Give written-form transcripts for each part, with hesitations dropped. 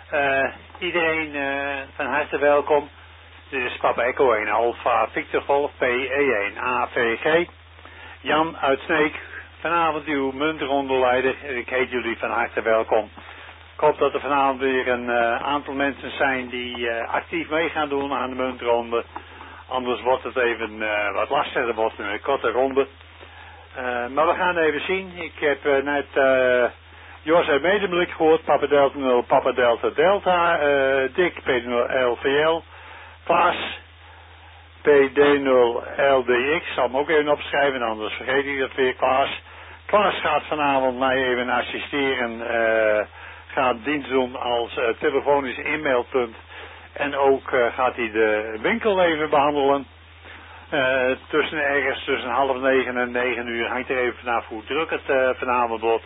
Iedereen van harte welkom. Dit is Papa Echo 1 Alpha Victor Golf PE1 AVG. Jan uit Sneek, vanavond uw muntrondeleider. Ik heet jullie van harte welkom. Ik hoop dat er vanavond weer een aantal mensen zijn die actief mee gaan doen aan de muntronde. Anders wordt het even wat lastiger, wordt een korte ronde. Maar we gaan even zien. Ik heb net Jos uit Medemblik gehoord. Papa Delta 0, Papa Delta Delta. Dick P0 LVL. Klaas PD0 LDX. Zal hem ook even opschrijven, anders vergeet ik dat weer. Klaas gaat vanavond mij even assisteren. Gaat dienst doen als telefonisch e-mailpunt. En ook gaat hij de winkel even behandelen. Ergens tussen 8:30 en 9 uur. Hangt er even vanaf hoe druk het vanavond wordt.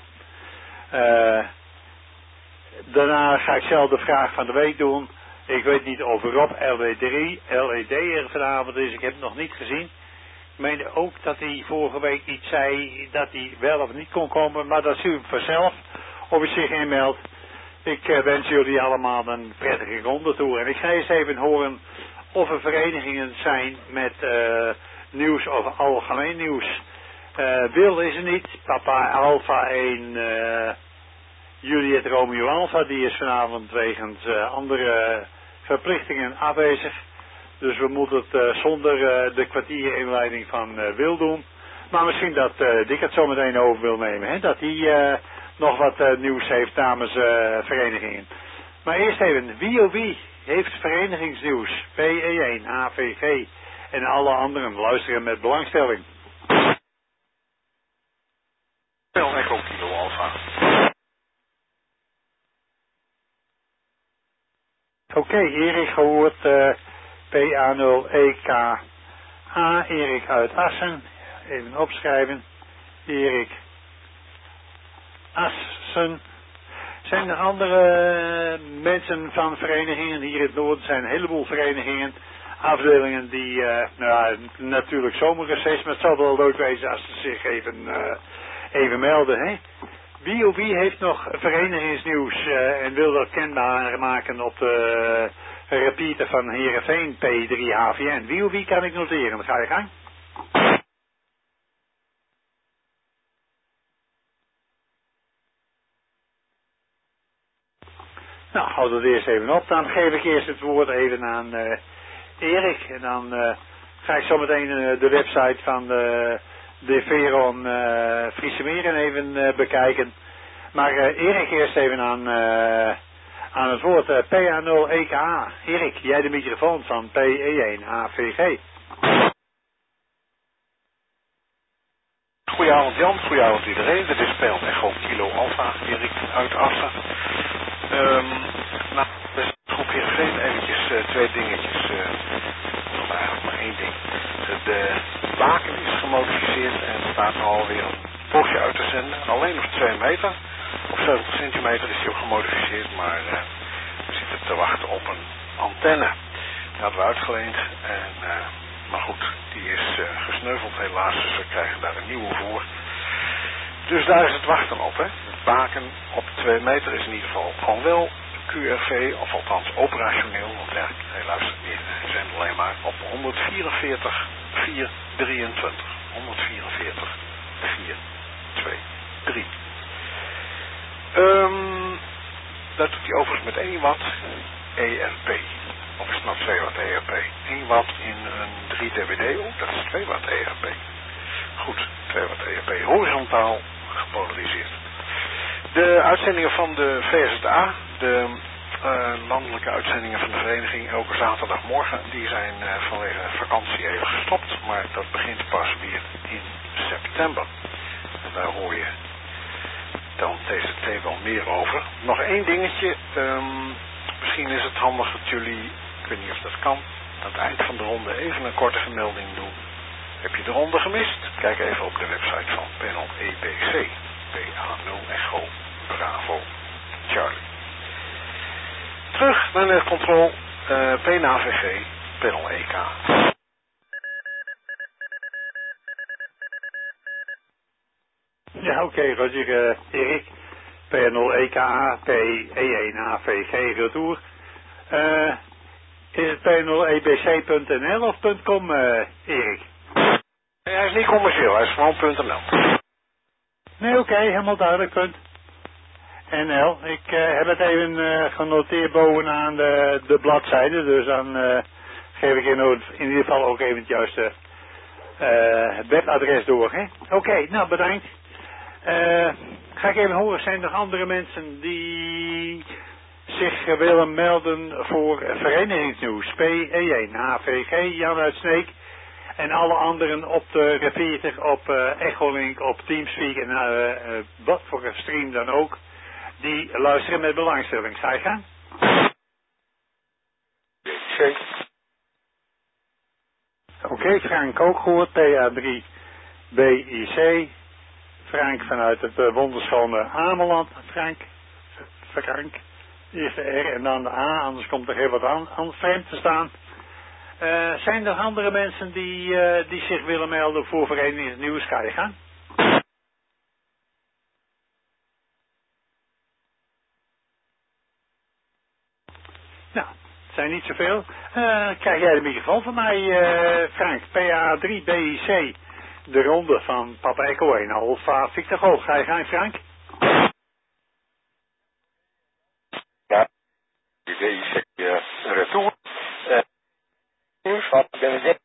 Daarna ga ik zelf de vraag van de week doen. Ik weet niet of Rob LED er vanavond is. Ik heb het nog niet gezien. Ik meende ook dat hij vorige week iets zei dat hij wel of niet kon komen. Maar dat zie ik vanzelf of hij zich inmeldt. Ik wens jullie allemaal een prettige ronde toe. En ik ga eens even horen of er verenigingen zijn met nieuws of algemeen nieuws. Wil is er niet. Papa Alpha 1 Juliet Romeo Alpha, die is vanavond wegens andere verplichtingen afwezig. Dus we moeten het zonder de kwartierinleiding van Wil doen. Maar misschien dat Dick het zo meteen over wil nemen. Hè? Dat hij nog wat nieuws heeft namens verenigingen. Maar eerst even, wie heeft verenigingsnieuws? PE1, AVG en alle anderen luisteren met belangstelling. Echo Kilo Alpha. Oké, Erik gehoord, PA0EKA, Erik uit Assen, even opschrijven, Erik Assen. Zijn er andere mensen van verenigingen? Hier in het noorden zijn een heleboel verenigingen, afdelingen die, natuurlijk zomerreces, maar het zal wel leuk wezen als ze zich even melden, hè? Wie heeft nog verenigingsnieuws en wil dat kenbaar maken op de repeater van Heerenveen P3HVN? Wie kan ik noteren? Dan ga je gang. Nou, houd het eerst even op. Dan geef ik eerst het woord even aan Erik. En dan ga ik zo meteen de website van de Veron Friese Meren even bekijken. Maar Erik eerst even aan het woord. PA0EKA. Erik, jij de microfoon van PE1 AVG. Goedenavond Jan, goedenavond iedereen. Dit is P1 Echo Kilo Alpha, Erik uit Assen. Dus groep Heerenveen eventjes twee dingetjes. Nog eigenlijk maar één ding. De baken is gemodificeerd en staat er alweer een poosje uit te zenden. Alleen nog 2 meter. Op 70 centimeter is die ook gemodificeerd, maar we zitten te wachten op een antenne. Die hadden we uitgeleend, maar goed, die is gesneuveld helaas, dus we krijgen daar een nieuwe voor. Dus daar is het wachten op, hè. Het baken op 2 meter is in ieder geval gewoon wel QRV, of althans operationeel, want ja, hij luistert niet, hij zendt alleen maar op 144 423. 144 423. Dat doet hij overigens met 1 watt ERP. Of is het nou 2 watt ERP? 1 watt in een 3 dBd. Oh, dat is 2 watt ERP. Goed, 2 watt ERP. Horizontaal gepolariseerd. De uitzendingen van de VSA, de landelijke uitzendingen van de vereniging, elke zaterdagmorgen, die zijn vanwege vakantie even gestopt. Maar dat begint pas weer in september. En daar hoor je dan TCT wel meer over. Nog één dingetje. Misschien is het handig dat jullie, ik weet niet of dat kan, aan het eind van de ronde even een korte vermelding doen. Heb je de ronde gemist? Kijk even op de website van Panel EBC. PA0 Echo Bravo Charlie. Terug naar de controle PNAVG Panel EK. Ja, oké, Roger, Erik. P0EKA, P1AVG retour. Is het P0EBC.nl of .com, Erik? Nee, hij is niet commercieel, hij is gewoon .nl. Nee, oké, helemaal duidelijk, .nl. Ik heb het even genoteerd bovenaan de bladzijde, dus dan geef ik in ieder geval ook even het juiste webadres door. Oké, nou bedankt. Ga ik even horen, zijn er andere mensen die zich willen melden voor verenigingsnieuws? P1, HVG, Jan uit Sneek en alle anderen op de Repeater, op Echolink, op Teamspeak en wat voor een stream dan ook, die luisteren met belangstelling. Ga je gaan? Oké, Frank ook gehoord, PA3 BIC. Frank vanuit het wonderschone Ameland. Frank. Eerst de R en dan de A, anders komt er heel wat aan vreemd te staan. Zijn er andere mensen die zich willen melden voor verenigingsnieuws? Ga je gaan? Nou, het zijn niet zoveel. Krijg jij de microfoon van mij, Frank? PA3 BIC. De ronde van Papa Echo 1, Alfa Victor Golf. Ga je gaan, Frank? Ja, die BIC retour. Nieuws van Benedict.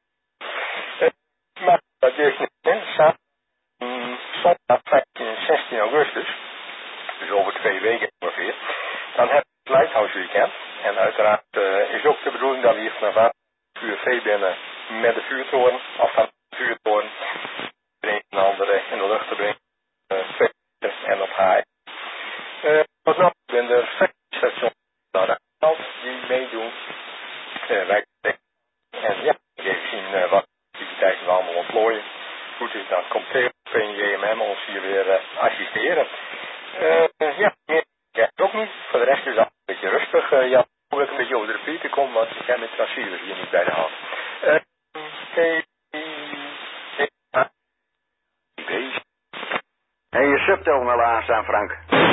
Maar dat is niet zondag 15 en 16 augustus. Dus over 2 weken ongeveer. Dan heb je het Lighthouse Weekend. En uiteraard is ook de bedoeling dat we hier vanaf vuur binnen met de vuurtoren. Of van de vuurtoren. De een en andere in de lucht te brengen. En op haai. Wat nog? Ik ben er 5 stations die meedoen. Wij en ja, even zien wat activiteiten we allemaal ontplooien. Goed is, dan komt PNJMM ons hier weer assisteren. Ja, meer kijk ik ook niet. Voor de rest is dat een beetje rustig. Ja, hoe ik een beetje over de repeater kom, want ik heb met Tracilus hier niet bij de hand. En je subtoon aanstaan, Frank.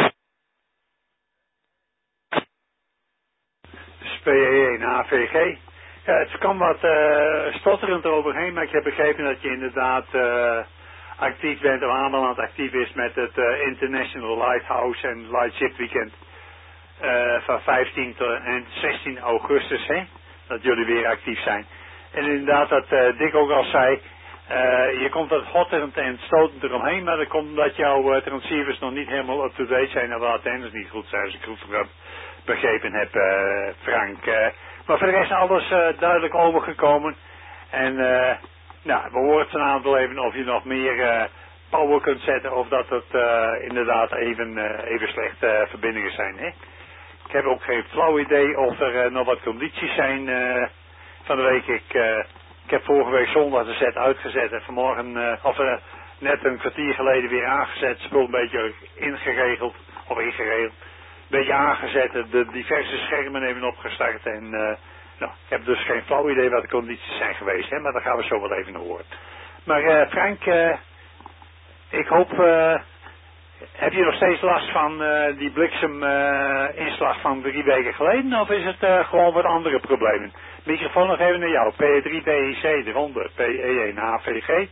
PE1 AVG. Ja, het kan wat stotterend eroverheen, maar ik heb begrepen dat je inderdaad actief bent, of Ameland actief is met het International Lighthouse en Lightship Weekend van 15 tot en 16 augustus, hè? Dat jullie weer actief zijn. En inderdaad, dat Dick ook al zei, je komt wat hotterend en stotend eromheen, maar dat komt omdat jouw transceivers nog niet helemaal up-to-date zijn en de antennes niet goed zijn, als ik goed begrepen heb, Frank. Maar voor de rest alles duidelijk overgekomen. En nou, we horen vanavond wel even of je nog meer power kunt zetten of dat het inderdaad even slechte verbindingen zijn. Hè? Ik heb ook geen flauw idee of er nog wat condities zijn van de week. Ik heb vorige week zondag de set uitgezet en vanmorgen, net een kwartier geleden weer aangezet. Spul een beetje ingeregeld. Een beetje aangezet, de diverse schermen even opgestart en nou, ik heb dus geen flauw idee wat de condities zijn geweest, hè, maar daar gaan we zo wel even horen. Maar Frank, ik hoop, heb je nog steeds last van die blikseminslag van 3 weken geleden of is het gewoon wat andere problemen? Microfoon nog even naar jou, P3 BIC, de ronde, PE1 HVG.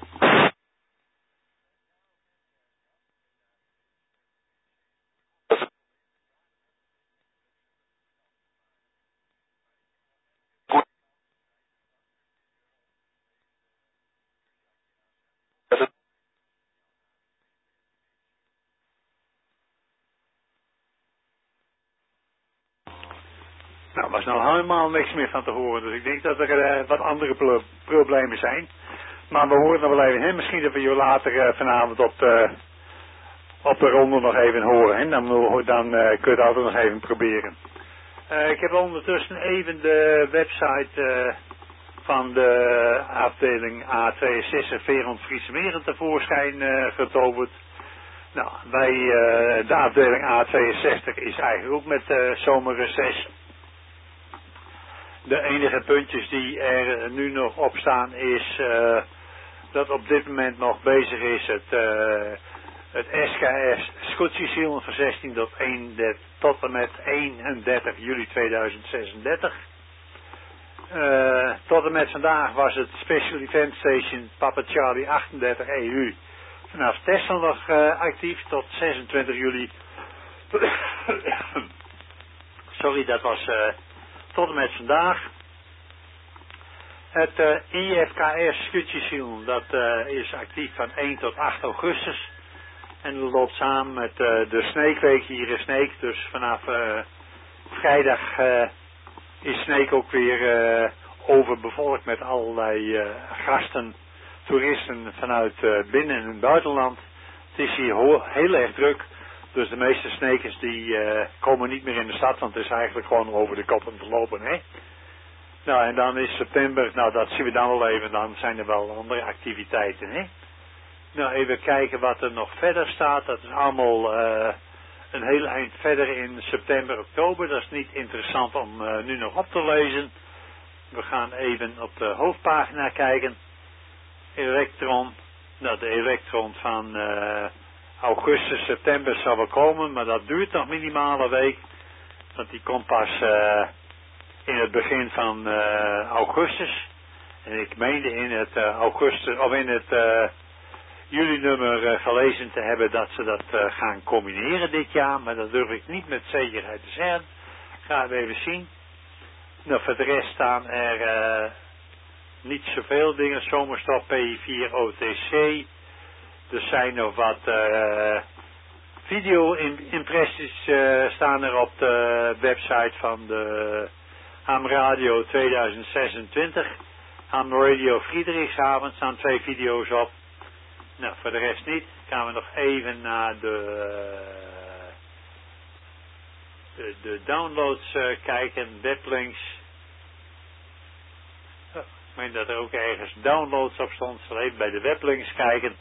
Nou, was nou helemaal niks meer van te horen, dus ik denk dat er wat andere problemen zijn. Maar we horen nog wel even, hè? Misschien dat we je later vanavond op de ronde nog even horen, hè? Dan kun je het altijd nog even proberen. Ik heb ondertussen even de website van de afdeling A62 Verond Friese Meren tevoorschijn getoverd. Nou, bij de afdeling A62 is eigenlijk ook met zomerreces. De enige puntjes die er nu nog op staan is dat op dit moment nog bezig is het Het SKS Scootjesiel van 16 tot en met 31 juli 2036. Tot en met vandaag was het Special Event Station Papa Charlie 38 EU vanaf Texel nog actief tot 26 juli. Sorry, dat was tot en met vandaag. Het IFKS Scootjesiel, dat is actief van 1 tot 8 augustus. En dat loopt samen met de Sneekweek hier in Sneek. Dus vanaf vrijdag is Sneek ook weer overbevolkt met allerlei gasten, toeristen vanuit binnen- en buitenland. Het is hier heel erg druk. Dus de meeste Sneekers die komen niet meer in de stad, want het is eigenlijk gewoon over de koppen te lopen, hè. Nou, en dan is september, nou dat zien we dan wel even, dan zijn er wel andere activiteiten, hè. Nou, even kijken wat er nog verder staat. Dat is allemaal een heel eind verder in september, oktober. Dat is niet interessant om nu nog op te lezen. We gaan even op de hoofdpagina kijken. Elektron. Nou, de elektron van augustus, september zal wel komen, maar dat duurt nog minimaal een week. Want die komt pas in het begin van augustus. En ik meende in het augustus, of in het jullie nummer gelezen te hebben dat ze dat gaan combineren dit jaar, maar dat durf ik niet met zekerheid te zeggen. Gaan we even zien. Nou, voor de rest staan er niet zoveel dingen. Zomerstop P4 OTC. Er zijn nog wat video-impressies staan er op de website van de Ham Radio 2026. Ham Radio Friedrichshaven staan 2 video's op. Nou, voor de rest niet. Gaan we nog even naar de downloads kijken, weblinks. Oh, ik meen dat er ook ergens downloads op stond. Ik zal even bij de weblinks kijken.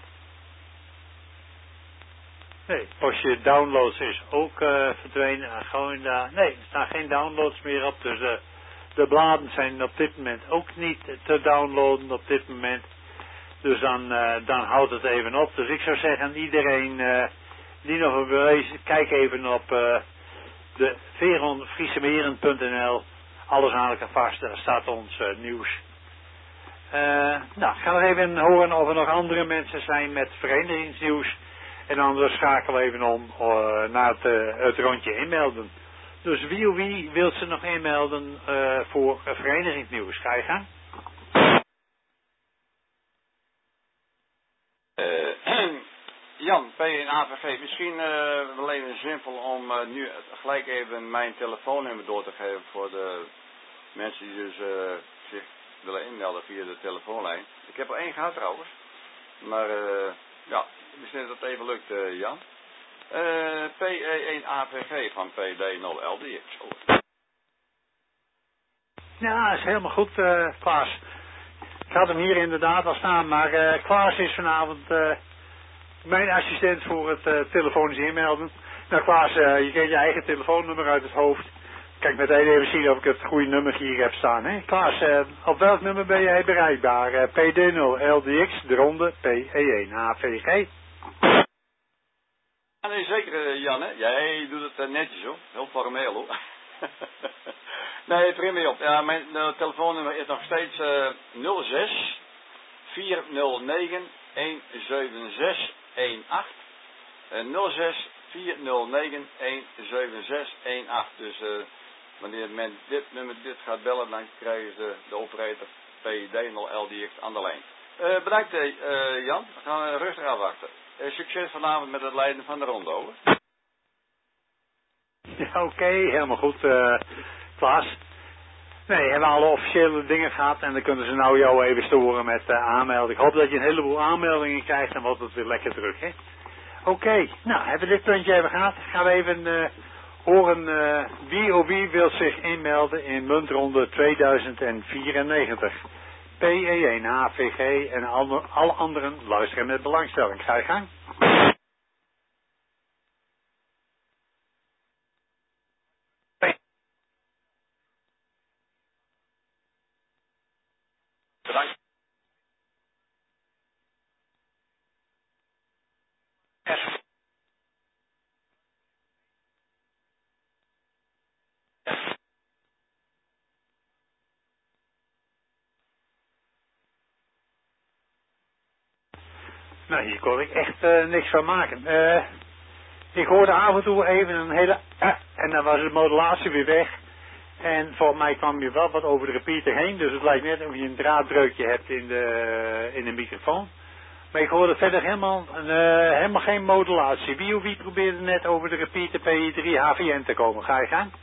Nee, postje downloads is ook verdwenen. Gewoon daar. Nee, er staan geen downloads meer op. Dus de bladen zijn op dit moment ook niet te downloaden op dit moment. Dus dan houdt het even op. Dus ik zou zeggen, iedereen die nog wil lezen, kijk even op de friesemeren.nl. Alles eigenlijk vast, daar staat ons nieuws. Nou, gaan we even horen of er nog andere mensen zijn met verenigingsnieuws. En anders schakelen we even om naar het rondje inmelden. Dus wie wil ze nog inmelden voor verenigingsnieuws? Ga je gang? Jan, P en AVG, misschien wel even simpel om nu gelijk even mijn telefoonnummer door te geven voor de mensen die dus zich willen inmelden via de telefoonlijn. Ik heb er 1 gehad trouwens, maar ja, misschien dat het even lukt, Jan. PE1AVG van PD0LDX. Ja, is helemaal goed, Klaas. Ik had hem hier inderdaad al staan, maar Klaas is vanavond mijn assistent voor het telefonisch inmelden. Nou Klaas, je kent je eigen telefoonnummer uit het hoofd. Kijk meteen even zien of ik het goede nummer hier heb staan. Hè? Klaas, op welk nummer ben jij bereikbaar? PD0LDX, de ronde PE1AVG. Ja, nee, zeker Jan, hè? Jij doet het netjes hoor. Heel formeel hoor. Nee, prima op. Ja, mijn telefoonnummer is nog steeds 06 409 176 18. 06 409 176 18. Dus wanneer men dit nummer gaat bellen, dan krijgen ze de operator PD0LDX aan de lijn. Bedankt Jan. We gaan rustig afwachten. Succes vanavond met het leiden van de ronde, over. Ja, oké, helemaal goed, Klaas. Nee, we hebben alle officiële dingen gehad en dan kunnen ze nou jou even storen met aanmelden. Ik hoop dat je een heleboel aanmeldingen krijgt en wordt het weer lekker druk, hè. Oké, nou, hebben we dit puntje even gehad. Gaan we even horen wie wil zich inmelden in muntronde 2094. PE1, AVG en alle anderen luisteren met belangstelling. Ga je gang. Bedankt. Nou, hier kon ik echt niks van maken. Ik hoorde af en toe even een hele... en dan was de modulatie weer weg. En volgens mij kwam je wel wat over de repeater heen. Dus het lijkt net of je een draadbreukje hebt in de microfoon. Maar ik hoorde verder helemaal geen modulatie. Wie probeerde net over de repeater PI3 HVN te komen? Ga je gang?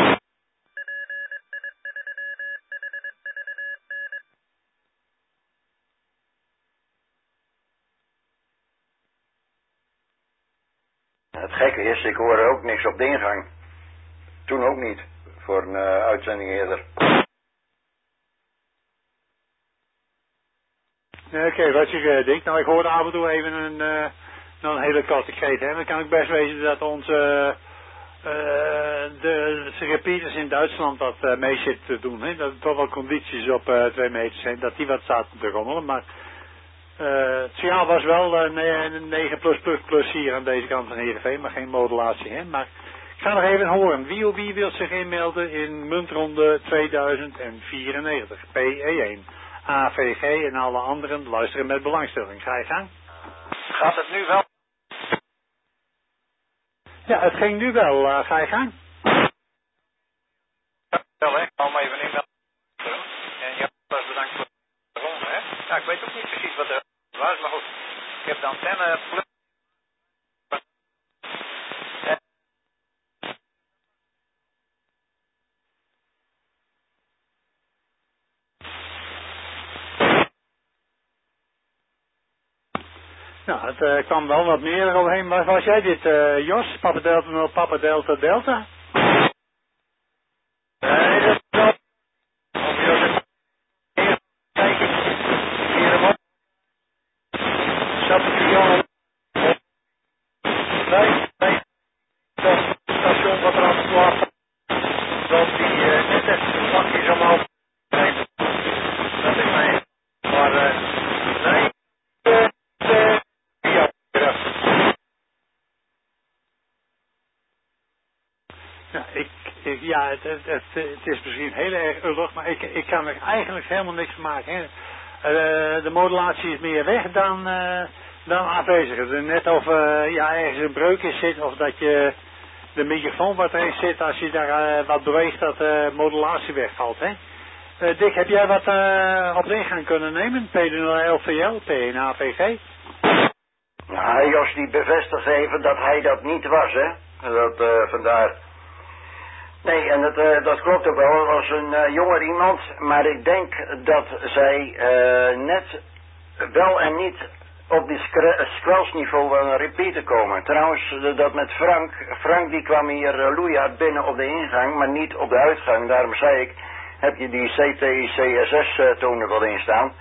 Het gekke is, ik hoorde ook niks op de ingang. Toen ook niet, voor een uitzending eerder. Oké, wat je denkt. Nou, ik hoorde af en toe even een hele kattenkreet. Dan kan ik best weten dat onze de repeaters in Duitsland dat mee zitten te doen. Hè? Dat er toch wel condities op 2 meter zijn, dat die wat zaten te rommelen. Maar het signaal was wel 9+++ hier aan deze kant van Heerenveen, maar geen modulatie. Hè? Maar ik ga nog even horen. Wie wil zich inmelden in muntronde 2094? PE1. AVG en alle anderen luisteren met belangstelling. Ga je gang? Gaat het nu wel? Ja, het ging nu wel. Ga je gang? Wel, hè? Ik zal maar even inmelden. En ja, bedankt voor de ronde, hè? Ja, ik weet ook niet precies wat er was, maar goed. Ik heb de antenne plus. Nou, het kwam wel wat meer eroverheen. Was jij dit, Jos? Papa Delta 0, Papa Delta Delta? Nee, dat is wel. Of je dat kijken. Hier hem op. Zat ik hier nee. Dat station wat er aan het plaatsen. Dat die net even vlakjes omhoog. Nee. Dat is mij. Maar nee. Ja, het is misschien heel erg ullig, maar ik kan er eigenlijk helemaal niks van maken. Hè. De modulatie is meer weg dan aanwezig. Het is net of ergens een breuk in zit, of dat je de microfoon wat erin zit, als je daar wat beweegt, dat de modulatie wegvalt. Hè. Dick, heb jij wat op de ingang kunnen nemen? P0LVL, P1 AVG? Nou, Jos die bevestigt even dat hij dat niet was, hè. Dat vandaar. Nee, en dat klopt ook wel. Het was een jonger iemand, maar ik denk dat zij net wel en niet op die squelsniveau van een repeater komen. Trouwens, dat met Frank. Frank die kwam hier loeihard binnen op de ingang, maar niet op de uitgang. Daarom zei ik, heb je die CT-CSS-toner wel in staan.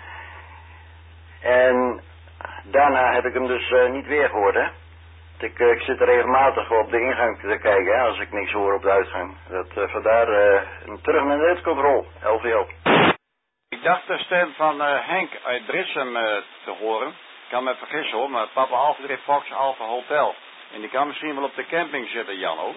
En daarna heb ik hem dus niet weer gehoord, hè. Ik zit er regelmatig op de ingang te kijken, hè, als ik niks hoor op de uitgang. Vandaar terug naar de netcontrole, LVL. Ik dacht de stem van Henk uit Britsum te horen. Ik kan me vergissen hoor, maar Papa Alpha 3 Fox Alpha Hotel. En die kan misschien wel op de camping zitten, Jan, hoor.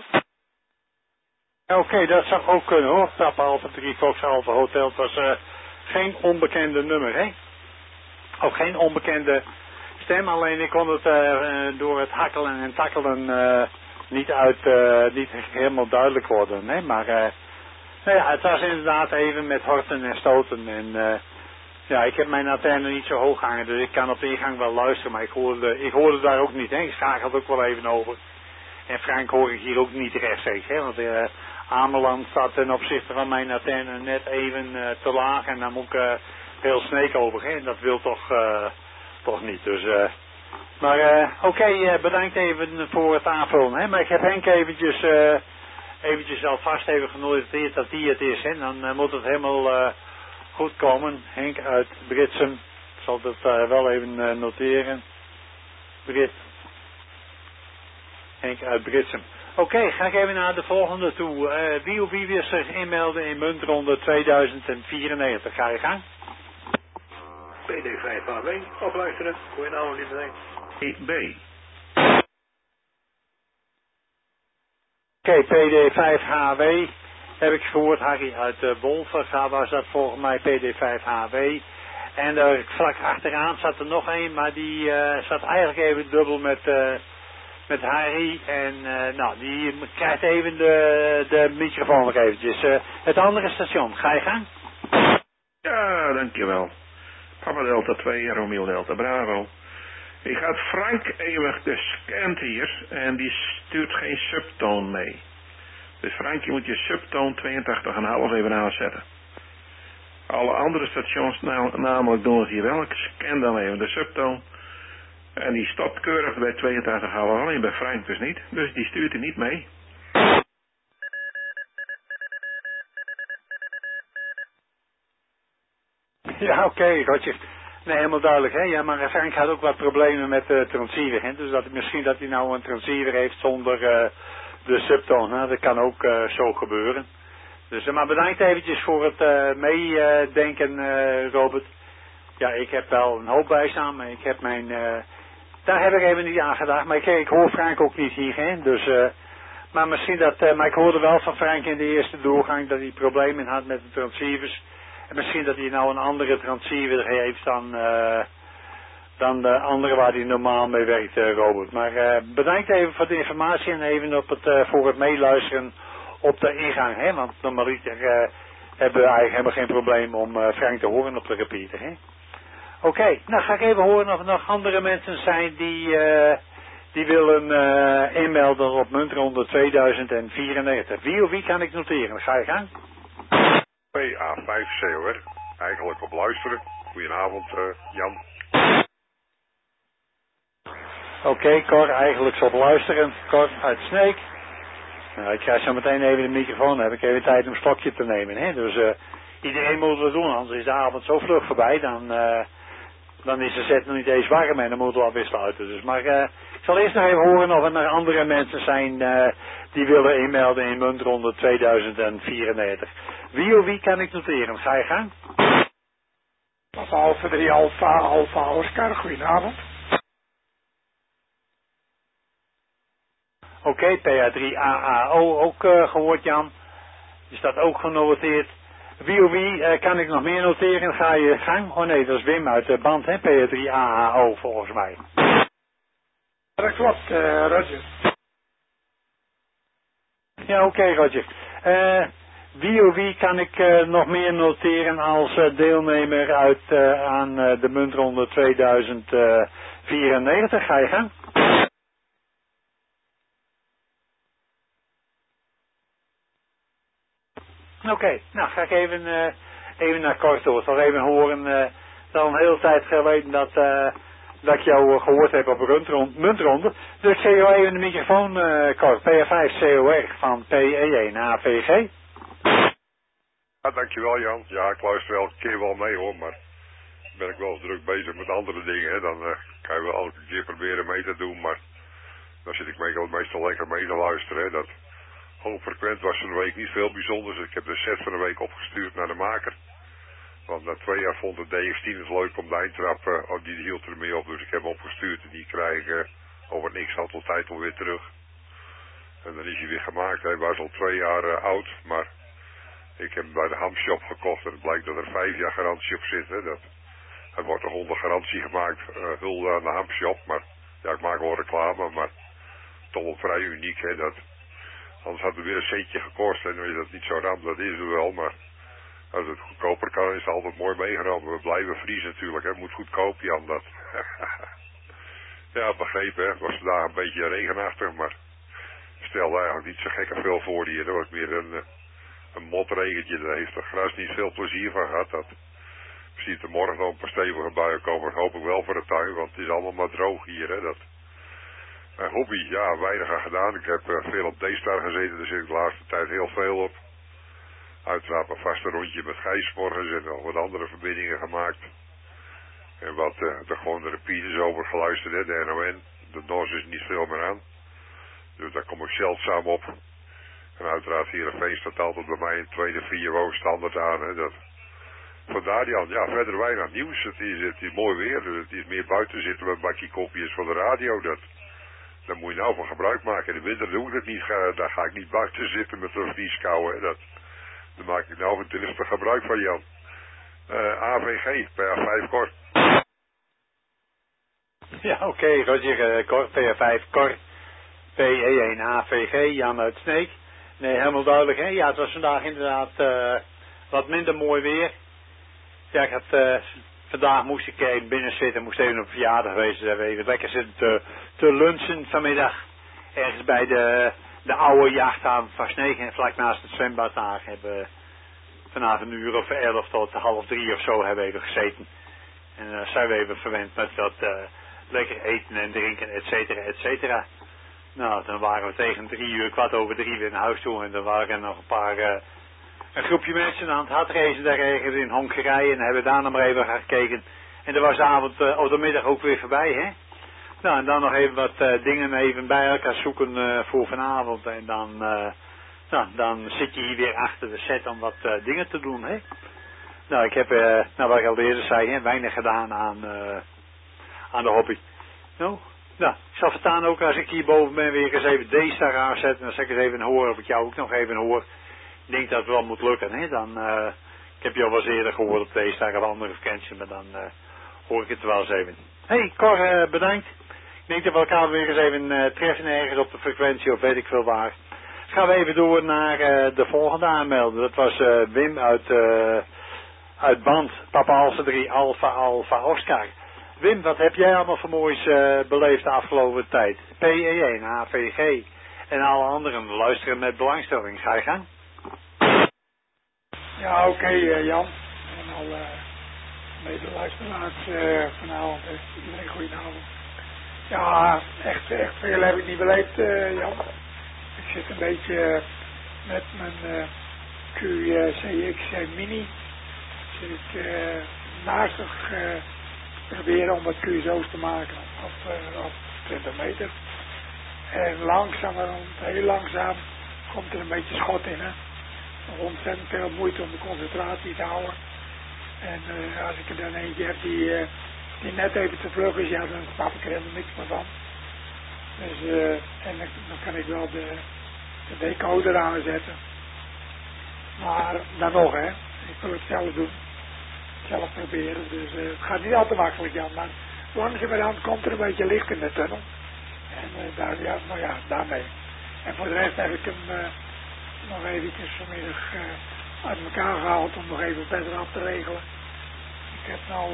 Oké, dat zou ook kunnen hoor. Papa Alpha 3 Fox Alpha Hotel. Het was geen onbekende nummer, hè? Ook geen onbekende stem, alleen ik kon het door het hakkelen en takkelen niet helemaal duidelijk worden. Nee? Maar nou ja, het was inderdaad even met horten en stoten. En ik heb mijn antenne niet zo hoog hangen, dus ik kan op de ingang wel luisteren, maar ik hoorde daar ook niet. Hè? Ik schakelde ook wel even over. En Frank hoor ik hier ook niet rechtstreeks, hè? Want Ameland staat ten opzichte van mijn antenne net even te laag en dan moet ik heel Sneek over. Hè? En dat wil toch niet. Dus, oké, bedankt even voor het aanvullen. Hè? Maar ik heb Henk eventjes alvast even genoteerd dat die het is. Hè? Dan moet het helemaal goed komen. Henk uit Britsum. Ik zal dat wel even noteren. Henk uit Britsum. Oké, ga ik even naar de volgende toe. Wie wil zich inmelden in muntronde 2094? Ga je gang? PD5HW, opluisteren. Goedenavond, iedereen. B. Oké, PD5HW. Heb ik gehoord, Harry uit Wolven. Was dat volgens mij PD5HW. En er vlak achteraan zat er nog een, maar die zat eigenlijk even dubbel met Harry. En nou, die krijgt even de microfoon nog eventjes. Het andere station, ga je gang? Ja, dankjewel. Papa Delta 2, Romeo Delta Bravo. Ik had Frank eeuwig gescand hier en die stuurt geen subtoon mee. Dus Frank, je moet je subtoon 82,5 even aanzetten. Alle andere stations namelijk doen het hier wel. Ik scan dan even de subtoon. En die stopt keurig bij 82,5, alleen bij Frank dus niet. Dus die stuurt hij niet mee. Ja, oké, Roger. Nee, helemaal duidelijk, hè. Ja, maar Frank had ook wat problemen met de transceiver, hè. Dus misschien dat hij nou een transceiver heeft zonder de subtoon, hè. Dat kan ook zo gebeuren. Dus, maar bedankt eventjes voor het meedenken, Robert. Ja, ik heb wel een hoop bijstaan, maar ik heb mijn... daar heb ik even niet aan gedacht, maar ik hoor Frank ook niet hier, hè. Dus, maar misschien dat... maar ik hoorde wel van Frank in de eerste doorgang dat hij problemen had met de transceivers. En misschien dat hij nou een andere transceiver heeft dan de andere waar hij normaal mee werkt, Robert. Maar bedankt even voor de informatie en even voor het meeluisteren op de ingang, hè. Want normaliter hebben we eigenlijk helemaal geen probleem om Frank te horen op de repeater, hè. Oké, nou ga ik even horen of er nog andere mensen zijn die willen inmelden op muntronde 2094. Wie kan ik noteren? Ga je gang? PA5 COR, eigenlijk op luisteren. Goedenavond, Jan. Oké, Cor, eigenlijk op luisteren. Cor uit Sneek. Nou, ik krijg zo meteen even de microfoon, dan heb ik even tijd om een stokje te nemen, hè. Dus iedereen moet het doen, anders is de avond zo vlug voorbij, dan is de set nog niet eens warm en dan moeten we alweer sluiten. Dus, maar ik zal eerst nog even horen of er nog andere mensen zijn die willen inmelden in muntronde 2094. Wie kan ik noteren? Ga je gang? Alfa 3 Alfa Oscar, goedenavond. Oké, PA3 AAO ook gehoord, Jan. Is dat ook genoteerd? Wie kan ik nog meer noteren? Ga je gang? Oh nee, dat is Wim uit de band, hè? PA3 AAO volgens mij. Dat klopt, Roger. Ja, oké, Roger. Wie kan ik nog meer noteren als deelnemer aan de muntronde 2094? Ga je gang? Oké, nou ga ik even naar Korto. Ik zal even horen, het is al een hele tijd geleden dat ik jou gehoord heb op een muntronde. Dus ik geef jou even de microfoon, Kort. PA5 COR van PE1 AVG. Ja, dankjewel Jan. Ja, ik luister elke keer wel mee hoor, maar ben ik wel eens druk bezig met andere dingen. Hè. Dan kan je wel elke keer proberen mee te doen, maar dan zit ik meestal lekker mee te luisteren. Hè. Dat hoogfrequent was van de week niet veel bijzonders. Ik heb de set van de week opgestuurd naar de maker. Want na 2 jaar vond de DX10 het leuk om de eindtrap, die hield er mee op. Dus ik heb hem opgestuurd en die krijg ik over niks aantal tijd alweer terug. En dan is hij weer gemaakt. Hij was al 2 jaar oud, maar ik heb hem bij de hamshop gekocht en het blijkt dat er 5 jaar garantie op zit. Hè. Hij wordt toch onder garantie gemaakt, hulde aan de hamshop. Maar ja, ik maak wel reclame, maar toch wel vrij uniek. Hè, anders had het weer een centje gekost en dan is dat niet zo ram, dat is er wel, maar als het goedkoper kan is het altijd mooi meegenomen. We blijven vriezen natuurlijk, het moet goedkoop Jan dat. Ja, begrepen hè, het was vandaag een beetje regenachtig, maar stelde eigenlijk niet zo gekke veel voor hier. Er was meer een motregentje, daar heeft het gras niet veel plezier van gehad. Dat ziet er morgen nog een paar stevige buien komen, dat hoop ik wel voor de tuin, want het is allemaal maar droog hier hè. Mijn hobby, ja, weinig aan gedaan. Ik heb veel op D-Star gezeten, daar zit ik de laatste tijd heel veel op. Uiteraard een vaste rondje met Gijs morgens en nog wat andere verbindingen gemaakt. En wat gewoon de repeaters over geluisterd, hè, de NON. De NOS is niet veel meer aan. Dus daar kom ik zeldzaam op. En uiteraard Heerenveen staat altijd bij mij in 2e, 4 standaard aan. Hè, vandaar Jan, ja, verder weinig nieuws. Het is mooi weer, dus het is meer buiten zitten met een bakje kopjes van de radio. Daar moet je nou van gebruik maken. In de winter doe ik het niet. Daar ga ik niet buiten zitten met zo'n vrieskou. Daar maak ik nou van tenminste gebruik van Jan. AVG, PA5 Cor. Ja, oké, Roger, Cor, PA5 Cor, PE1 AVG, Jan uit Sneek. Nee, helemaal duidelijk, hè? Ja, het was vandaag inderdaad wat minder mooi weer. Ja, ik had, vandaag moest ik even binnen zitten, moest even op verjaardag geweest, even lekker zitten te lunchen vanmiddag. Ergens bij de oude jachthaven van Sneek, vlak naast het zwembad daar, hebben vanavond een uur of 11 tot 2:30 of zo hebben we even gezeten. En zijn we even verwend met wat lekker eten en drinken, et cetera, et cetera. Nou, dan waren we tegen 3:00, 2:15 weer naar huis toe en dan waren er nog een groepje mensen aan het hardracen daar ergens in Hongarije en hebben daar nog maar even gaan gekeken. En dan was de avond of de middag ook weer voorbij, hè. Nou, en dan nog even wat dingen even bij elkaar zoeken voor vanavond en dan, dan zit je hier weer achter de set om wat dingen te doen, hè. Nou, ik heb, wat ik al eerder zei, hè, weinig gedaan aan de hobby. Nou, ik zal vertaan ook als ik hier boven ben weer eens even D-Star aanzetten. En dan zal ik eens even horen of ik jou ook nog even hoor. Ik denk dat het wel moet lukken, hè. Dan, ik heb jou wel eens eerder gehoord op D-Star of andere vakantie, maar dan hoor ik het wel eens even. Hey, Cor, bedankt. Ik denk dat we elkaar weer eens even treffen ergens op de frequentie of weet ik veel waar. Dus gaan we even door naar de volgende aanmelding. Dat was Wim uit Band, Papa Alpha 3, Alpha Oscar. Wim, wat heb jij allemaal voor moois beleefd de afgelopen tijd? PE1, AVG en alle anderen luisteren met belangstelling. Ga je gang? Ja, oké, Jan. En al medeluisteraars vanavond. Iedereen goedenavond. Ja, echt veel heb ik niet beleefd, Jan. Ik zit een beetje met mijn QCX Mini. Zit ik naastig proberen om wat QSO's te maken op 20 meter. En langzamerhand, heel langzaam, komt er een beetje schot in, hè. Ontzettend veel moeite om de concentratie te houden. En als ik er dan eentje heb die net even te vlug is, ja, dan snap ik er helemaal niks meer van. Dus, en dan kan ik wel de decoder aanzetten. Maar dan nog, hè. Ik wil het zelf doen. Zelf proberen. Dus het gaat niet al te makkelijk, Jan. Maar langzamerhand komt er een beetje licht in de tunnel. En daarmee. En voor de rest heb ik hem nog eventjes vanmiddag uit elkaar gehaald om nog even verder af te regelen. Ik heb nou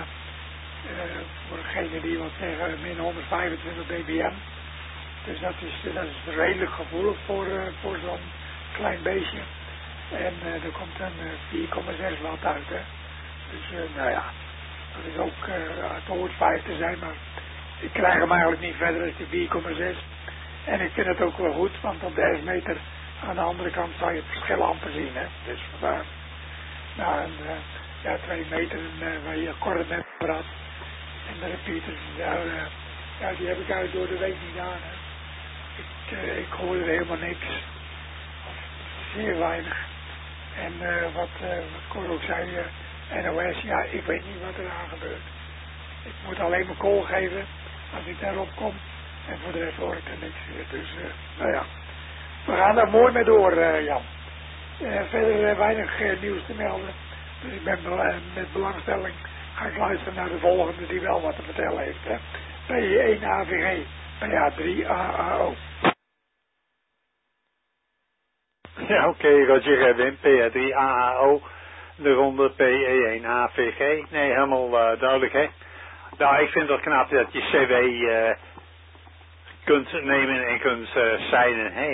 voor degene die wat zeggen min 125 dBm. Dus dat is redelijk gevoelig voor zo'n klein beestje. En er komt een 4,6 watt uit, hè. Dus dat is ook het hoort 5 te zijn, maar ik krijg hem eigenlijk niet verder dan die 4,6. En ik vind het ook wel goed, want op 30 meter aan de andere kant zou je het verschil amper zien, hè. Dus vandaar. Nou, 2 meter waar je kort net voor had. En de repeaters, die heb ik eigenlijk door de week niet aan, hè. Ik hoorde helemaal niks. Of zeer weinig. En wat Cor ook zei, NOS, ja, ik weet niet wat er aan gebeurt. Ik moet alleen mijn call geven als ik daarop kom. En voor de rest hoor ik er niks meer. Dus, we gaan daar mooi mee door, Jan. Verder weinig nieuws te melden. Dus ik ben met belangstelling ga ik luisteren naar de volgende die wel wat te vertellen heeft. Hè. PE1 AVG, PA3 AAO. Ja, oké, Roger, Wim, PA3 AAO, de ronde PE1 AVG. Nee, helemaal duidelijk, hè. Nou, ik vind het knap dat je CW kunt nemen en kunt signen, hè.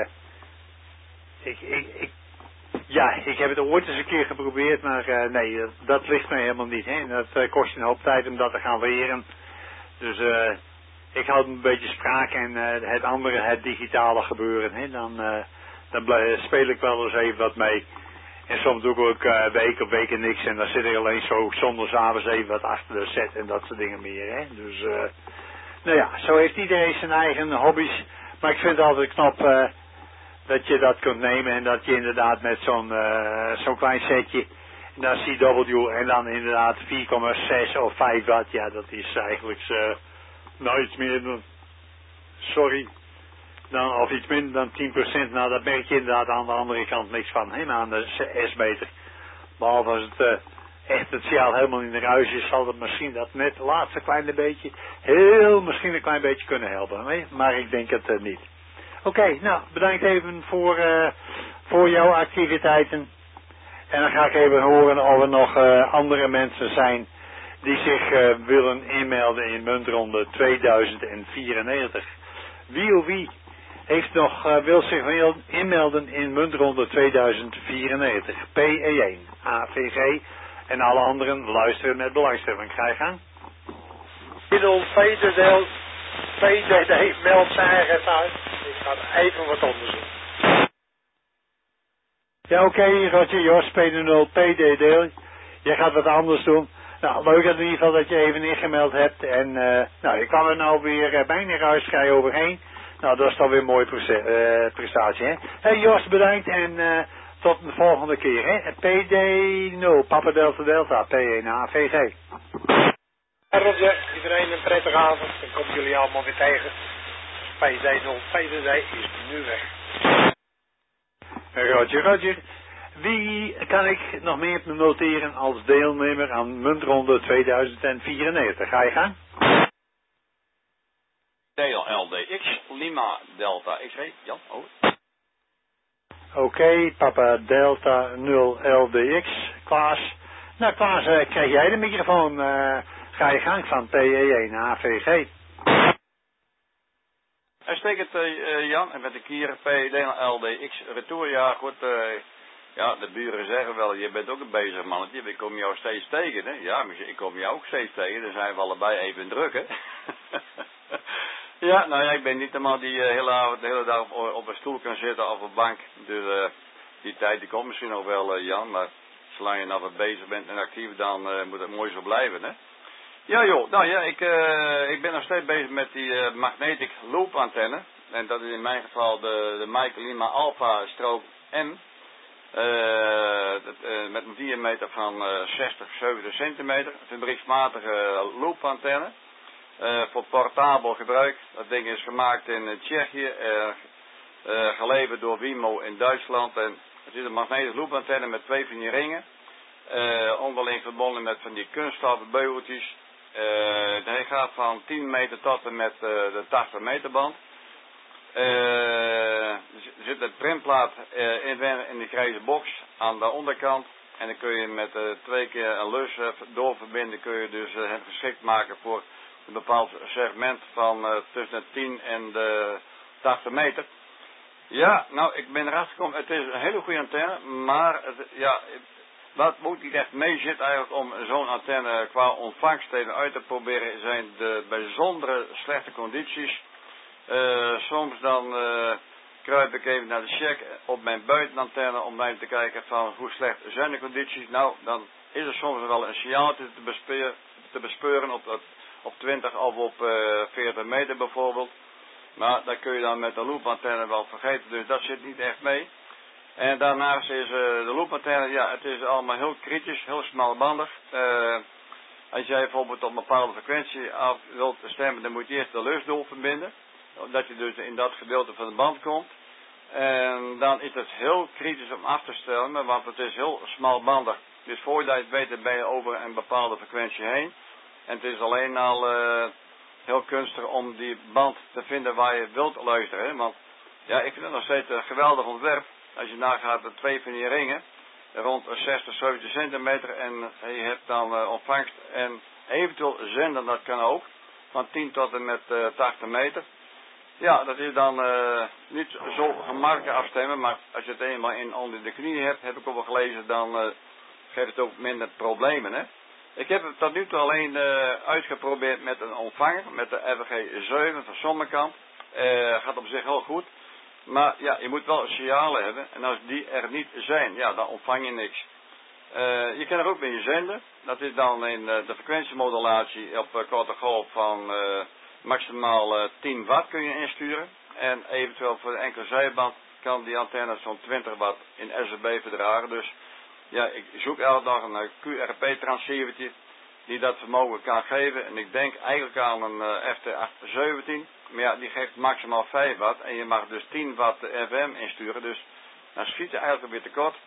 Ik heb het ooit eens een keer geprobeerd, maar nee, dat ligt mij helemaal niet, hè. Dat kost een hoop tijd om dat te gaan leren. Dus ik houd een beetje spraak en het andere, het digitale gebeuren, hè. Dan speel ik wel eens even wat mee. En soms doe ik ook week op week niks. En dan zit ik alleen zo zondagsavonds even wat achter de set en dat soort dingen meer. Hè. Dus, zo heeft iedereen zijn eigen hobby's. Maar ik vind het altijd knap dat je dat kunt nemen. En dat je inderdaad met zo'n klein setje. En dan CW en dan inderdaad 4,6 of 5 watt. Ja, dat is eigenlijk iets meer dan... Sorry. Of iets minder dan 10%, nou dat merk je inderdaad aan de andere kant niks van, hè, aan de S-meter. Behalve als het echt het signaal helemaal in de ruis is, zal het misschien dat net laatste kleine beetje, misschien een klein beetje kunnen helpen. Nee? Maar ik denk het niet. Oké, nou, bedankt even voor jouw activiteiten. En dan ga ik even horen of er nog andere mensen zijn die zich willen inmelden in muntronde 2094. Wie of wie heeft nog, wil zich inmelden in muntronde 2094? PE1, AVG en alle anderen luisteren met belangstelling. Ga je gang? Middel VDD meldt zijn eigen uit. Ik ga even wat anders doen. Ja, oké, Roger, Jos, PD0, PDD. Jij gaat wat anders doen. Nou, leuk in ieder geval dat je even ingemeld hebt. En nou, je kwam er nou weer bijna ruisvrij overheen. Nou, dat is dan weer een mooie prestatie, hè. Hey, Jos, bedankt en tot de volgende keer, hè. PD0, Papa Delta Delta, P1 AVG. Roger, iedereen een prettige avond. Ik kom jullie allemaal weer tegen. PD0, PDD is nu weg. Roger. Wie kan ik nog meer noteren als deelnemer aan muntronde 2094? Ga je gaan? DLDX, Lima Delta X-ray, Jan, over. Oké, Papa Delta 0 LDX, Klaas. Nou Klaas, krijg jij de microfoon? Ga je gang van PE1 AVG. Uitstekend Jan, en met de kier PDLDX retour, ja goed, ja de buren zeggen wel, je bent ook een bezig mannetje, ik kom jou steeds tegen, hè. Ja, maar ik kom jou ook steeds tegen, dan zijn we allebei even druk, hè. Ja, nou ja, ik ben niet de man die de hele dag op een stoel kan zitten of op een bank, dus die tijd die komt misschien nog wel Jan, maar zolang je nou wat bezig bent en actief, dan moet het mooi zo blijven, hè. Ja joh, nou ja, ik ben nog steeds bezig met die magnetic loop antenne. En dat is in mijn geval de Mike Lima Alpha strook M. Met een diameter van 60, 70 centimeter. Fabrieksmatige loop antenne. Voor portabel gebruik. Dat ding is gemaakt in Tsjechië. Geleverd door Wimo in Duitsland. En het is een magnetic loop antenne met 2 van die ringen. Onderling verbonden met van die kunststoffen beugeltjes. Hij gaat van 10 meter tot en met de 80 meter band. Er zit een printplaat in de grijze box aan de onderkant. En dan kun je met 2 keer een lus doorverbinden. Kun je dus het geschikt maken voor een bepaald segment van tussen de 10 en de 80 meter. Ja, nou ik ben erachter gekomen. Het is een hele goede antenne. Maar wat moet niet echt mee zit eigenlijk om zo'n antenne qua ontvangst even uit te proberen, zijn de bijzondere slechte condities. Soms dan kruip ik even naar de check op mijn buitenantenne om even te kijken van hoe slecht zijn de condities. Nou, dan is er soms wel een signaaltje te bespeuren op 20 of op 40 meter bijvoorbeeld. Maar dat kun je dan met de loopantenne wel vergeten, dus dat zit niet echt mee. En daarnaast is de loopantenne, ja, het is allemaal heel kritisch, heel smalbandig. Als jij bijvoorbeeld op een bepaalde frequentie af wilt stemmen, dan moet je eerst de lus doorverbinden. Dat je dus in dat gedeelte van de band komt. En dan is het heel kritisch om af te stellen, want het is heel smalbandig. Dus voordat je het weet, ben je over een bepaalde frequentie heen. En het is alleen al heel kunstig om die band te vinden waar je wilt luisteren. Hè? Want ja, ik vind het nog steeds een geweldig ontwerp. Als je nagaat de 2 van die ringen, rond 60, 70 centimeter en je hebt dan ontvangst en eventueel zenden, dat kan ook, van 10 tot en met 80 meter. Ja, dat is dan niet zo gemakkelijk afstemmen, maar als je het eenmaal onder de knie hebt, heb ik ook wel gelezen, dan geeft het ook minder problemen, hè. Ik heb het tot nu toe alleen uitgeprobeerd met een ontvanger, met de FG 7 van Sommerkamp. Gaat op zich heel goed. Maar ja, je moet wel signalen hebben. En als die er niet zijn, ja, dan ontvang je niks. Je kan er ook mee zenden. Dat is dan in de frequentiemodulatie op korte golf van maximaal 10 watt kun je insturen. En eventueel voor een enkele zijband kan die antenne zo'n 20 watt in SRB verdragen. Dus ja, ik zoek elke dag een QRP-transceivertje die dat vermogen kan geven. En ik denk eigenlijk aan een FT817. Maar ja, die geeft maximaal 5 watt. En je mag dus 10 watt FM insturen. Dus dan schiet je eigenlijk weer tekort.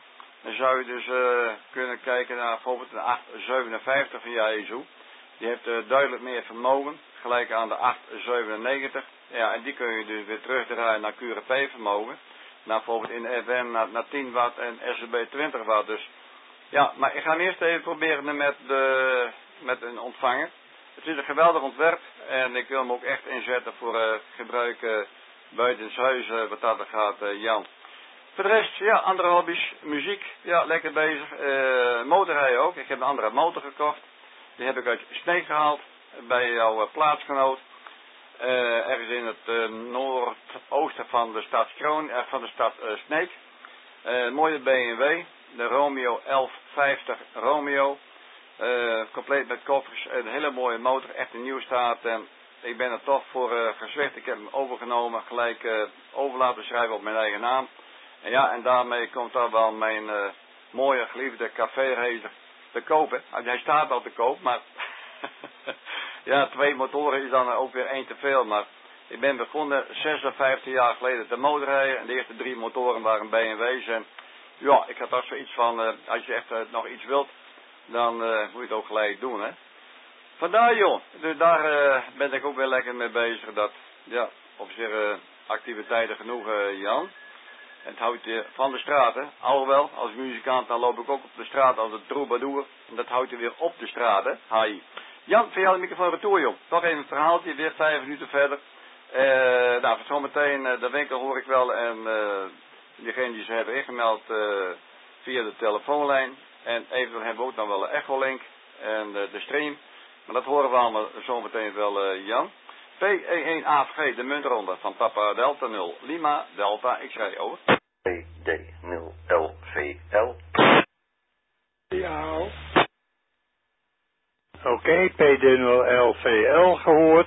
Dan zou je dus kunnen kijken naar bijvoorbeeld de 857 van Yaesu. Die heeft duidelijk meer vermogen, gelijk aan de 897. Ja, en die kun je dus weer terugdraaien naar QRP vermogen. Naar bijvoorbeeld in de FM naar 10 watt en RCB 20 watt. Dus ja, maar ik ga hem eerst even proberen met een ontvanger. Het is een geweldig ontwerp en ik wil hem ook echt inzetten voor gebruik buitenshuis wat dat er gaat, Jan. Voor de rest, ja, andere hobby's, muziek, ja, lekker bezig. Motorrijden ook. Ik heb een andere motor gekocht. Die heb ik uit Sneek gehaald, bij jouw plaatsgenoot. Ergens in het noordoosten van de stad Sneek. Mooie BMW, de Romeo 1150 Romeo. Compleet met koffers, een hele mooie motor, echt een nieuw staat. En ik ben er toch voor gezwicht. Ik heb hem overgenomen, gelijk over laten schrijven op mijn eigen naam. En ja, en daarmee komt daar wel mijn mooie geliefde café-racer te kopen. Hij staat wel te koop, maar ja, 2 motoren is dan ook weer 1 te veel. Maar ik ben begonnen 56 jaar geleden te motorrijden. En de eerste 3 motoren waren BMW's. En ja, ik had toch zoiets van, als je echt nog iets wilt, dan moet je het ook gelijk doen, hè. Vandaar, joh. Dus daar ben ik ook weer lekker mee bezig. Dat, ja, op zich activiteiten genoeg, Jan. En het houdt je van de straat, hè. Alhoewel, als muzikant dan loop ik ook op de straat als een troubadour. En dat houdt je weer op de straat, hè. Hai. Jan, voor jou de microfoon retour, joh. Toch even een verhaaltje, weer 5 minuten verder. Nou, voor zometeen, de winkel hoor ik wel. En diegenen die ze hebben ingemeld via de telefoonlijn. En eventueel hebben we ook dan wel een Echolink en de stream. Maar dat horen we allemaal zometeen wel, Jan. P11AVG, de muntronde van Papa Delta 0, Lima Delta X-ray, over. PD0LVL. Ja. Oké, PD0LVL gehoord.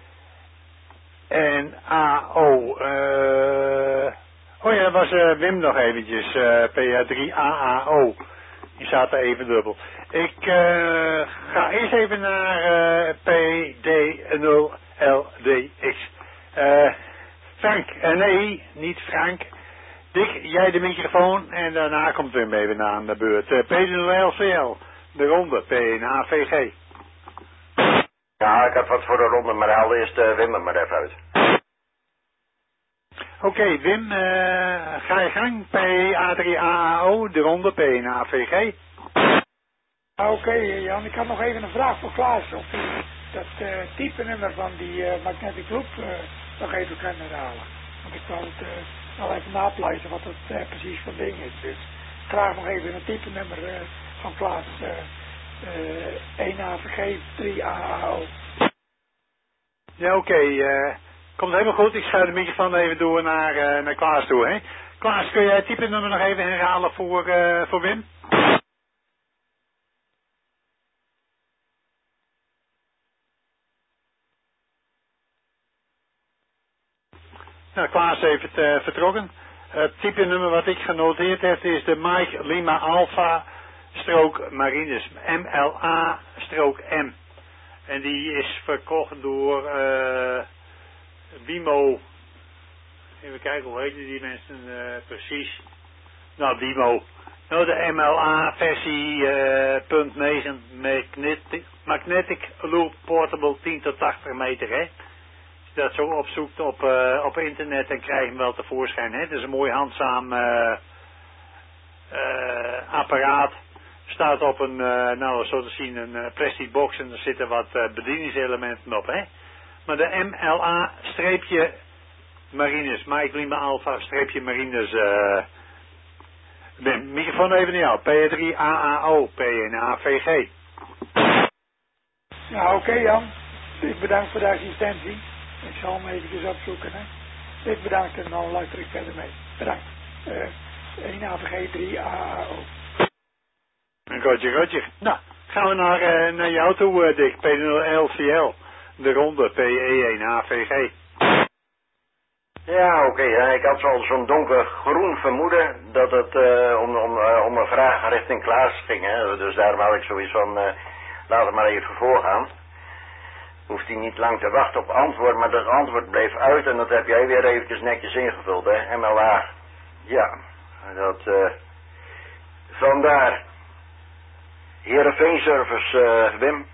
En AO, oh ja, dat was Wim nog eventjes, PA3AAO. Die zaten even dubbel. Ik ga eerst even naar PD0LDX. Frank, nee, niet Frank. Dick, jij de microfoon en daarna komt Wim even aan de beurt. PD0LCL, de ronde, P1AVG. Ja, ik had wat voor de ronde, maar haal eerst Wim er maar even uit. Oké, Wim, ga je gang. PA3AAO, de ronde, P1AVG. Oké, Jan, ik had nog even een vraag voor Klaas. Of hij dat type nummer van die Magnetic Loop nog even kan herhalen. Want ik wou het al even napluisteren wat het precies van ding is. Dus graag nog even een type nummer van Klaas. 1AVG, 3AAO. Ja, oké. Komt helemaal goed. Ik schuif de microfoon even door naar Klaas toe, hè. Klaas, kun jij het type nummer nog even herhalen voor Wim? Nou, Klaas heeft het vertrokken. Het type nummer wat ik genoteerd heb is de Mike Lima Alpha Marines MLA-M. En die is verkocht door Bimo. Even kijken, hoe heet die mensen precies? Nou, Bimo. Nou, de MLA versie .9 Magnetic Loop Portable 10 tot 80 meter, hè. Als je dat zo opzoekt op internet, dan krijg je hem wel tevoorschijn, hè. Het is een mooi handzaam apparaat. Staat op een, nou zo te zien, een plastic box en er zitten wat bedieningselementen op, hè. Maar de MLA-Marines, Mike Lima Alpha-Marines, microfoon even naar jou, P3AAO, P1AVG. Ja, oké, Jan. Ik bedank voor de assistentie. Ik zal hem eventjes opzoeken, hè. Ik bedank en dan luister ik verder mee. Bedankt. 1AVG, 3AAO. Roger. Nou, gaan we naar jou toe, Dick. P0LCL. De ronde, PE1AVG. Ja, oké. Ik had zo'n donkergroen vermoeden dat het om een vraag richting Klaas ging. Hè. Dus daarom had ik zoiets van, laat het maar even voorgaan. Hoeft hij niet lang te wachten op antwoord, maar dat antwoord bleef uit en dat heb jij weer eventjes netjes ingevuld, hè. MLA, ja, dat vandaar. Heerenveen Service, Wim.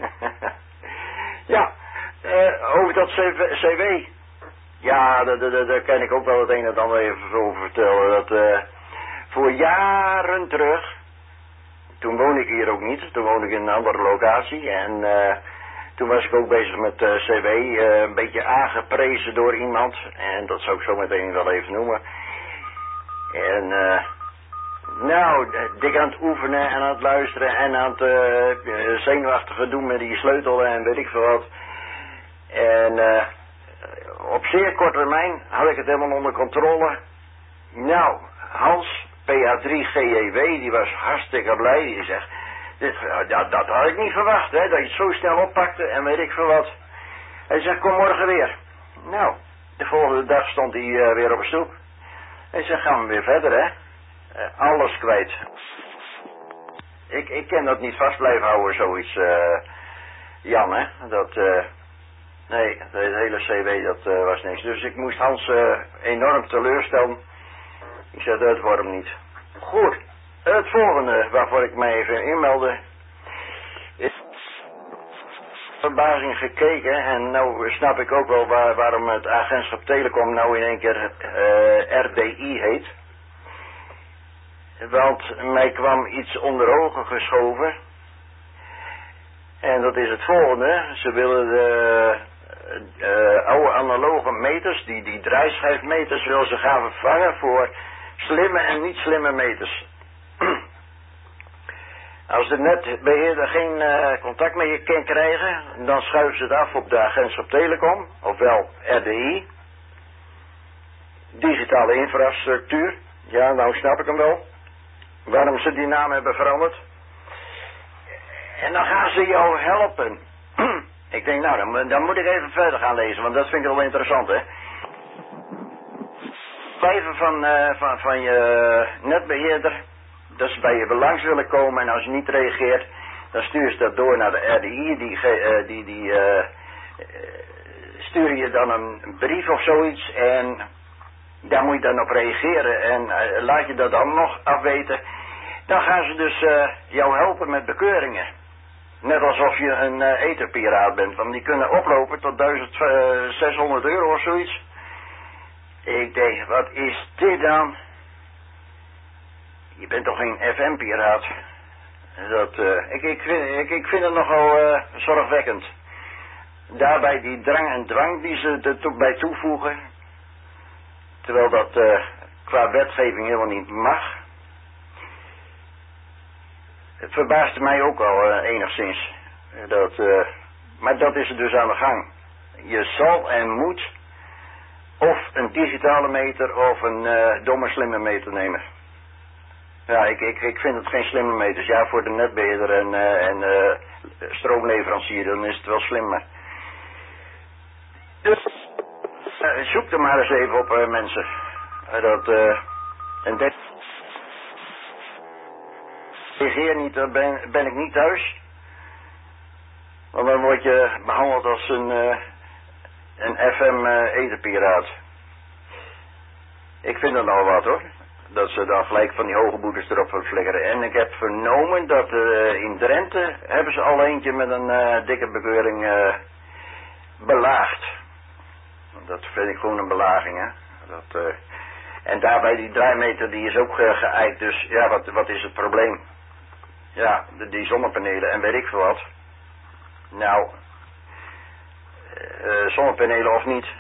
Ja, over dat CW. Ja, daar kan ik ook wel het een en het ander even over vertellen. Dat voor jaren terug, toen woonde ik hier ook niet, toen woonde ik in een andere locatie. En toen was ik ook bezig met CW, een beetje aangeprezen door iemand. En dat zou ik zo meteen wel even noemen. En nou, dik aan het oefenen en aan het luisteren en aan het zenuwachtige doen met die sleutel en weet ik veel wat. En op zeer korte termijn had ik het helemaal onder controle. Nou, Hans, PH3GEW, die was hartstikke blij. Die zegt, dat had ik niet verwacht, hè, dat je het zo snel oppakte en weet ik veel wat. Hij zegt, kom morgen weer. Nou, de volgende dag stond hij weer op een stoep. Hij zegt, gaan we weer verder, hè. Alles kwijt. Ik kan dat niet vast blijven houden, zoiets, Jan, hè. Dat, nee, het hele CW, dat was niks. Dus ik moest Hans enorm teleurstellen. Ik zei, het wordt hem niet. Goed, het volgende waarvoor ik mij even inmeldde. Is verbazing gekeken en nou snap ik ook wel waarom het agentschap Telecom nou in één keer RDI heet. Want mij kwam iets onder ogen geschoven. En dat is het volgende. Ze willen de oude analoge meters, die draaischijfmeters, willen ze gaan vervangen voor slimme en niet slimme meters. Als de netbeheerder geen contact met je kan krijgen, dan schuiven ze het af op de agentschap Telecom, ofwel RDI. Digitale infrastructuur. Ja, nou snap ik hem wel. Waarom ze die naam hebben veranderd. En dan gaan ze jou helpen. Ik denk, nou, dan moet ik even verder gaan lezen, want dat vind ik wel interessant, hè. Blijven van je netbeheerder, dat ze bij je langs willen komen en als je niet reageert, dan stuur je dat door naar de RDI, die stuur je dan een brief of zoiets en daar moet je dan op reageren en laat je dat dan nog afweten. Dan gaan ze dus jou helpen met bekeuringen. Net alsof je een etherpiraat bent, want die kunnen oplopen tot 1600 euro of zoiets. Ik denk, wat is dit dan? Je bent toch geen FM-piraat? Ik vind het nogal zorgwekkend. Daarbij die drang en dwang die ze er bij toevoegen. Terwijl dat qua wetgeving helemaal niet mag. Het verbaasde mij ook al enigszins. Maar dat is er dus aan de gang. Je zal en moet of een digitale meter of een domme slimme meter nemen. Ja, ik vind het geen slimme meters. Ja, voor de netbeheerder en stroomleverancier, dan is het wel slimmer. Dus zoek er maar eens even op, mensen. En dit reageer niet, dan ben ik niet thuis. Want dan word je behandeld als een FM-etherpiraat. Ik vind dat nou wat, hoor. Dat ze dan gelijk van die hoge boetes erop flikkeren. En ik heb vernomen dat in Drenthe hebben ze al eentje met een dikke bekeuring belaagd. Dat vind ik gewoon een belaging, hè. En daarbij die draaimeter die is ook geëikt. Dus ja, wat is het probleem? Ja, die zonnepanelen en weet ik veel wat. Nou, zonnepanelen of niet.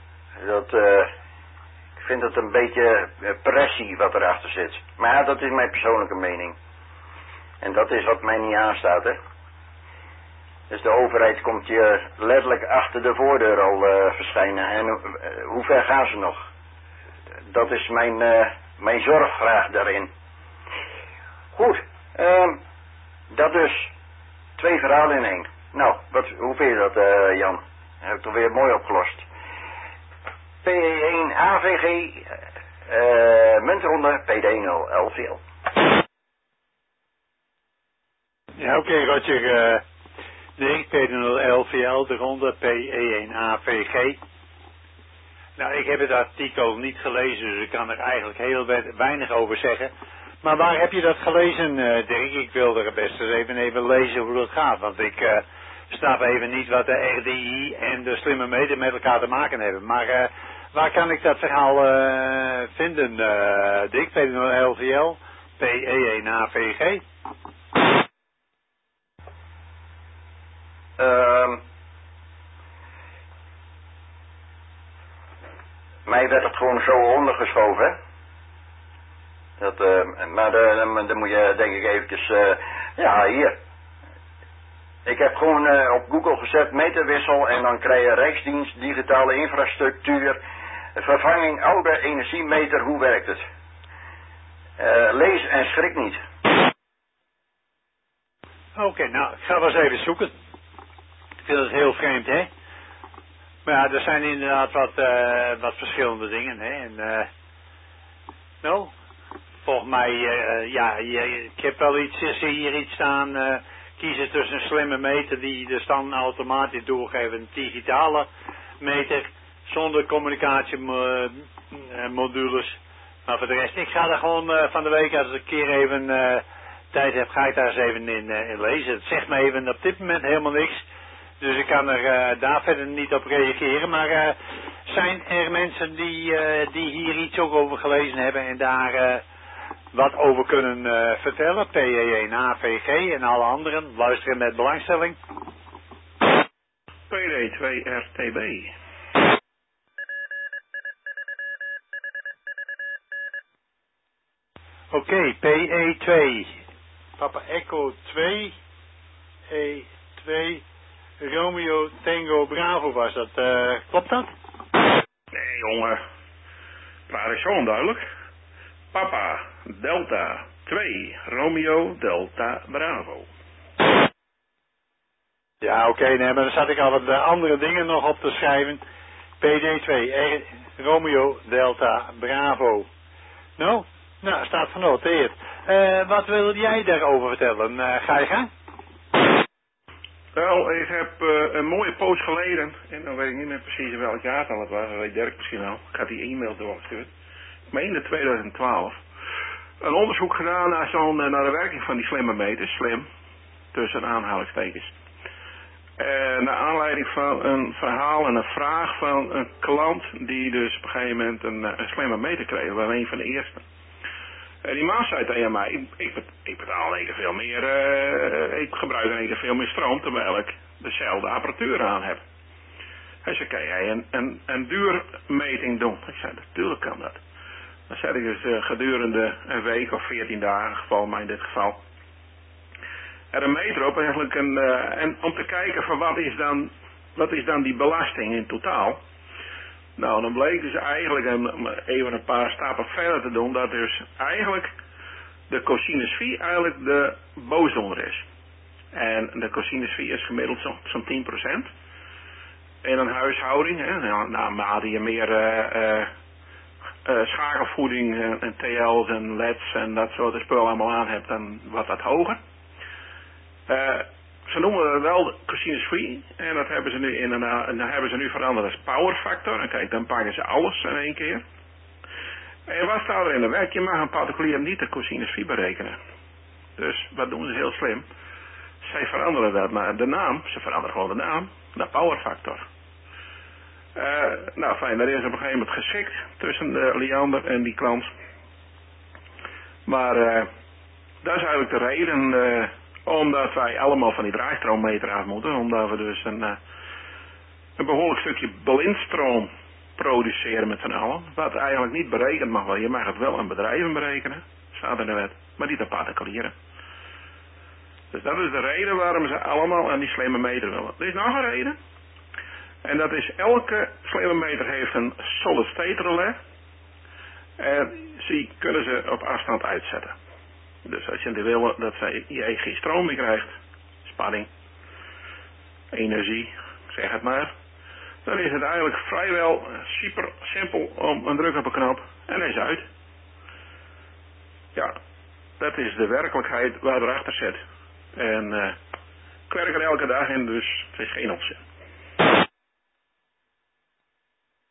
Ik vind het een beetje pressie wat erachter zit. Maar ja, dat is mijn persoonlijke mening. En dat is wat mij niet aanstaat, hè. Dus de overheid komt je letterlijk achter de voordeur al verschijnen. En hoe ver gaan ze nog? Dat is mijn zorgvraag daarin. Goed, dat dus. 2 verhalen in 1. Nou, hoe vind je dat, Jan? Dat heb ik toch weer mooi opgelost. PE1 AVG, muntronde PD0 LVL. Ja, oké, Roger. Nee, PD0 LVL, de ronde PE1 AVG. Nou, ik heb het artikel niet gelezen, dus ik kan er eigenlijk heel weinig over zeggen. Maar waar heb je dat gelezen, Dirk? Ik wil er best eens even lezen hoe dat gaat. Want ik snap even niet wat de RDI en de slimme meter met elkaar te maken hebben. Maar waar kan ik dat verhaal vinden, Dick? VD0LVL, PE1AVG? Mij werd het gewoon zo ondergeschoven, hè. Maar dan moet je denk ik eventjes, ja hier. Ik heb gewoon op Google gezet meterwissel en dan krijg je Rijksdienst digitale infrastructuur, vervanging oude energiemeter, hoe werkt het? Lees en schrik niet. Oké, nou, ik ga wel eens even zoeken. Ik vind het heel vreemd, hè? Maar ja, er zijn inderdaad wat verschillende dingen, hè? En, nou, volgens mij, ja, ik heb wel iets, zie hier iets staan, kiezen tussen een slimme meter die de stand automatisch doorgeeft, een digitale meter zonder communicatiemodules. Maar voor de rest, ik ga er gewoon van de week, als ik een keer even tijd heb, ga ik daar eens even in lezen. Het zegt me even op dit moment helemaal niks. Dus ik kan er daar verder niet op reageren. Maar zijn er mensen die hier iets ook over gelezen hebben en daar wat over kunnen vertellen? PE1AVG en alle anderen. Luisteren met belangstelling. PD2RTB. Oké, PE2. Papa Echo 2. E2. Romeo Tango Bravo was dat. Klopt dat? Nee, jongen. Klaar is zo onduidelijk. Papa Delta 2 Romeo Delta Bravo. Ja, oké, nee, maar dan zat ik al wat andere dingen nog op te schrijven. PD2 Romeo Delta Bravo. Nou, staat genoteerd. Wat wil jij daarover vertellen? Ga je gang? Wel, ik heb een mooie poos geleden, en dan weet ik niet meer precies welk jaartal het was, dat weet Dirk misschien wel, ik had die e-mail doorgestuurd, ik meen in 2012, een onderzoek gedaan naar de werking van die slimme meters, slim, tussen aanhalingstekens. Naar aanleiding van een verhaal en een vraag van een klant die dus op een gegeven moment een slimme meter kreeg, dat was een van de eerste. Die man zei tegen mij, ik betaal in één keer veel meer, ik gebruik in één keer veel meer stroom terwijl ik dezelfde apparatuur aan heb. Hij zei, kan jij een duurmeting doen? Ik zei, natuurlijk kan dat. Dan zet ik dus gedurende een week of 14 dagen, geval maar in dit geval, er een meter op eigenlijk en om te kijken van wat is dan die belasting in totaal. Nou, dan bleek dus eigenlijk, even een paar stappen verder te doen, dat dus eigenlijk de cosinus phi eigenlijk de boosdoener is. En de cosinus phi is gemiddeld zo'n 10%. In een huishouding, hè, naarmate je meer schakelvoeding en TL's en LED's en dat soort spullen allemaal aan hebt, dan wordt dat hoger. Ze noemen dat wel cosinus phi en dat hebben ze nu hebben ze nu veranderd als power factor. En kijk, dan pakken ze alles in één keer. En wat staat er in de wet? Je mag een particulier niet de cosinus phi berekenen. Dus wat doen ze heel slim? Zij veranderen dat naar de naam. Ze veranderen gewoon de naam naar power factor. Nou fijn, dat is op een gegeven moment geschikt tussen de Liander en die klant. Maar dat is eigenlijk de reden, omdat wij allemaal van die draaistroommeter af moeten. Omdat we dus een behoorlijk stukje blindstroom produceren met z'n allen. Wat eigenlijk niet berekend mag worden. Je mag het wel aan bedrijven berekenen, staat in de wet, maar niet aan particulieren. Dus dat is de reden waarom ze allemaal aan die slimme meter willen. Er is nog een reden. En dat is elke slimme meter heeft een solid state relais. En die kunnen ze op afstand uitzetten. Dus als je wil dat je geen stroom meer krijgt, spanning, energie, zeg het maar, dan is het eigenlijk vrijwel super simpel om een druk op een knop en hij is uit. Ja, dat is de werkelijkheid waar erachter zit. En ik werk er elke dag in, dus het is geen optie.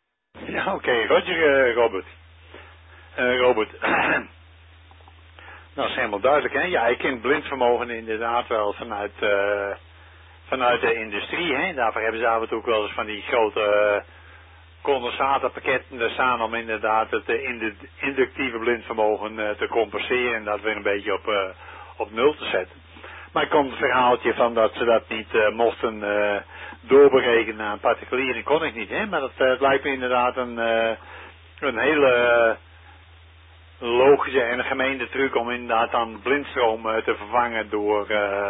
Ja, oké, Roger, Robert. Robert. Dat is helemaal duidelijk, hè? Ja, ik ken blindvermogen inderdaad wel vanuit de industrie, hè? Daarvoor hebben ze af en toe ook wel eens van die grote condensatorpakketten er staan om inderdaad het inductieve blindvermogen te compenseren en dat weer een beetje op nul te zetten. Maar ik kom het verhaaltje van dat ze dat niet mochten doorberekenen aan particulieren, kon ik niet, hè? Maar dat lijkt me inderdaad een hele logische en gemeende truc om inderdaad dan blindstroom te vervangen door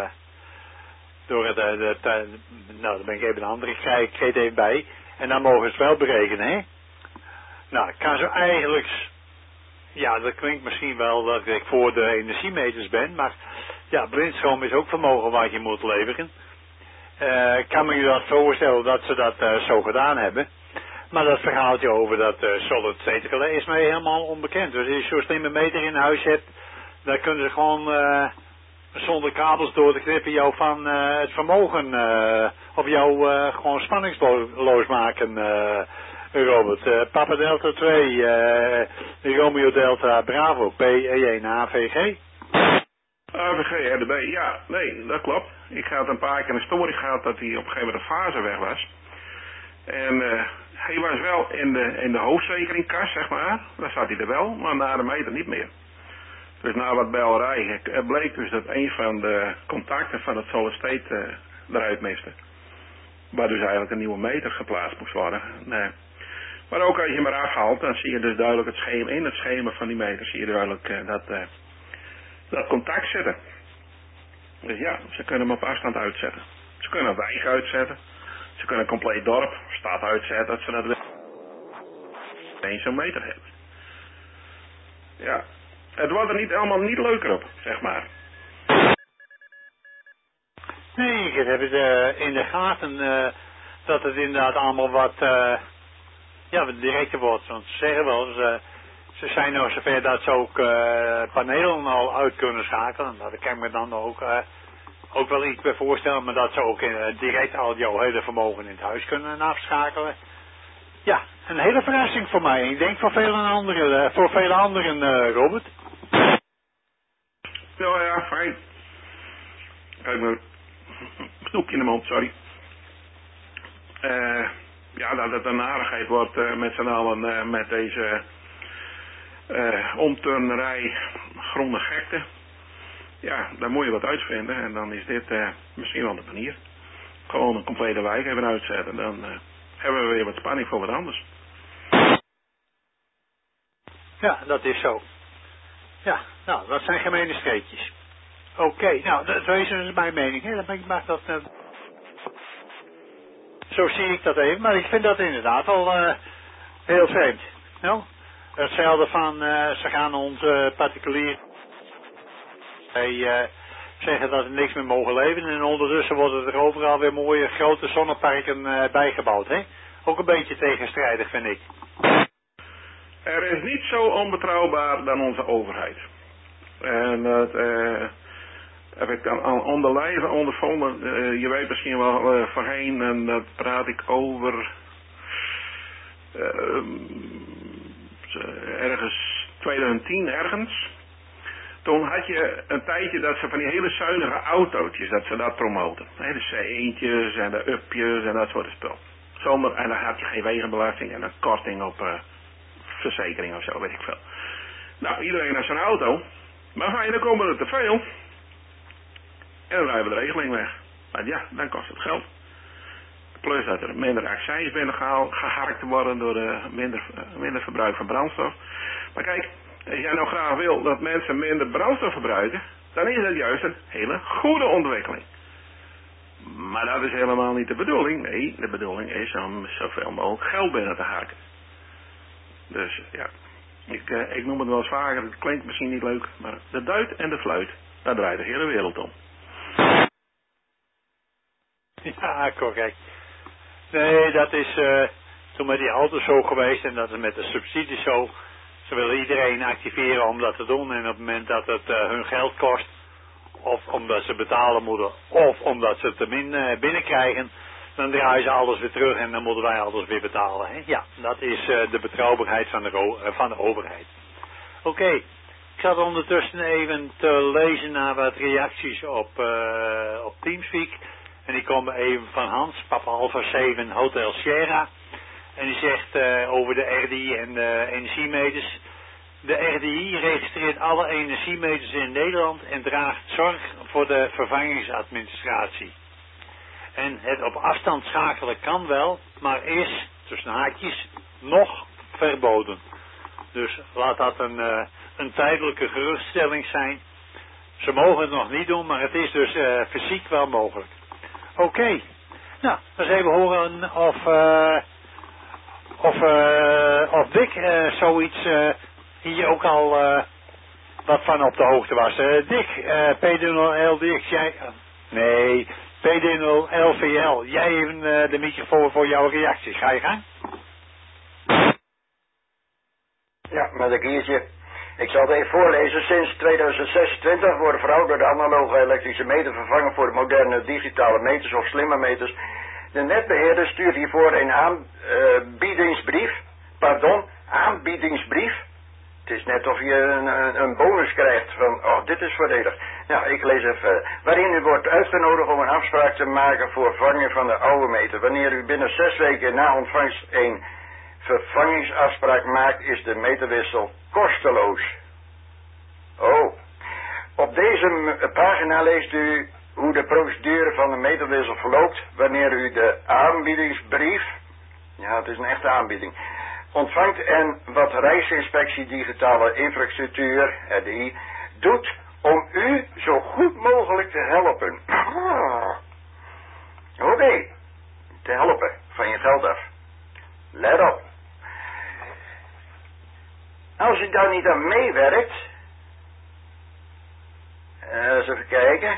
nou, dan ben ik even een andere, ik kreeg het even bij. En dan mogen ze het wel berekenen, hè. Nou, ik kan zo eigenlijk, ja, dat klinkt misschien wel dat ik voor de energiemeters ben, maar ja, blindstroom is ook vermogen wat je moet leveren. Ik kan me dat voorstellen dat ze dat zo gedaan hebben. Maar dat verhaaltje over dat solid state relay is mij helemaal onbekend. Dus als je zo'n slimme meter in huis hebt, dan kunnen ze gewoon zonder kabels door te knippen jou van het vermogen of jou gewoon spanningsloos maken, Robert. Papa Delta 2, Romeo Delta Bravo, PE1 AVG. AVG, RDB, ja, nee, dat klopt. Ik had een paar keer een story gehad dat hij op een gegeven moment een fase weg was. En hij was wel in de hoofdzekeringkast, zeg maar. Daar zat hij er wel, maar na de meter niet meer. Dus na wat bellerij bleek dus dat een van de contacten van het solid state eruit miste. Waar dus eigenlijk een nieuwe meter geplaatst moest worden. Nee. Maar ook als je hem eraf haalt, dan zie je dus duidelijk het schema, in het schema van die meter zie je duidelijk dat contact zitten. Dus ja, ze kunnen hem op afstand uitzetten. Ze kunnen een wijk uitzetten. Ze kunnen een compleet dorp, stad uitzetten, dat ze dat wel eens zo'n meter hebben. Ja, het wordt er niet allemaal niet leuker op, zeg maar. Nee, ik heb het in de gaten dat het inderdaad allemaal wat directer wordt. Want ze zeggen wel, ze zijn nou zover dat ze ook panelen al uit kunnen schakelen. Nou, daar kan ik me dan ook wel iets bij voorstellen, maar dat ze ook direct al jouw hele vermogen in het huis kunnen afschakelen. Ja, een hele verrassing voor mij. Ik denk voor vele anderen, Robert. Ja, fijn. Kijk maar, snoepje in de mond, sorry. Ja, dat het een aardigheid wordt met z'n allen met deze omturnerij groene gekte. Ja, daar moet je wat uitvinden en dan is dit misschien wel de manier. Gewoon een complete wijk even uitzetten, dan hebben we weer wat spanning voor wat anders. Ja, dat is zo. Ja, nou, dat zijn gemene streetjes. Oké, nou, dat is dus mijn mening, hè. Dan mag dat... Zo zie ik dat even, maar ik vind dat inderdaad al heel vreemd. Nou, hetzelfde van, ze gaan ons particulier zeggen dat er niks meer mogen leven en ondertussen worden er overal weer mooie grote zonneparken bijgebouwd, hè? Ook een beetje tegenstrijdig, vind ik. Er is niet zo onbetrouwbaar dan onze overheid. En dat heb ik dan al onder lijve ondervonden. Je weet misschien wel voorheen, en dat praat ik over ergens 2010 ergens. Toen had je een tijdje dat ze van die hele zuinige autootjes, dat ze dat promoten. De C1'tjes en de upjes en dat soort spul. En dan had je geen wegenbelasting en een korting op verzekering of zo, weet ik veel. Nou, iedereen heeft zo'n auto. Maar fijn, dan komen er te veel. En dan rijden we de regeling weg. Maar ja, dan kost het geld. Plus dat er minder accijns binnen geharkt worden door minder verbruik van brandstof. Maar kijk, als jij nou graag wil dat mensen minder brandstof verbruiken, dan is dat juist een hele goede ontwikkeling. Maar dat is helemaal niet de bedoeling. Nee, de bedoeling is om zoveel mogelijk geld binnen te harken. Dus ja, ik noem het wel eens vaker, het klinkt misschien niet leuk, maar de duit en de fluit, daar draait de hele wereld om. Ja, correct. Nee, dat is toen met die auto's zo geweest en dat is met de subsidies zo. Ze willen iedereen activeren om dat te doen en op het moment dat het hun geld kost, of omdat ze betalen moeten, of omdat ze te min binnenkrijgen, dan draaien ze alles weer terug en dan moeten wij alles weer betalen. Hè? Ja, dat is de betrouwbaarheid van de overheid. Oké, zat ondertussen even te lezen naar wat reacties op Teamspeak. En die komen even van Hans, Papa Alpha 7 Hotel Sierra. En die zegt over de RDI en de energiemeters. De RDI registreert alle energiemeters in Nederland en draagt zorg voor de vervangingsadministratie. En het op afstand schakelen kan wel, maar is, tussen haakjes, nog verboden. Dus laat dat een tijdelijke geruststelling zijn. Ze mogen het nog niet doen, maar het is dus fysiek wel mogelijk. Oké. Nou, eens even horen of Dick zoiets hier ook al wat van op de hoogte was. Dick, PD0LDX, jij... nee, PD0LVL. Jij even de microfoon voor jouw reactie. Ga je gang? Ja, met een kiertje. Ik zal het even voorlezen. Sinds 2026 worden vooral door de analoge elektrische meter vervangen voor de moderne digitale meters of slimme meters. De netbeheerder stuurt hiervoor een aanbiedingsbrief. Het is net of je een bonus krijgt van, oh, dit is voordelig. Nou, ik lees even verder. Waarin u wordt uitgenodigd om een afspraak te maken voor vervanging van de oude meter. Wanneer u binnen 6 weken na ontvangst een vervangingsafspraak maakt, is de meterwissel kosteloos. Oh. Op deze pagina leest u hoe de procedure van de meterwissel verloopt wanneer u de aanbiedingsbrief, ja, het is een echte aanbieding, ontvangt en wat Rijksinspectie Digitale Infrastructuur, RDI, doet om u zo goed mogelijk te helpen. Oké, te helpen van je geld af. Let op. Als u daar niet aan meewerkt, eens even kijken,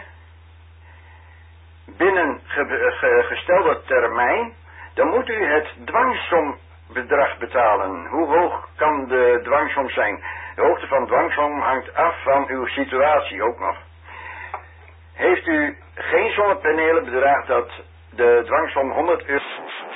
binnen gestelde termijn, dan moet u het dwangsom-bedrag betalen. Hoe hoog kan de dwangsom zijn? De hoogte van dwangsom hangt af van uw situatie ook nog. Heeft u geen zonnepanelen, bedraagt dat de dwangsom 100 euro.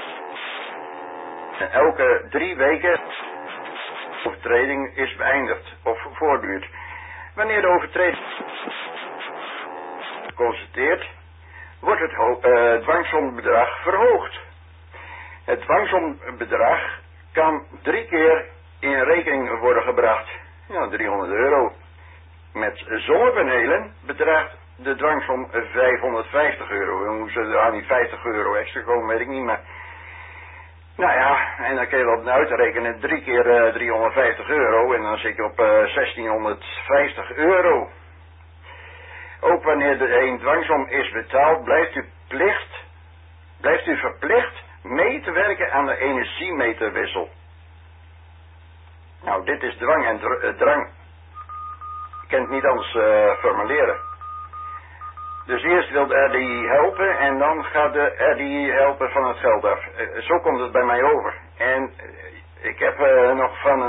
En elke 3 weken overtreding is beëindigd of voortduurt. Wanneer de overtreding geconstateerd, wordt het dwangsombedrag verhoogd. Het dwangsombedrag kan 3 keer in rekening worden gebracht. Ja, 300 euro. Met zonnepanelen bedraagt de dwangsom 550 euro. En hoe ze er aan die 50 euro extra komen, weet ik niet, maar... Nou ja, en dan kun je op uitrekenen 3 keer 350 euro en dan zit je op 1650 euro. Ook wanneer de een dwangsom is betaald, blijft u verplicht mee te werken aan de energiemeterwissel. Nou, dit is dwang en drang. Ik kan het niet anders formuleren. Dus eerst wil de RDI helpen en dan gaat de RDI helpen van het geld af. Zo komt het bij mij over. En ik heb nog van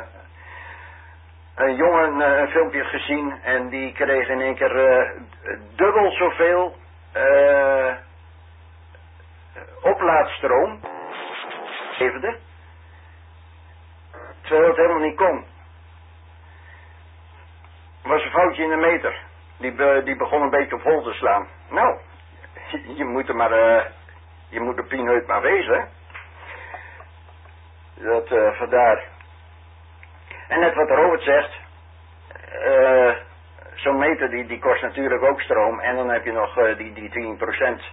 een jongen een filmpje gezien en die kreeg in één keer dubbel zoveel oplaadstroom. Terwijl het helemaal niet kon. Was een foutje in de meter. Die begon een beetje op hol te slaan. Nou, je moet de pineut maar wezen. Dat vandaar. En net wat Robert zegt. Zo'n meter die kost natuurlijk ook stroom. En dan heb je nog die 10%.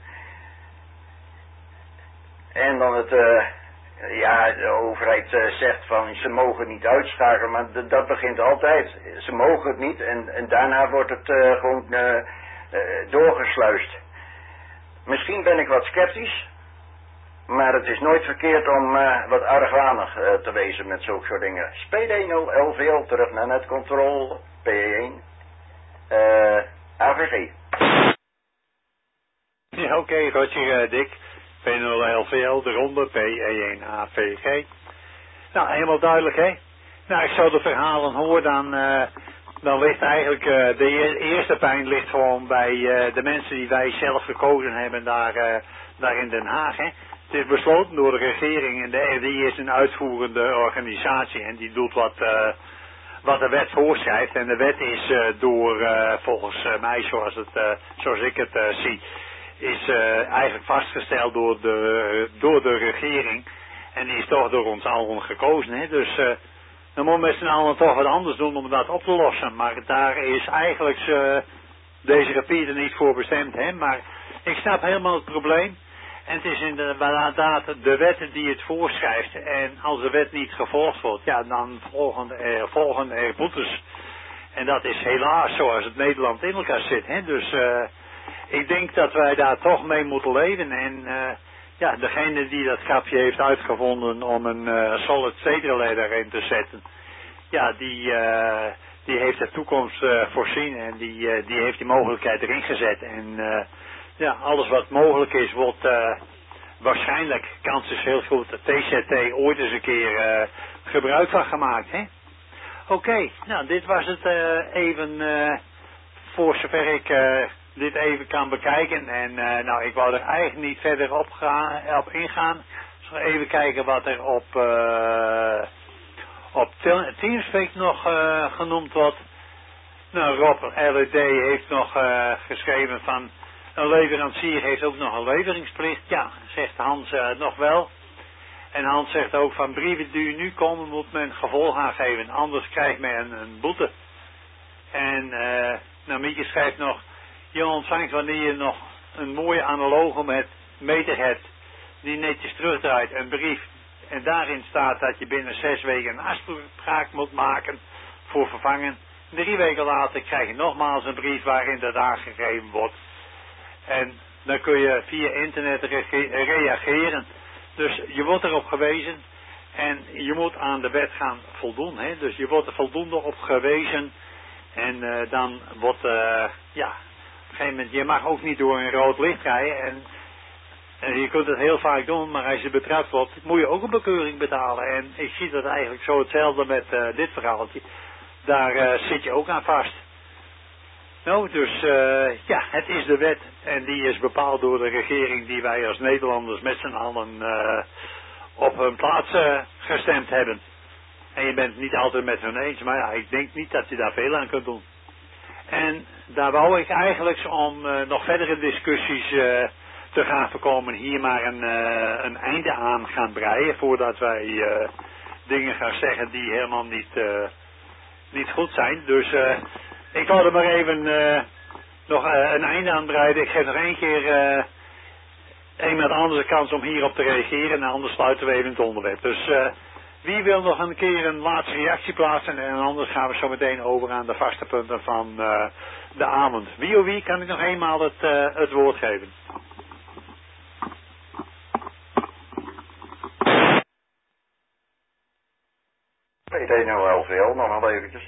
En dan de overheid zegt van ze mogen niet uitschakelen, maar dat begint altijd. Ze mogen het niet en daarna wordt het gewoon doorgesluist. Misschien ben ik wat sceptisch, maar het is nooit verkeerd om wat argwanig te wezen met zulke soort dingen. PD0 LVL terug naar netcontrole, PE1, AVG. Ja, oké, Roger, Dick. P0LVL, de ronde, PE1AVG. Nou, helemaal duidelijk, hè? Nou, ik zou de verhalen horen, dan ligt eigenlijk, de eerste pijn ligt gewoon bij de mensen die wij zelf gekozen hebben daar in Den Haag, hè? Het is besloten door de regering en de RDI is een uitvoerende organisatie en die doet wat de wet voorschrijft. En de wet is volgens mij, zoals ik het zie, is eigenlijk vastgesteld door de regering. En die is toch door ons allen gekozen. Hè? Dus dan moeten we met z'n allen toch wat anders doen om dat op te lossen. Maar daar is eigenlijk deze repeater niet voor bestemd. Hè? Maar ik snap helemaal het probleem. En het is inderdaad de wet die het voorschrijft. En als de wet niet gevolgd wordt, ja, dan volgen er boetes. En dat is helaas zoals het Nederland in elkaar zit. Hè? Dus ik denk dat wij daar toch mee moeten leven. En ja, degene die dat grapje heeft uitgevonden om een solid state relay daarin te zetten. Ja, die heeft de toekomst voorzien en die heeft die mogelijkheid erin gezet. En ja, alles wat mogelijk is, wordt waarschijnlijk, kans is heel goed, de TZT ooit eens een keer gebruik van gemaakt. Hè? Oké, nou dit was het even voor zover ik dit even kan bekijken. En nou, ik wou er eigenlijk niet verder op ingaan. Dus even kijken wat er op Teamspeak nog genoemd wordt. Nou, Rob LED heeft nog geschreven van een leverancier heeft ook nog een leveringsplicht. Ja, zegt Hans nog wel. En Hans zegt ook van brieven die nu komen moet men gevolg aangeven. Anders krijgt men een boete. En nou, Mieke schrijft nog. Je ontvangt wanneer je nog een mooie analoge meter hebt. Die netjes terugdraait. Een brief. En daarin staat dat je binnen 6 weken een afspraak moet maken voor vervangen. 3 weken later krijg je nogmaals een brief waarin dat aangegeven wordt. En dan kun je via internet reageren. Dus je wordt erop gewezen en je moet aan de wet gaan voldoen. Hè? Dus je wordt er voldoende op gewezen en dan wordt, ja, op een gegeven moment, je mag ook niet door een rood licht rijden. En je kunt het heel vaak doen, maar als je betrapt wordt, moet je ook een bekeuring betalen. En ik zie dat eigenlijk zo hetzelfde met dit verhaaltje. Daar zit je ook aan vast. Nou, dus ja, het is de wet en die is bepaald door de regering die wij als Nederlanders met z'n allen op hun plaats gestemd hebben. En je bent het niet altijd met hun eens, maar ja, ik denk niet dat je daar veel aan kunt doen. En daar wou ik eigenlijk om nog verdere discussies te gaan voorkomen hier maar een einde aan gaan breien voordat wij dingen gaan zeggen die helemaal niet goed zijn. Dus ik wou er maar even nog een einde aan breiden. Ik geef nog 1 keer een met andere kans om hierop te reageren en anders sluiten we even het onderwerp. Dus wie wil nog een keer een laatste reactie plaatsen en anders gaan we zo meteen over aan de vaste punten van de avond. Wie kan ik nog eenmaal het woord geven? PT0LVL, nog wel eventjes.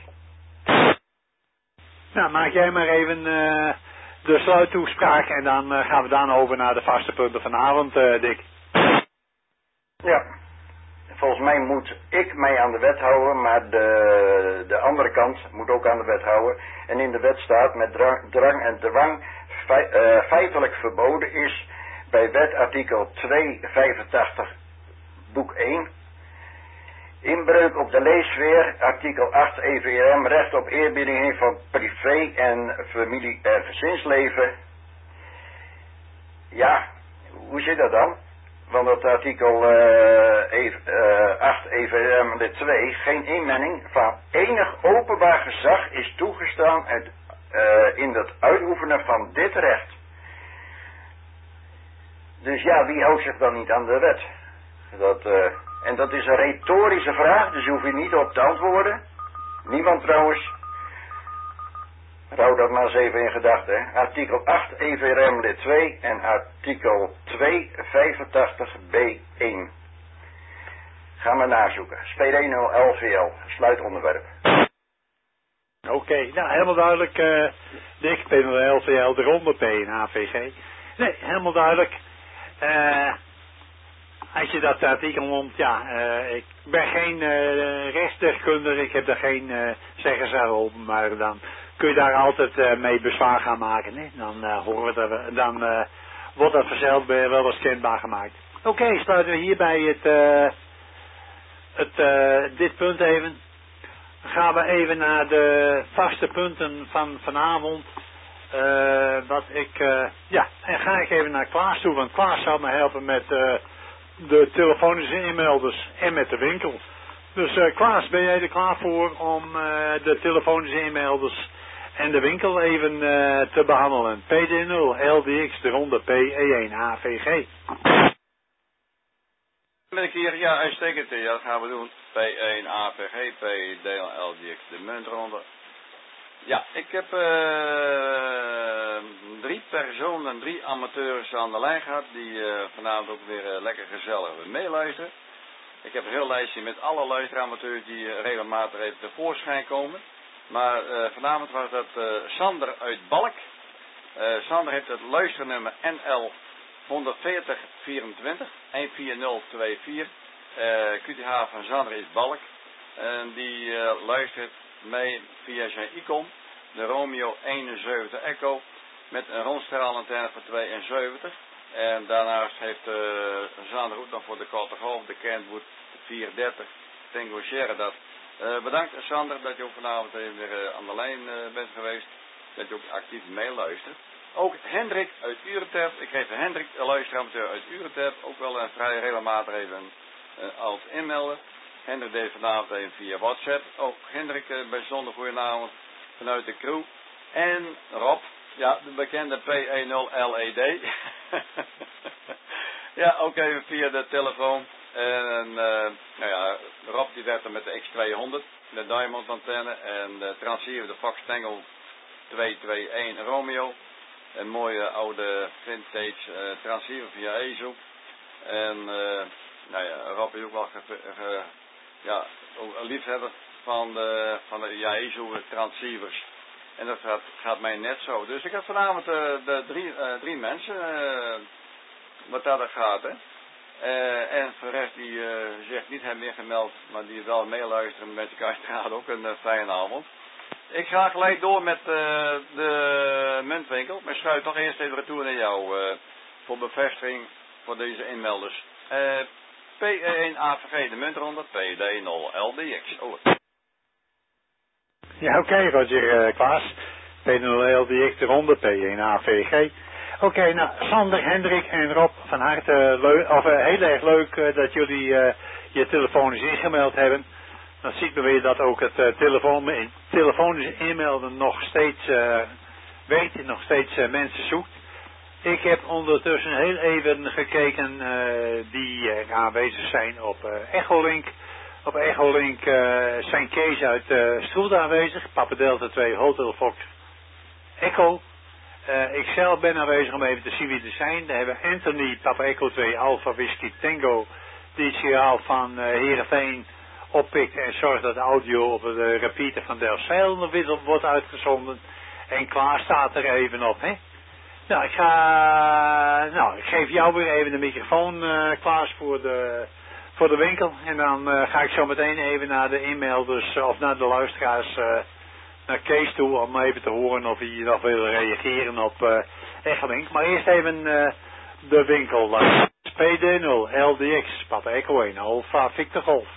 Nou, maak jij maar even de sluittoespraak en dan gaan we dan over naar de vaste punten vanavond, Dick. Ja, volgens mij moet ik mij aan de wet houden, maar de andere kant moet ook aan de wet houden. En in de wet staat met drang en dwang feitelijk verboden is bij wet artikel 285 boek 1... Inbreuk op de leefsfeer, artikel 8 EVRM, recht op eerbiediging van privé en familie- en gezinsleven. Ja, hoe zit dat dan? Want dat artikel 8 EVRM lid 2, geen inmenging van enig openbaar gezag is toegestaan in het uitoefenen van dit recht. Dus ja, wie houdt zich dan niet aan de wet? En dat is een retorische vraag, dus hoef je niet op te antwoorden. Niemand trouwens. Hou dat maar eens even in gedachten. Artikel 8 EVRM lid 2 en artikel 285 B1. Gaan we nazoeken. SP10 LVL, sluitonderwerp. Oké, nou helemaal duidelijk. Dick, P0 LVL eronder, P en AVG. Nee, helemaal duidelijk. Als je dat artikel noemt, ja, ik ben geen rechtsdeskundige, ik heb daar geen zeggenschap op, maar dan kun je daar altijd mee bezwaar gaan maken. Hè? Dan horen we dan wordt dat vanzelf wel eens kenbaar gemaakt. Oké, sluiten we hierbij dit punt even. gaan we even naar de vaste punten van vanavond. En ga ik even naar Klaas toe, want Klaas zal me helpen met de telefonische inmelders en met de winkel. Dus Klaas, ben jij er klaar voor om de telefonische inmelders en de winkel even te behandelen? PD0, LDX, de ronde PE1, AVG. Ben ik hier? Ja, uitstekend. Ja, dat gaan we doen. P1, AVG, PD0, LDX, de muntronde. Ja, ik heb 3 personen, 3 amateurs aan de lijn gehad die vanavond ook weer lekker gezellig meeluisteren. Ik heb een heel lijstje met alle luisteramateurs die regelmatig even tevoorschijn komen. Maar vanavond was dat Sander uit Balk. Sander heeft het luisternummer NL 14024 14024. QTH van Sander is Balk. En die luistert mee via zijn icon, de Romeo 71 Echo, met een rondstraalantenne van 72. En daarnaast heeft Sander ook nog voor de korte golf de Kentwood 430 Tango Sierra. Bedankt Sander dat je ook vanavond even weer aan de lijn bent geweest, dat je ook actief meeluistert. Ook Hendrik uit Uretep, ik geef Hendrik, de luisteramateur uit Uretep, ook wel vrij regelmatig even als inmelden. Hendrik deed vanavond even via WhatsApp. Ook Hendrik, bijzonder goedenavond vanuit de crew. En Rob, ja, de bekende P10LED. Ja, ook even via de telefoon. En Rob die werkte met de X200, de Diamond antenne. En de transceiver, de Fox Tangle 221 Romeo. Een mooie oude vintage transceiver via EZO. En Rob is ook wel ook een liefhebber van de EZO transceivers. En dat gaat mij net zo. Dus ik heb vanavond drie mensen wat dat gaat, hè. En voor de rest die zich niet hebben ingemeld, maar die wel meeluisteren, wens ik uiteraard ook een fijne avond. Ik ga gelijk door met de muntwinkel, maar schuif toch eerst even retour naar jou voor bevestiging voor deze inmelders. P1 AVG de muntronde, PD0 LDX. Over. Ja, oké, Roger Klaas. P0 LDX de ronde, P1 AVG. Oké, nou, Sander, Hendrik en Rob, van harte heel erg leuk dat jullie je telefonisch ingemeld hebben. Dan ziet men weer dat ook het telefonisch inmelden nog steeds werkt, nog steeds mensen zoekt. Ik heb ondertussen heel even gekeken die aanwezig zijn op Echolink. Op Echolink zijn Kees uit Stroelde aanwezig, Papa Delta 2 Hotel Fox Echo. Ik zelf ben aanwezig om even te zien wie er zijn. Daar hebben we Anthony, Papa Echo 2 Alpha Whisky Tango, die het signaal van Heerenveen oppikt en zorgt dat de audio op de repeater van Delfzijl nog wordt uitgezonden. En klaar staat er even op, hè. Nou, ik geef jou weer even de microfoon, Klaas, voor de winkel. En dan ga ik zo meteen even naar de inmelders of naar de luisteraars, naar Kees toe, om even te horen of hij nog wil reageren op Echelink. Maar eerst even de winkel. PD0, LDX, Papa Echo 1, Alpha Victor Golf.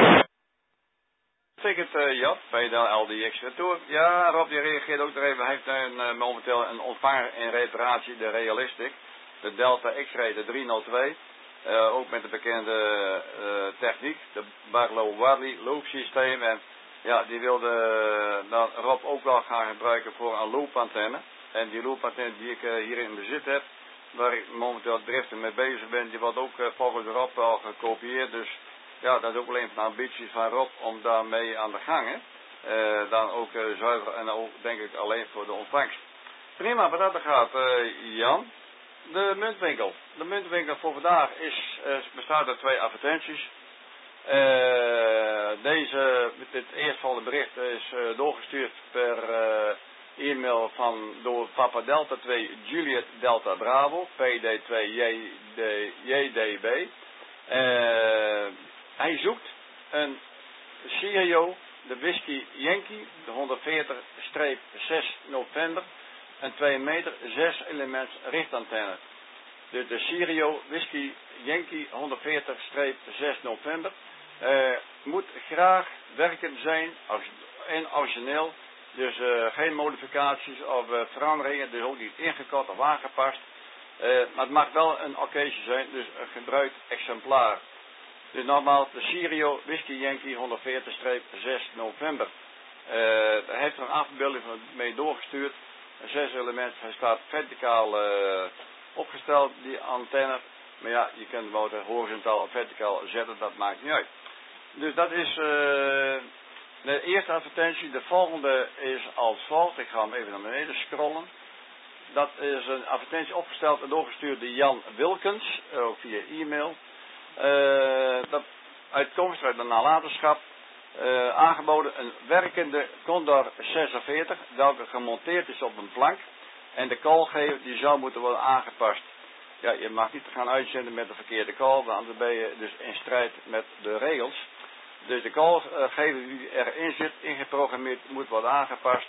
Zeker Jap, PD0 LDX retour. Ja, Rob die reageert ook er even. Hij heeft momenteel een ontvanger in reparatie, de Realistic. De Delta X-Ray, de 302. Ook met de bekende techniek, de Barlow-Wadley loop systeem. En ja, die wilde dan Rob ook wel gaan gebruiken voor een loopantenne. En die loopantenne die ik hier in bezit heb, waar ik momenteel driftig mee bezig ben, die wordt ook volgens Rob wel gekopieerd. Dus ja, dat is ook alleen van de ambities van Rob om daarmee aan de gang. Hè. Dan ook zuiver en ook denk ik alleen voor de ontvangst. Prima, wat dat gaat, Jan. De muntwinkel. De muntwinkel voor vandaag bestaat uit 2 advertenties. Dit eerstvolgende bericht is doorgestuurd per e-mail door Papa Delta 2 Juliet Delta Bravo, PD2 JDB. Hij zoekt een Sirio, de Whisky Yankee, de 140-6 November, een 2 meter 6 elements richtantenne. De Sirio Whisky Yankee 140-6 November, Moet graag werkend zijn en origineel. Dus geen modificaties of veranderingen, dus ook niet ingekort of aangepast. Maar het mag wel een occasie zijn, dus een gebruikt exemplaar. Dus nogmaals, de Sirio Whisky Yankee 140-6 november. Daar heeft er een afbeelding van mee doorgestuurd. 6 elementen, hij staat verticaal opgesteld, die antenne. Maar ja, je kunt hem ook horizontaal of verticaal zetten, dat maakt niet uit. Dus dat is de eerste advertentie. De volgende is als volgt. Ik ga hem even naar beneden scrollen. Dat is een advertentie opgesteld en doorgestuurd door Jan Wilkens, ook via e-mail. Dat uitkomst uit de nalatenschap. Aangeboden een werkende Condor 46, welke gemonteerd is op een plank. En de koolgever die zou moeten worden aangepast. Ja, je mag niet gaan uitzenden met de verkeerde kool, want dan ben je dus in strijd met de regels. Dus de koolgever die erin zit, ingeprogrammeerd, moet worden aangepast.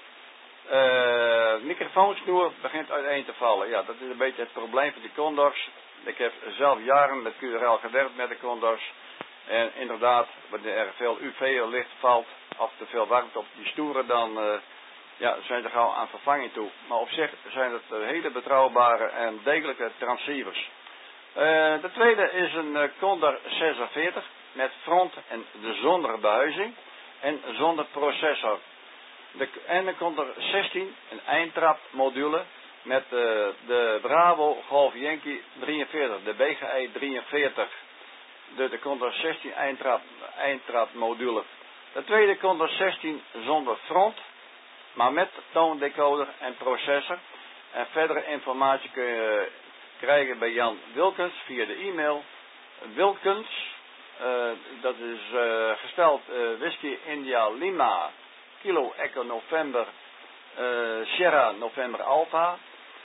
Microfoonsnoer begint uiteen te vallen. Ja, dat is een beetje het probleem van die Condors. Ik heb zelf jaren met QRL gewerkt met de Condors. En inderdaad, wanneer er veel UV-licht valt, of te veel warmte op die stoeren, dan zijn ze gauw aan vervanging toe. Maar op zich zijn het hele betrouwbare en degelijke transceivers. De tweede is een Condor 46 met front en zonder behuizing en zonder processor. En de Condor 16, een eindtrapmodule met de Bravo Golf Yankee 43, de BGE 43. De Condor 16 eindtrapmodule. De tweede Condor 16 zonder front, maar met toondecoder en processor. En verdere informatie kun je krijgen bij Jan Wilkens via de e-mail. Wilkens, dat is gesteld Whisky India Lima, Kilo Echo November, Sierra November Alpha,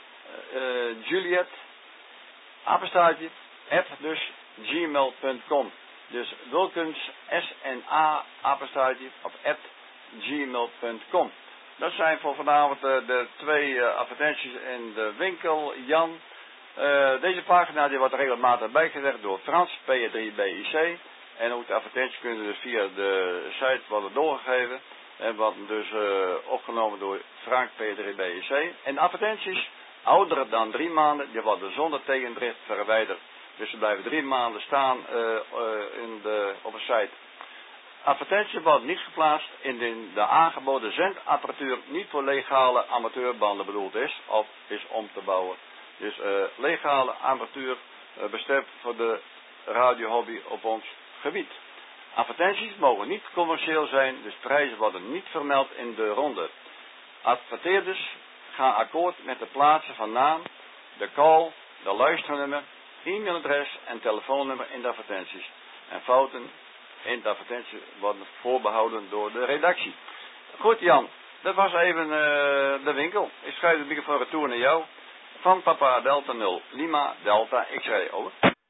Juliet, apenstaartje, dus gmail.com. Dus Wilkens SNA apenstaartje op @gmail.com. Dat zijn voor vanavond de twee advertenties in de winkel. Jan, deze pagina die wordt regelmatig bijgewerkt door Frans, P3BIC. En ook de advertenties kunnen dus via de site worden doorgegeven. En worden dus opgenomen door Frank, P3BIC. En de advertenties, ouder dan 3 maanden, die worden zonder tegendrift verwijderd. Dus ze blijven 3 maanden staan op een site. Advertenties worden niet geplaatst indien de aangeboden zendapparatuur niet voor legale amateurbanden bedoeld is of is om te bouwen. Dus legale apparatuur bestemd voor de radiohobby op ons gebied. Advertenties mogen niet commercieel zijn, dus prijzen worden niet vermeld in de ronde. Adverteerders gaan akkoord met de plaatsen van naam, de call, de luisternummer, e-mailadres en telefoonnummer in de advertenties. En fouten in de advertentie worden voorbehouden door de redactie. Goed Jan, dat was even de winkel. Ik schrijf de microfoon retour naar jou. Van Papa Delta 0, Lima Delta X-ray, over.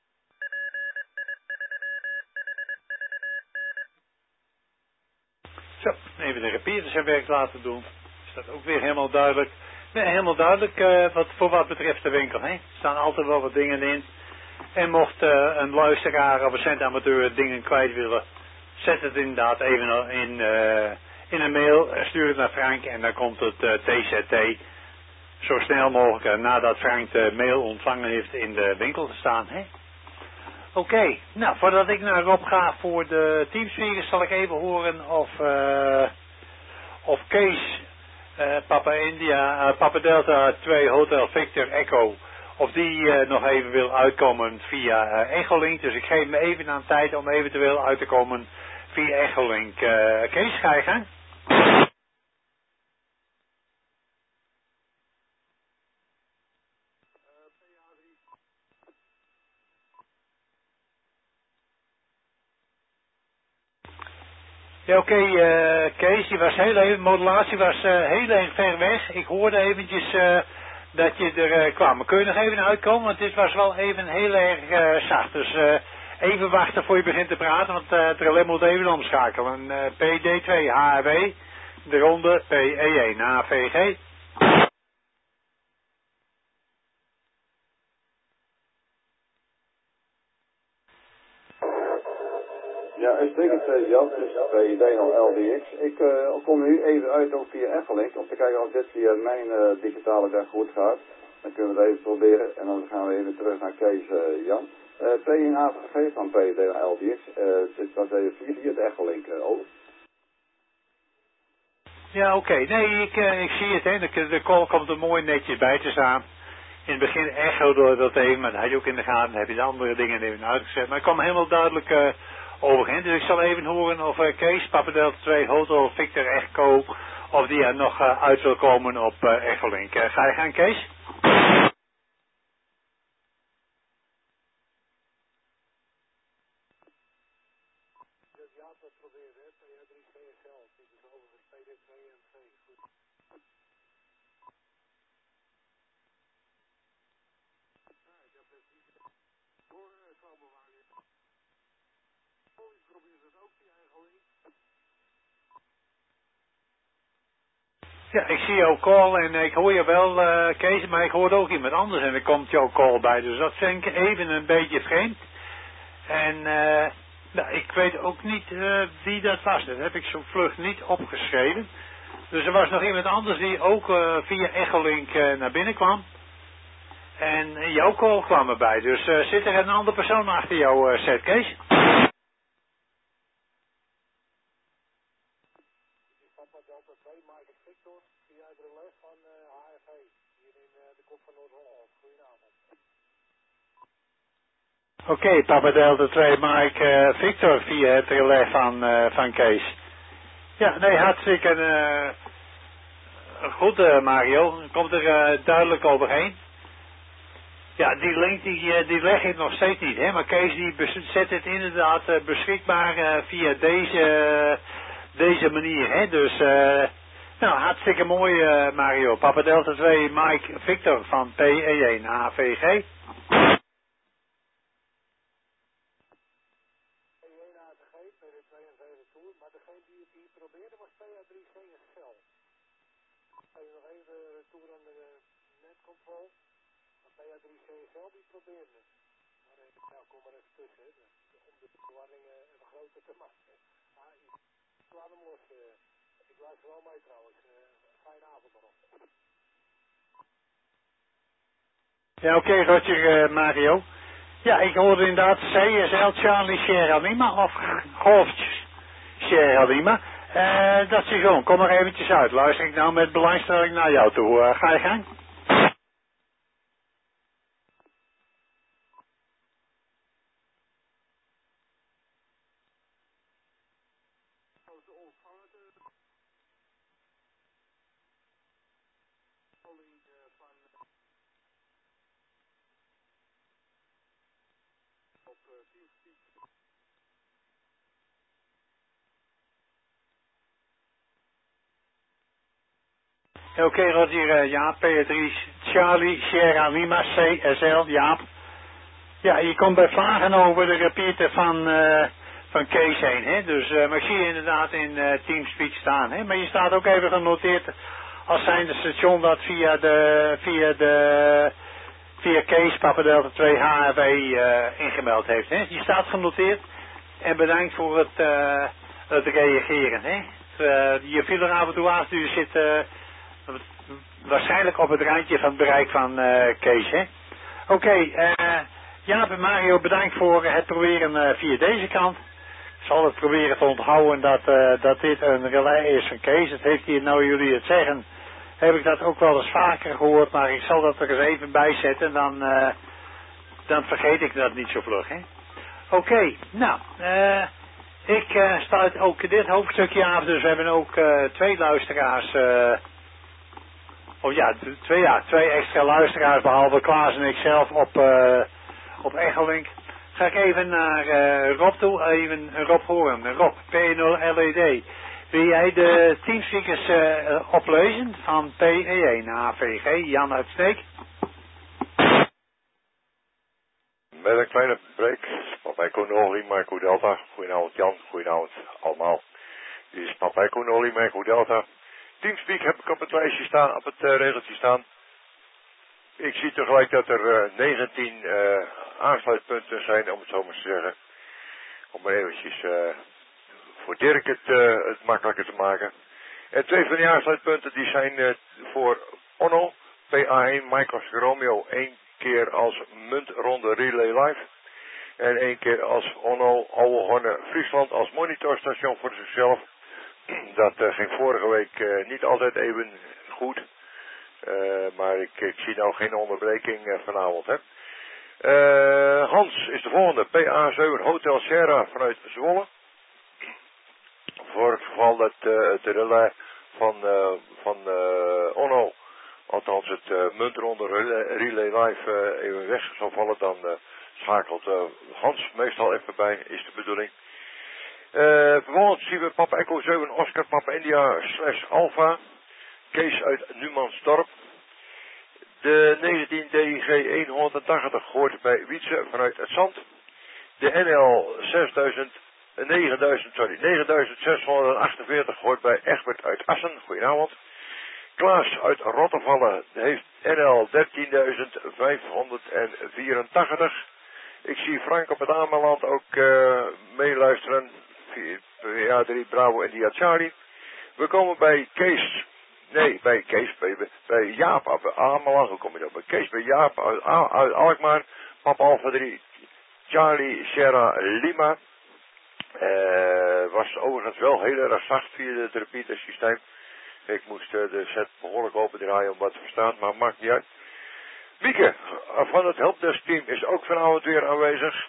Zo, even de repeater zijn werk laten doen. Is dat ook weer helemaal duidelijk. Nee, helemaal duidelijk voor wat betreft de winkel. Hè? Er staan altijd wel wat dingen in. En mocht een luisteraar of een zendamateur dingen kwijt willen, zet het inderdaad even in een mail, stuur het naar Frank en dan komt het TZT zo snel mogelijk nadat Frank de mail ontvangen heeft in de winkel te staan. Oké, nou voordat ik naar Rob ga voor de teamspeakers zal ik even horen of Kees, Papa Delta 2 Hotel Victor Echo, of die nog even wil uitkomen via Echolink. Dus ik geef me even aan tijd om eventueel uit te komen via Echolink. Kees, ga je gang? Ja, oké, Kees, die was modulatie was heel erg ver weg. Ik hoorde eventjes dat je er kwam. Kun je nog even uitkomen? Want dit was wel even heel erg zacht. Dus even wachten voor je begint te praten, want het relais moet even omschakelen. PD2 HRW, de ronde PE1 AVG. Ja, Spreekt Jan, dus bij Dino LDX. Ik kom nu even uit ook via Effelink om te kijken of dit via mijn digitale weg goed gaat. Dan kunnen we het even proberen en dan gaan we even terug naar Kees Jan. P1 AVG van Dino LDX. Dit was even via het Effelink over. Ja, oké. Nee, ik zie het, hè. De call komt er mooi netjes bij te staan. In het begin echo door dat even, maar dat had je ook in de gaten. Dan heb je de andere dingen even uitgezet. Maar ik kwam helemaal duidelijk overheen. Dus ik zal even horen of Kees, Papa Delta 2, Hotel Victor Echo, of die er nog uit wil komen op Echolink. Ga je gaan, Kees? Ja, ik zie jouw call en ik hoor je wel, Kees, maar ik hoor ook iemand anders en er komt jouw call bij. Dus dat vind ik even een beetje vreemd. En nou, ik weet ook niet wie dat was. Dat heb ik zo vlug niet opgeschreven. Dus er was nog iemand anders die ook via Echolink naar binnen kwam. En jouw call kwam erbij. Dus zit er een andere persoon achter jouw set, Kees? Oké, Papa Delta 2, Mike Victor via het relais van Kees. Ja, nee, hartstikke goed, Mario. Komt er duidelijk overheen. Ja, die link die leg ik nog steeds niet, hè. Maar Kees die zet het inderdaad beschikbaar via deze manier, hè. Dus, nou, hartstikke mooi, Mario. Papa Delta 2, Mike Victor van PE1 AVG. Ja, oké, Roger, Mario. Ja, ik hoorde inderdaad CSL Charlie Sierra Lima of Golf Sierra Lima. Dat is gewoon, kom maar eventjes uit. Luister ik nou met belangstelling naar jou toe. Ga je gang? Oké, Roger, Jaap, P3, Charlie, Sierra Lima, CSL, Jaap. Ja, je komt bij vragen over de repeater van Kees heen, hè. Dus, maar ik zie je inderdaad in Teamspeak staan, hè. Maar je staat ook even genoteerd als zijnde station dat via Kees, Papa Delta 2 HRW ingemeld heeft, hè. Je staat genoteerd en bedankt voor het reageren, hè. Je viel er af en toe aan, dus je zit waarschijnlijk op het randje van het bereik van Kees, hè. Oké, Jaap en Mario, bedankt voor het proberen via deze kant. Ik zal het proberen te onthouden dat dit een relais is van Kees. Het heeft hier, nou jullie het zeggen, heb ik dat ook wel eens vaker gehoord, maar ik zal dat er eens even bij zetten, dan vergeet ik dat niet zo vlug, hè. Oké, nou, ik sluit ook dit hoofdstukje af, dus we hebben ook twee luisteraars, twee extra luisteraars, behalve Klaas en ik zelf op Echolink. Ga ik even naar Rob toe, even Rob horen. Rob, P0 LED. Wil jij de teamspeakers oplezen van PE1 AVG, Jan Uitsteek? Met een kleine break, Papay Konoli, Marco Delta. Goedenavond Jan, goedenavond allemaal. Dit is Papay Konoli, Marco Delta. Teamspeak heb ik op het lijstje staan, op het regeltje staan. Ik zie tegelijk dat er 19 aansluitpunten zijn, om het zo maar te zeggen. Om maar eventjes voor Dirk het makkelijker te maken. En 2 van die aansluitpunten die zijn voor Onno, PA1 Microsoft Romeo, 1 keer als muntronde Relay Live. En 1 keer als Onno Oude Horne Friesland als monitorstation voor zichzelf. Dat ging vorige week niet altijd even goed. Maar ik zie nou geen onderbreking vanavond. Hè. Hans is de volgende. PA7 Hotel Sierra vanuit Zwolle. Voor het geval dat het relais van Onno, althans het muntronde Relay Live even weg zal vallen, dan schakelt Hans meestal even bij, is de bedoeling. Vervolgens zien we Papa Echo 7 Oscar Papa India / Alpha. Kees uit Numansdorp. De 19 DG 180 hoort bij Wietse vanuit het Zand. De NL 9648 hoort bij Egbert uit Assen. Goedenavond. Klaas uit Rottervallen heeft NL 13.584. Ik zie Frank op het Ameland ook meeluisteren. Ja, 3 Bravo en Dia Charlie. We komen bij Kees. Nee, bij Kees, bij Jaap op Ameland. Hoe kom je nou bij Kees? Bij Jaap uit Alkmaar. Papa Alpha 3. Charlie Sierra Lima. Was overigens wel heel erg zacht via het repeater systeem. Ik moest de set behoorlijk open draaien om wat te verstaan, maar maakt niet uit. Mieke van het helpdesk team is ook vanavond weer aanwezig.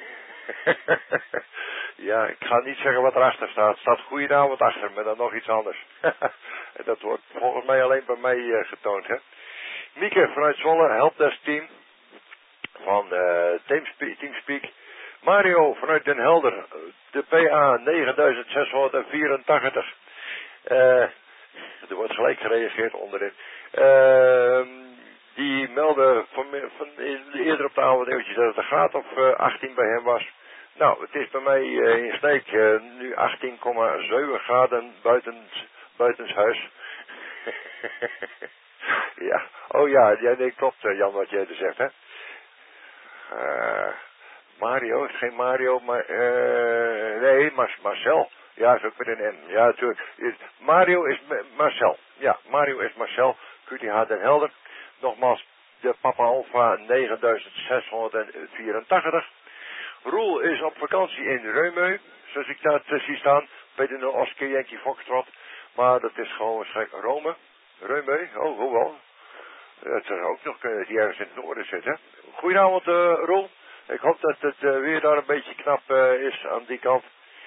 Ja, ik ga niet zeggen wat erachter staat. Er staat goedenavond achter, maar dan nog iets anders. Dat wordt volgens mij alleen bij mij getoond, hè. Mieke vanuit Zwolle, helpdesk team van Teamspeak. Mario vanuit Den Helder, de PA 9684. Er wordt gelijk gereageerd onderin. Die meldde eerder op de avond eventjes dat het een graad of 18 bij hem was. Nou, het is bij mij in Sneek nu 18,7 graden buitenshuis. Ja, oh ja, nee, klopt Jan wat jij er zegt, hè. Mario, is geen Mario, maar nee, Marcel. Ja, is ook met een N. Ja, natuurlijk. Mario is Marcel. Ja, Mario is Marcel. QTH Den Helder. Nogmaals, de Papa Alpha 9684. Roel is op vakantie in Reumeu, zoals ik dat zie staan. Bij de Oscar Yankee Foxtrot. Maar dat is gewoon waarschijnlijk Rome. Reumeu, oh, hoe wel. Dat zou ook nog kunnen, die ergens in het noorden zitten. Goedenavond, Roel. Ik hoop dat het weer daar een beetje knap is aan die kant.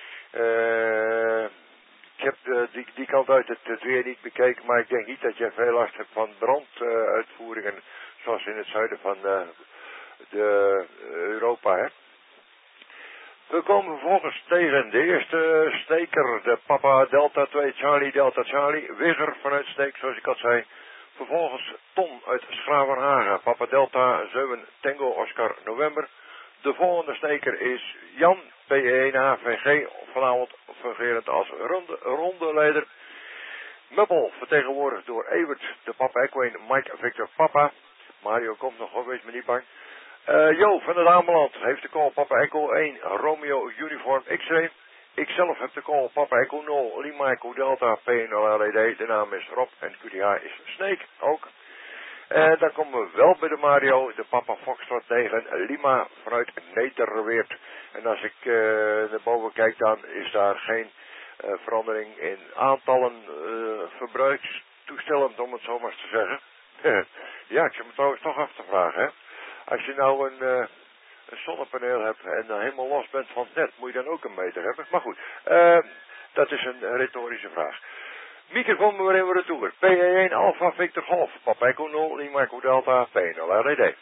Ik heb die kant uit het weer niet bekeken, maar ik denk niet dat je veel last hebt van branduitvoeringen zoals in het zuiden van de Europa, hè. We komen vervolgens tegen de eerste Sneker, de Papa Delta 2 Charlie Delta Charlie, Wigger vanuit Sneek, zoals ik al zei. Vervolgens Tom uit Schravenhagen, Papa Delta 7 Tango Oscar November. De volgende Sneker is Jan, P1 HVG, vanavond fungerend als rondeleider. Muppel, vertegenwoordigd door Evert, de Papa Equine, Mike Victor Papa. Mario komt nog, hoor, wees me niet bang. Jo van het Ameland heeft de call Papa Echo 1, Romeo Uniform X-Ray. Ikzelf heb de call Papa Echo 0, Lima Echo Delta, P0 LED. De naam is Rob en QTH is Snake ook. En dan komen we wel bij de Mario, de Papa Foxtrot 9, Lima vanuit Nederweert. En als ik naar boven kijk, dan is daar geen verandering in aantallen verbruikstoestellen, om het zo maar eens te zeggen. Ja, ik zit me trouwens toch af te vragen, hè. Als je nou een zonnepaneel hebt en dan helemaal los bent van het net, moet je dan ook een meter hebben. Maar goed, dat is een retorische vraag. Mieke, komen we weer in retour. PE1 Alpha Victor Golf, Papa Echo 0, Lima Echo Delta, P0 LED.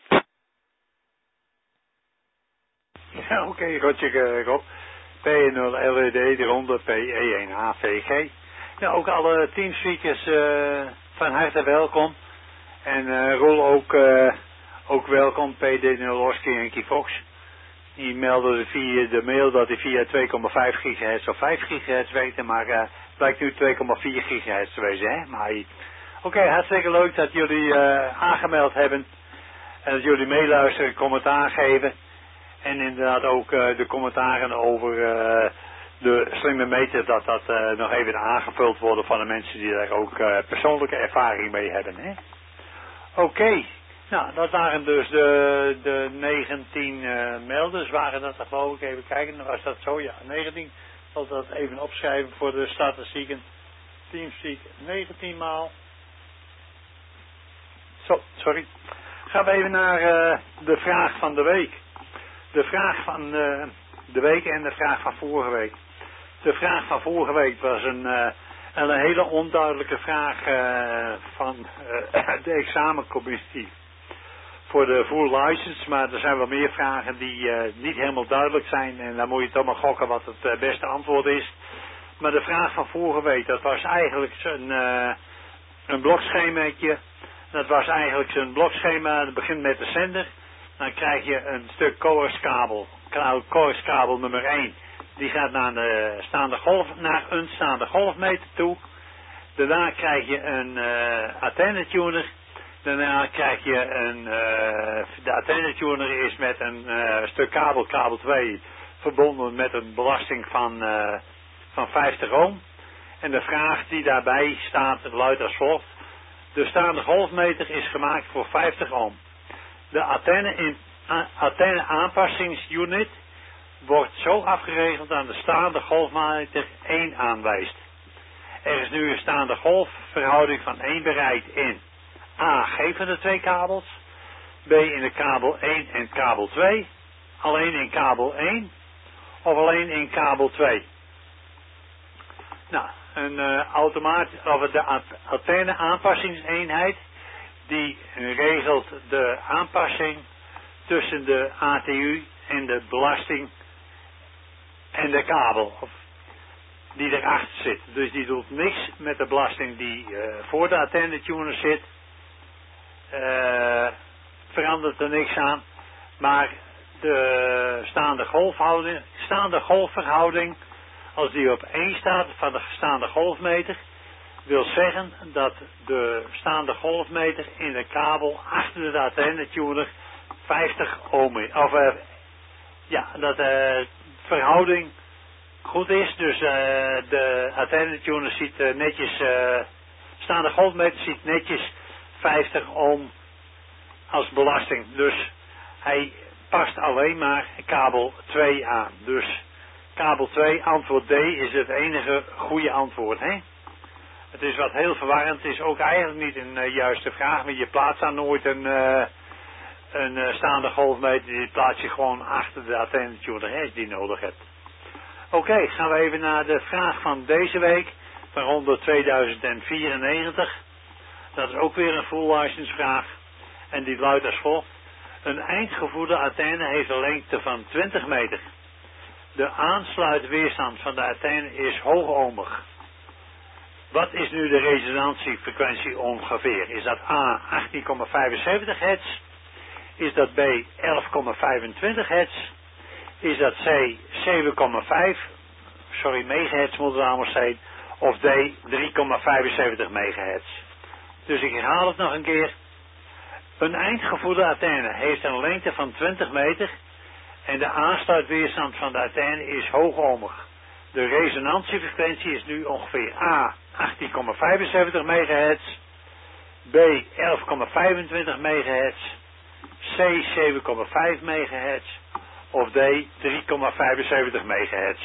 Ja, oké, Rotje Rob. P0 LED, de ronde PE1 HVG. Ja, ook alle teamspeakers van harte welkom. En Roel ook welkom, PD0 Oscar Yankee Fox. Die meldde via de mail dat hij via 2,5 gigahertz of 5 gigahertz werkte, maar het blijkt nu 2,4 gigahertz te wezen, hè? Maar oké, hartstikke leuk dat jullie aangemeld hebben en dat jullie meeluisteren, commentaar geven. En inderdaad ook de commentaren over de slimme meter, dat nog even aangevuld worden van de mensen die daar ook persoonlijke ervaring mee hebben. Hè? Oké. Nou, dat waren dus de 19 melders, waren dat er geloof ik, even kijken, was dat zo? Ja, 19. Ik zal dat even opschrijven voor de statistieken. Teamspeak 19 maal. Zo, sorry. Gaan we even naar de vraag van de week. De vraag van de week en de vraag van vorige week. De vraag van vorige week was een hele onduidelijke vraag van de examencommissie voor de full license, maar er zijn wel meer vragen die niet helemaal duidelijk zijn en dan moet je toch maar gokken wat het beste antwoord is. Maar de vraag van vorige week, dat was eigenlijk een blokschemaatje. Dat was eigenlijk zo'n blokschema, dat begint met de zender. Dan krijg je een stuk coaxkabel, coaxkabel nummer 1. Die gaat naar een staande golfmeter toe. Daarna krijg je een antennetuner. Daarna krijg je de antennetuner is met een stuk kabel 2, verbonden met een belasting van 50 ohm. En de vraag die daarbij staat luidt als volgt. De staande golfmeter is gemaakt voor 50 ohm. De antenne aanpassingsunit wordt zo afgeregeld aan de staande golfmeter 1 aanwijst. Er is nu een staande golfverhouding van 1 bereikt in A. Geen van de 2 kabels. B. In de kabel 1 en kabel 2. Alleen in kabel 1. Of alleen in kabel 2. Nou, de antenne aanpassingseenheid die regelt de aanpassing tussen de ATU en de belasting en de kabel die erachter zit. Dus die doet niks met de belasting die voor de antennetuner zit. Verandert er niks aan. Maar de staande golfverhouding, als die op 1 staat van de staande golfmeter, wil zeggen dat de staande golfmeter in de kabel achter de antennetuner 50 ohm is. Of dat de verhouding goed is. Dus de antennetuner ziet netjes, staande golfmeter ziet netjes 50 ohm als belasting. Dus hij past alleen maar kabel 2 aan. Dus kabel 2, antwoord D, is het enige goede antwoord. Hè? Het is wat heel verwarrend. Het is ook eigenlijk niet een juiste vraag. Maar je plaatst dan nooit een staande golfmeter. Die plaats je gewoon achter de antennetuner als je die nodig hebt. Oké, gaan we even naar de vraag van deze week. Van ronde 2094. Dat is ook weer een full license vraag. En die luidt als volgt. Een eindgevoerde antenne heeft een lengte van 20 meter. De aansluitweerstand van de antenne is hoogohmig. Wat is nu de resonantiefrequentie ongeveer? Is dat A 18,75 hertz? Is dat B 11,25 hertz? Is dat C 7,5 megahertz moet het allemaal zijn? Of D 3,75 megahertz? Dus ik herhaal het nog een keer. Een eindgevoerde antenne heeft een lengte van 20 meter en de aansluitweerstand van de antenne is hoogohmig. De resonantiefrequentie is nu ongeveer A 18,75 megahertz, B 11,25 megahertz, C 7,5 megahertz of D 3,75 megahertz.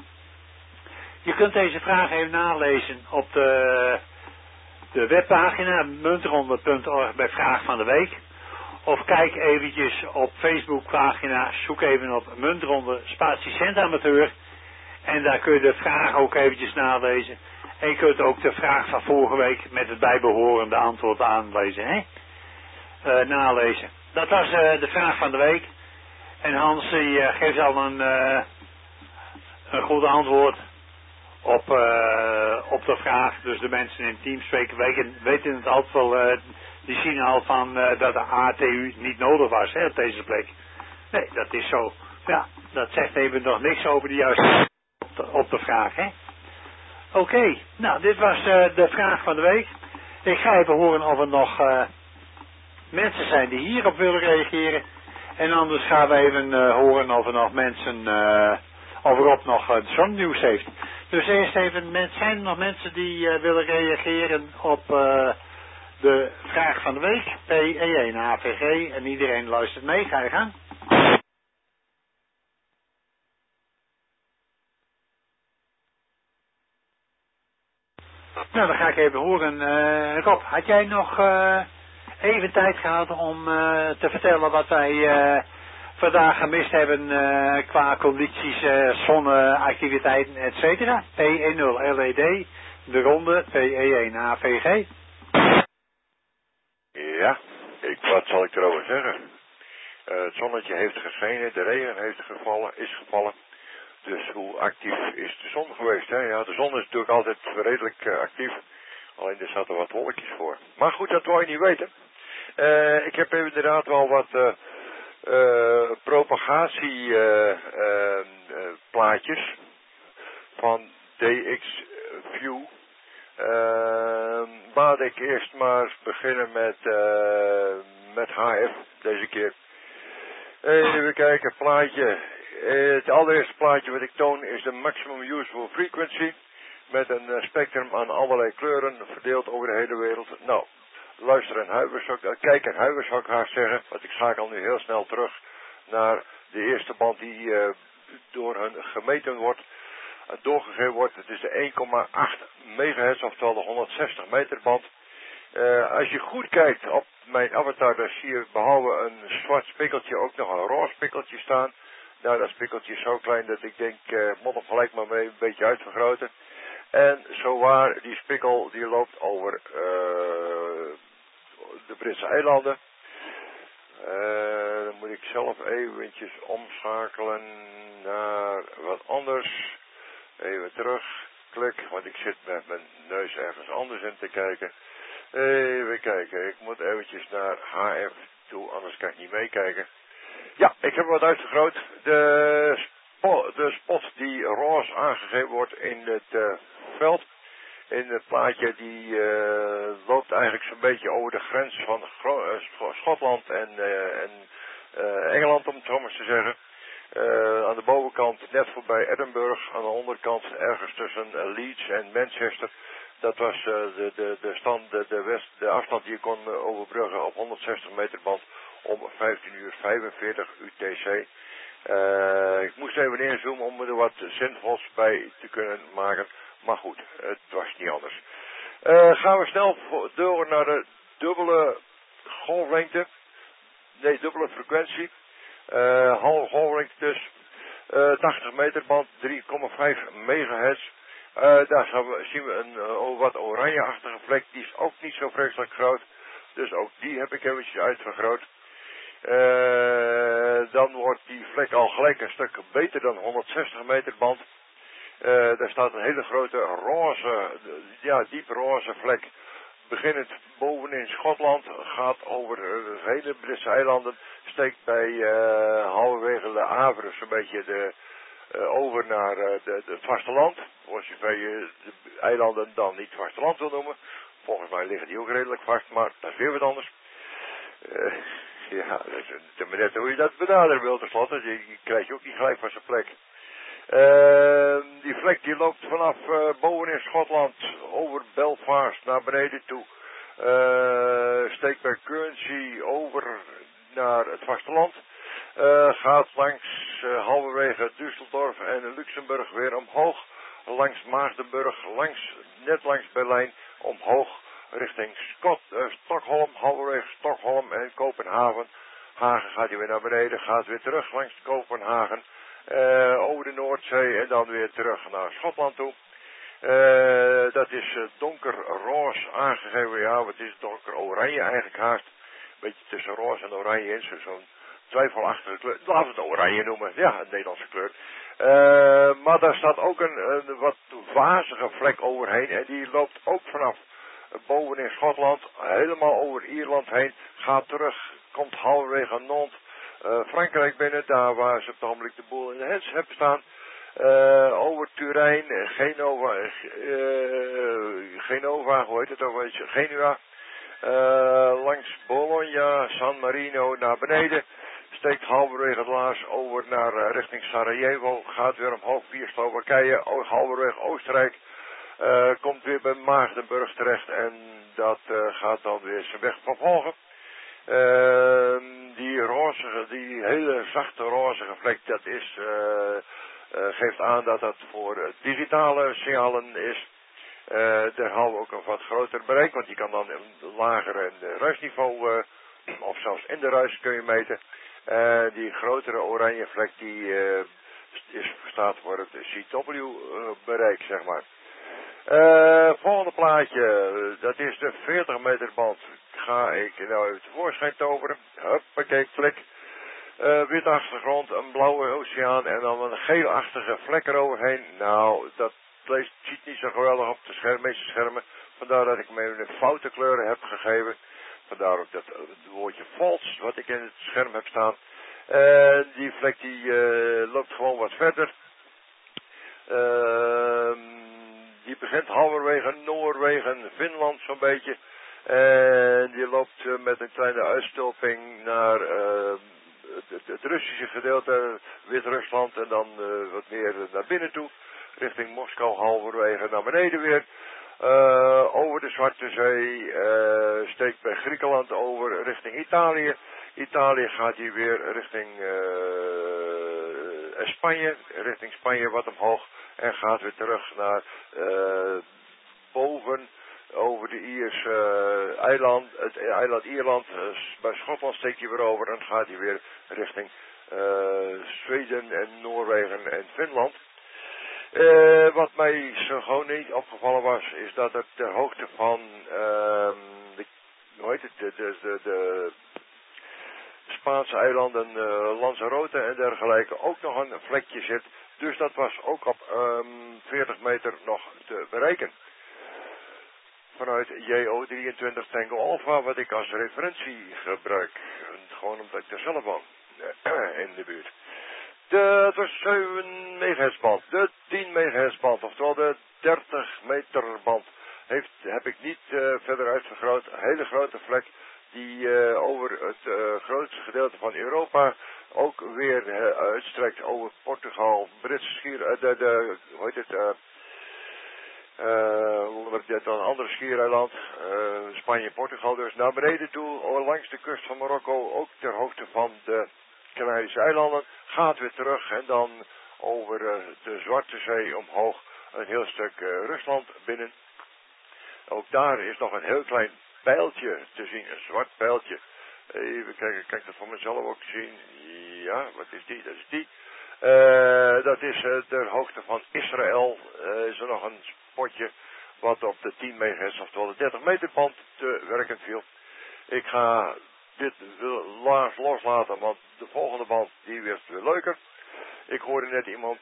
Je kunt deze vraag even nalezen op de webpagina muntronde.org bij Vraag van de Week. Of kijk eventjes op Facebookpagina, zoek even op Muntronde spatie Centamateur. En daar kun je de vraag ook eventjes nalezen. En je kunt ook de vraag van vorige week met het bijbehorende antwoord aanlezen. Nalezen. Dat was de vraag van de week. En Hans geeft al een goed antwoord op de vraag. Dus de mensen in Teamspeak weten het altijd wel. Die zien al van dat de ATU niet nodig was op deze plek. Nee, dat is zo. Ja, dat zegt even nog niks over de juiste op de vraag. Oké, nou dit was de vraag van de week. Ik ga even horen of er nog mensen zijn die hierop willen reageren. En anders gaan we even horen of er nog mensen of Rob nog zonnieuws heeft. Dus eerst even, zijn er nog mensen die willen reageren op de vraag van de week? PE1 AVG en iedereen luistert mee, ga je gang. Nou, dan ga ik even horen. Rob, had jij nog even tijd gehad om te vertellen wat wij vandaag gemist hebben qua condities, zonneactiviteiten, et cetera? PE0 LED, de ronde PE1 AVG. Ja, wat zal ik erover zeggen? Het zonnetje heeft geschenen, de regen is gevallen. Dus hoe actief is de zon geweest? Hè? Ja, de zon is natuurlijk altijd redelijk actief. Alleen er zaten wat wolkjes voor. Maar goed, dat wou je niet weten. Ik heb inderdaad wel wat propagatieplaatjes van DXView. Laat ik eerst maar beginnen met HF deze keer. Even kijken, plaatje. Het allereerste plaatje wat ik toon is de maximum useful frequency. Met een spectrum aan allerlei kleuren verdeeld over de hele wereld. Nou, luister en huivers, kijk en huivers zou ik haast zeggen. Want ik schakel nu heel snel terug naar de eerste band die door hun gemeten wordt. Doorgegeven wordt. Het is de 1,8 megahertz, oftewel de 160 meter band. Als je goed kijkt op mijn avatar, dan zie je behalve een zwart spikkeltje ook nog een roze spikkeltje staan. Nou, dat spikkeltje is zo klein dat ik denk, moet hem gelijk maar mee een beetje uitvergroten. En zowaar, die spikkel die loopt over de Britse eilanden. Dan moet ik zelf eventjes omschakelen naar wat anders. Even terug, klik, want ik zit met mijn neus ergens anders in te kijken. Even kijken, ik moet eventjes naar HF toe, anders kan ik niet meekijken. Ja, ik heb wat uitvergroot. De spot die roze aangegeven wordt in het veld, in het plaatje, die loopt eigenlijk zo'n beetje over de grens van Schotland en Engeland, om het zo maar te zeggen. Aan de bovenkant net voorbij Edinburgh, aan de onderkant ergens tussen Leeds en Manchester. Dat was de afstand die je kon overbruggen op 160 meter band om 15:45 UTC. Ik moest even inzoomen om er wat zinvols bij te kunnen maken. Maar goed, het was niet anders. Gaan we snel door naar de dubbele golflengte. Nee, dubbele frequentie. Golflengte dus. 80 meter band, 3,5 megahertz. Daar zien we een wat oranjeachtige vlek. Die is ook niet zo vreselijk groot. Dus ook die heb ik eventjes uitvergroot. Dan wordt die vlek al gelijk een stuk beter dan 160 meter band. Daar staat een hele grote roze, diep roze vlek. Beginnend bovenin Schotland, gaat over de hele Britse eilanden, steekt bij halverwege de Havre zo'n beetje over naar het vasteland. Als je de eilanden dan niet vasteland wil noemen. Volgens mij liggen die ook redelijk vast, maar dat is weer wat anders. Ja, dat is net hoe je dat benaderen wilt tenslotte. Je krijgt je ook niet gelijk van zijn plek. Die vlek die loopt vanaf bovenin Schotland over Belfast naar beneden toe. Steekt bij Guernsey over naar het vasteland. Gaat langs halverwege Düsseldorf en Luxemburg weer omhoog. Langs Maagdenburg, net langs Berlijn, omhoog richting Stockholm, halverwege Stockholm en Kopenhagen. Hagen gaat hij weer naar beneden, gaat weer terug langs Kopenhagen. Over de Noordzee en dan weer terug naar Schotland toe. Dat is donkerroze aangegeven. Ja, wat is het, donker oranje eigenlijk haast. Een beetje tussen roze en oranje in. Zo'n twijfelachtige kleur. Laten we het oranje noemen. Ja, een Nederlandse kleur. Maar daar staat ook een wat wazige vlek overheen. En die loopt ook vanaf boven in Schotland. Helemaal over Ierland heen. Gaat terug. Komt halverwege Nantes. Frankrijk binnen, daar waar ze op het ogenblik de boel in de hens hebben staan. Over Turijn, Genova, hoe heet het ook, Genua. Langs Bologna, San Marino naar beneden. steekt halverwege het Laars over naar richting Sarajevo, gaat weer omhoog via Slowakije, halverwege Oostenrijk, komt weer bij Maagdenburg terecht en dat gaat dan weer zijn weg vervolgen. Die hele zachte rozige vlek, dat is, geeft aan dat dat voor digitale signalen is. Daar halen we ook een wat groter bereik, want je kan dan een lager ruisniveau, of zelfs in de ruis kun je meten. Die grotere oranje vlek die staat voor het CW-bereik, zeg maar. Volgende plaatje, dat is de 40 meter band. Ga ik nou even tevoorschijn toveren. Huppakee, klik. Wit achtergrond, een blauwe oceaan en dan een geelachtige vlek eroverheen. Nou, dat ziet niet zo geweldig op de meeste schermen. Vandaar dat ik me een foute kleuren heb gegeven. Vandaar ook dat het woordje false wat ik in het scherm heb staan. Die vlek die loopt gewoon wat verder. Die begint halverwege Noorwegen, Finland zo'n beetje. En die loopt met een kleine uitstulping naar het Russische gedeelte, Wit-Rusland en dan wat meer naar binnen toe. Richting Moskou halverwege naar beneden weer. Over de Zwarte Zee, steekt bij Griekenland over richting Italië. Italië gaat hier weer richting Spanje, richting Spanje wat omhoog. En gaat weer terug naar boven over de Ierse eiland, het eiland Ierland. Bij Schotland steekt hij weer over en gaat hij weer richting Zweden en Noorwegen en Finland. Wat mij zo gewoon niet opgevallen was, is dat het ter hoogte van de Spaanse eilanden Lanzarote en dergelijke ook nog een vlekje zit. Dus dat was ook op 40 meter nog te bereiken. Vanuit JO23 Tango Alpha, wat ik als referentie gebruik. Gewoon omdat ik er zelf woon, in de buurt. Het was 7 MHz band, de 10 MHz band, oftewel de 30 meter band. Heb ik niet verder uitvergroot. Een hele grote vlek die over het grootste gedeelte van Europa ook weer uitstrekt over Portugal, Britse schier, een andere schiereiland, Spanje, Portugal dus, naar beneden toe, langs de kust van Marokko, ook ter hoogte van de Canarische eilanden, gaat weer terug en dan over de Zwarte Zee omhoog een heel stuk Rusland binnen. Ook daar is nog een heel klein pijltje te zien, een zwart pijltje. Even kijken, kan ik dat voor mezelf ook zien? Ja, wat is die? Dat is die. Dat is ter hoogte van Israël. Is er nog een spotje wat op de 10 MHz, oftewel de 30 meter band te werken viel. Ik ga dit loslaten, want de volgende band die werd weer leuker. Ik hoorde net iemand,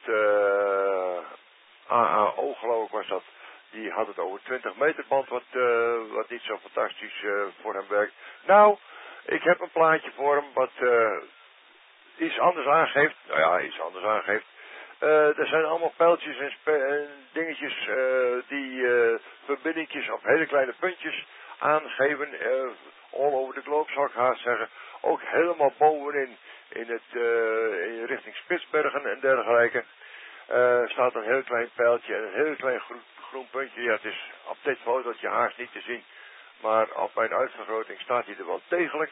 AAO geloof ik was dat, die had het over 20 meter band wat niet zo fantastisch voor hem werkt. Nou, ik heb een plaatje voor hem wat iets anders aangeeft. Nou ja, iets anders aangeeft. Er zijn allemaal pijltjes en dingetjes die verbindingjes op hele kleine puntjes aangeven. All over the globe zou ik haast zeggen. Ook helemaal bovenin in richting Spitsbergen en dergelijke. Staat een heel klein pijltje en een heel klein groen puntje. Ja, het is op dit fotootje haast niet te zien. Maar op mijn uitvergroting staat hij er wel degelijk.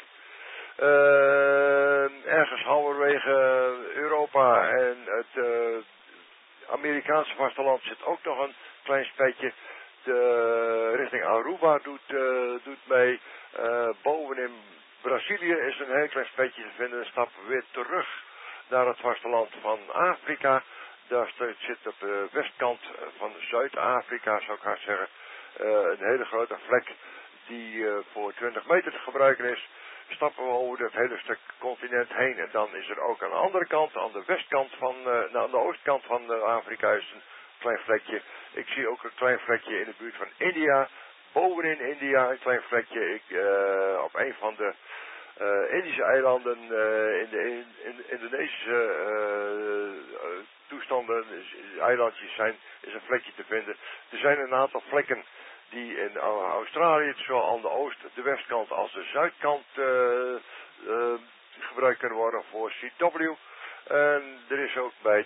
Ergens halverwege Europa en het Amerikaanse vasteland zit ook nog een klein spetje. Richting Aruba doet mee. Bovenin Brazilië is een heel klein spetje te vinden. Dan stappen we weer terug naar het vasteland van Afrika. Daar zit op de westkant van Zuid-Afrika, zou ik haast zeggen, een hele grote vlek die voor 20 meter te gebruiken is. Stappen we over het hele stuk continent heen en dan is er ook aan de andere kant, aan de westkant aan de oostkant van Afrika is een klein vlekje. Ik zie ook een klein vlekje in de buurt van India. Bovenin India een klein vlekje. Op een van de Indische eilanden in de Indonesische toestanden, eilandjes is een vlekje te vinden. Er zijn een aantal vlekken die in Australië, zowel aan de westkant als de zuidkant gebruikt kunnen worden voor CW. En er is ook bij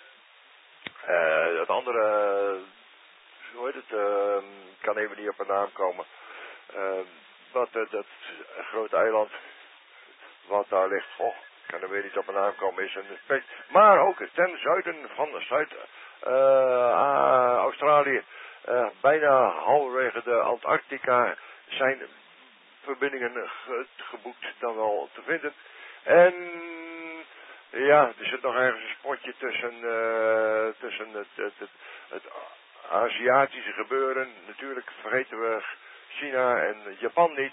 dat andere, hoe heet het, kan even niet op een naam komen. Dat grote eiland, wat daar ligt, kan er weer niet op een naam komen, is een spek. Maar ook ten zuiden van Zuid-Australië, bijna halverwege de Antarctica, zijn verbindingen geboekt dan wel te vinden. En ja, er zit nog ergens een spotje tussen het Aziatische gebeuren. Natuurlijk vergeten we China en Japan niet.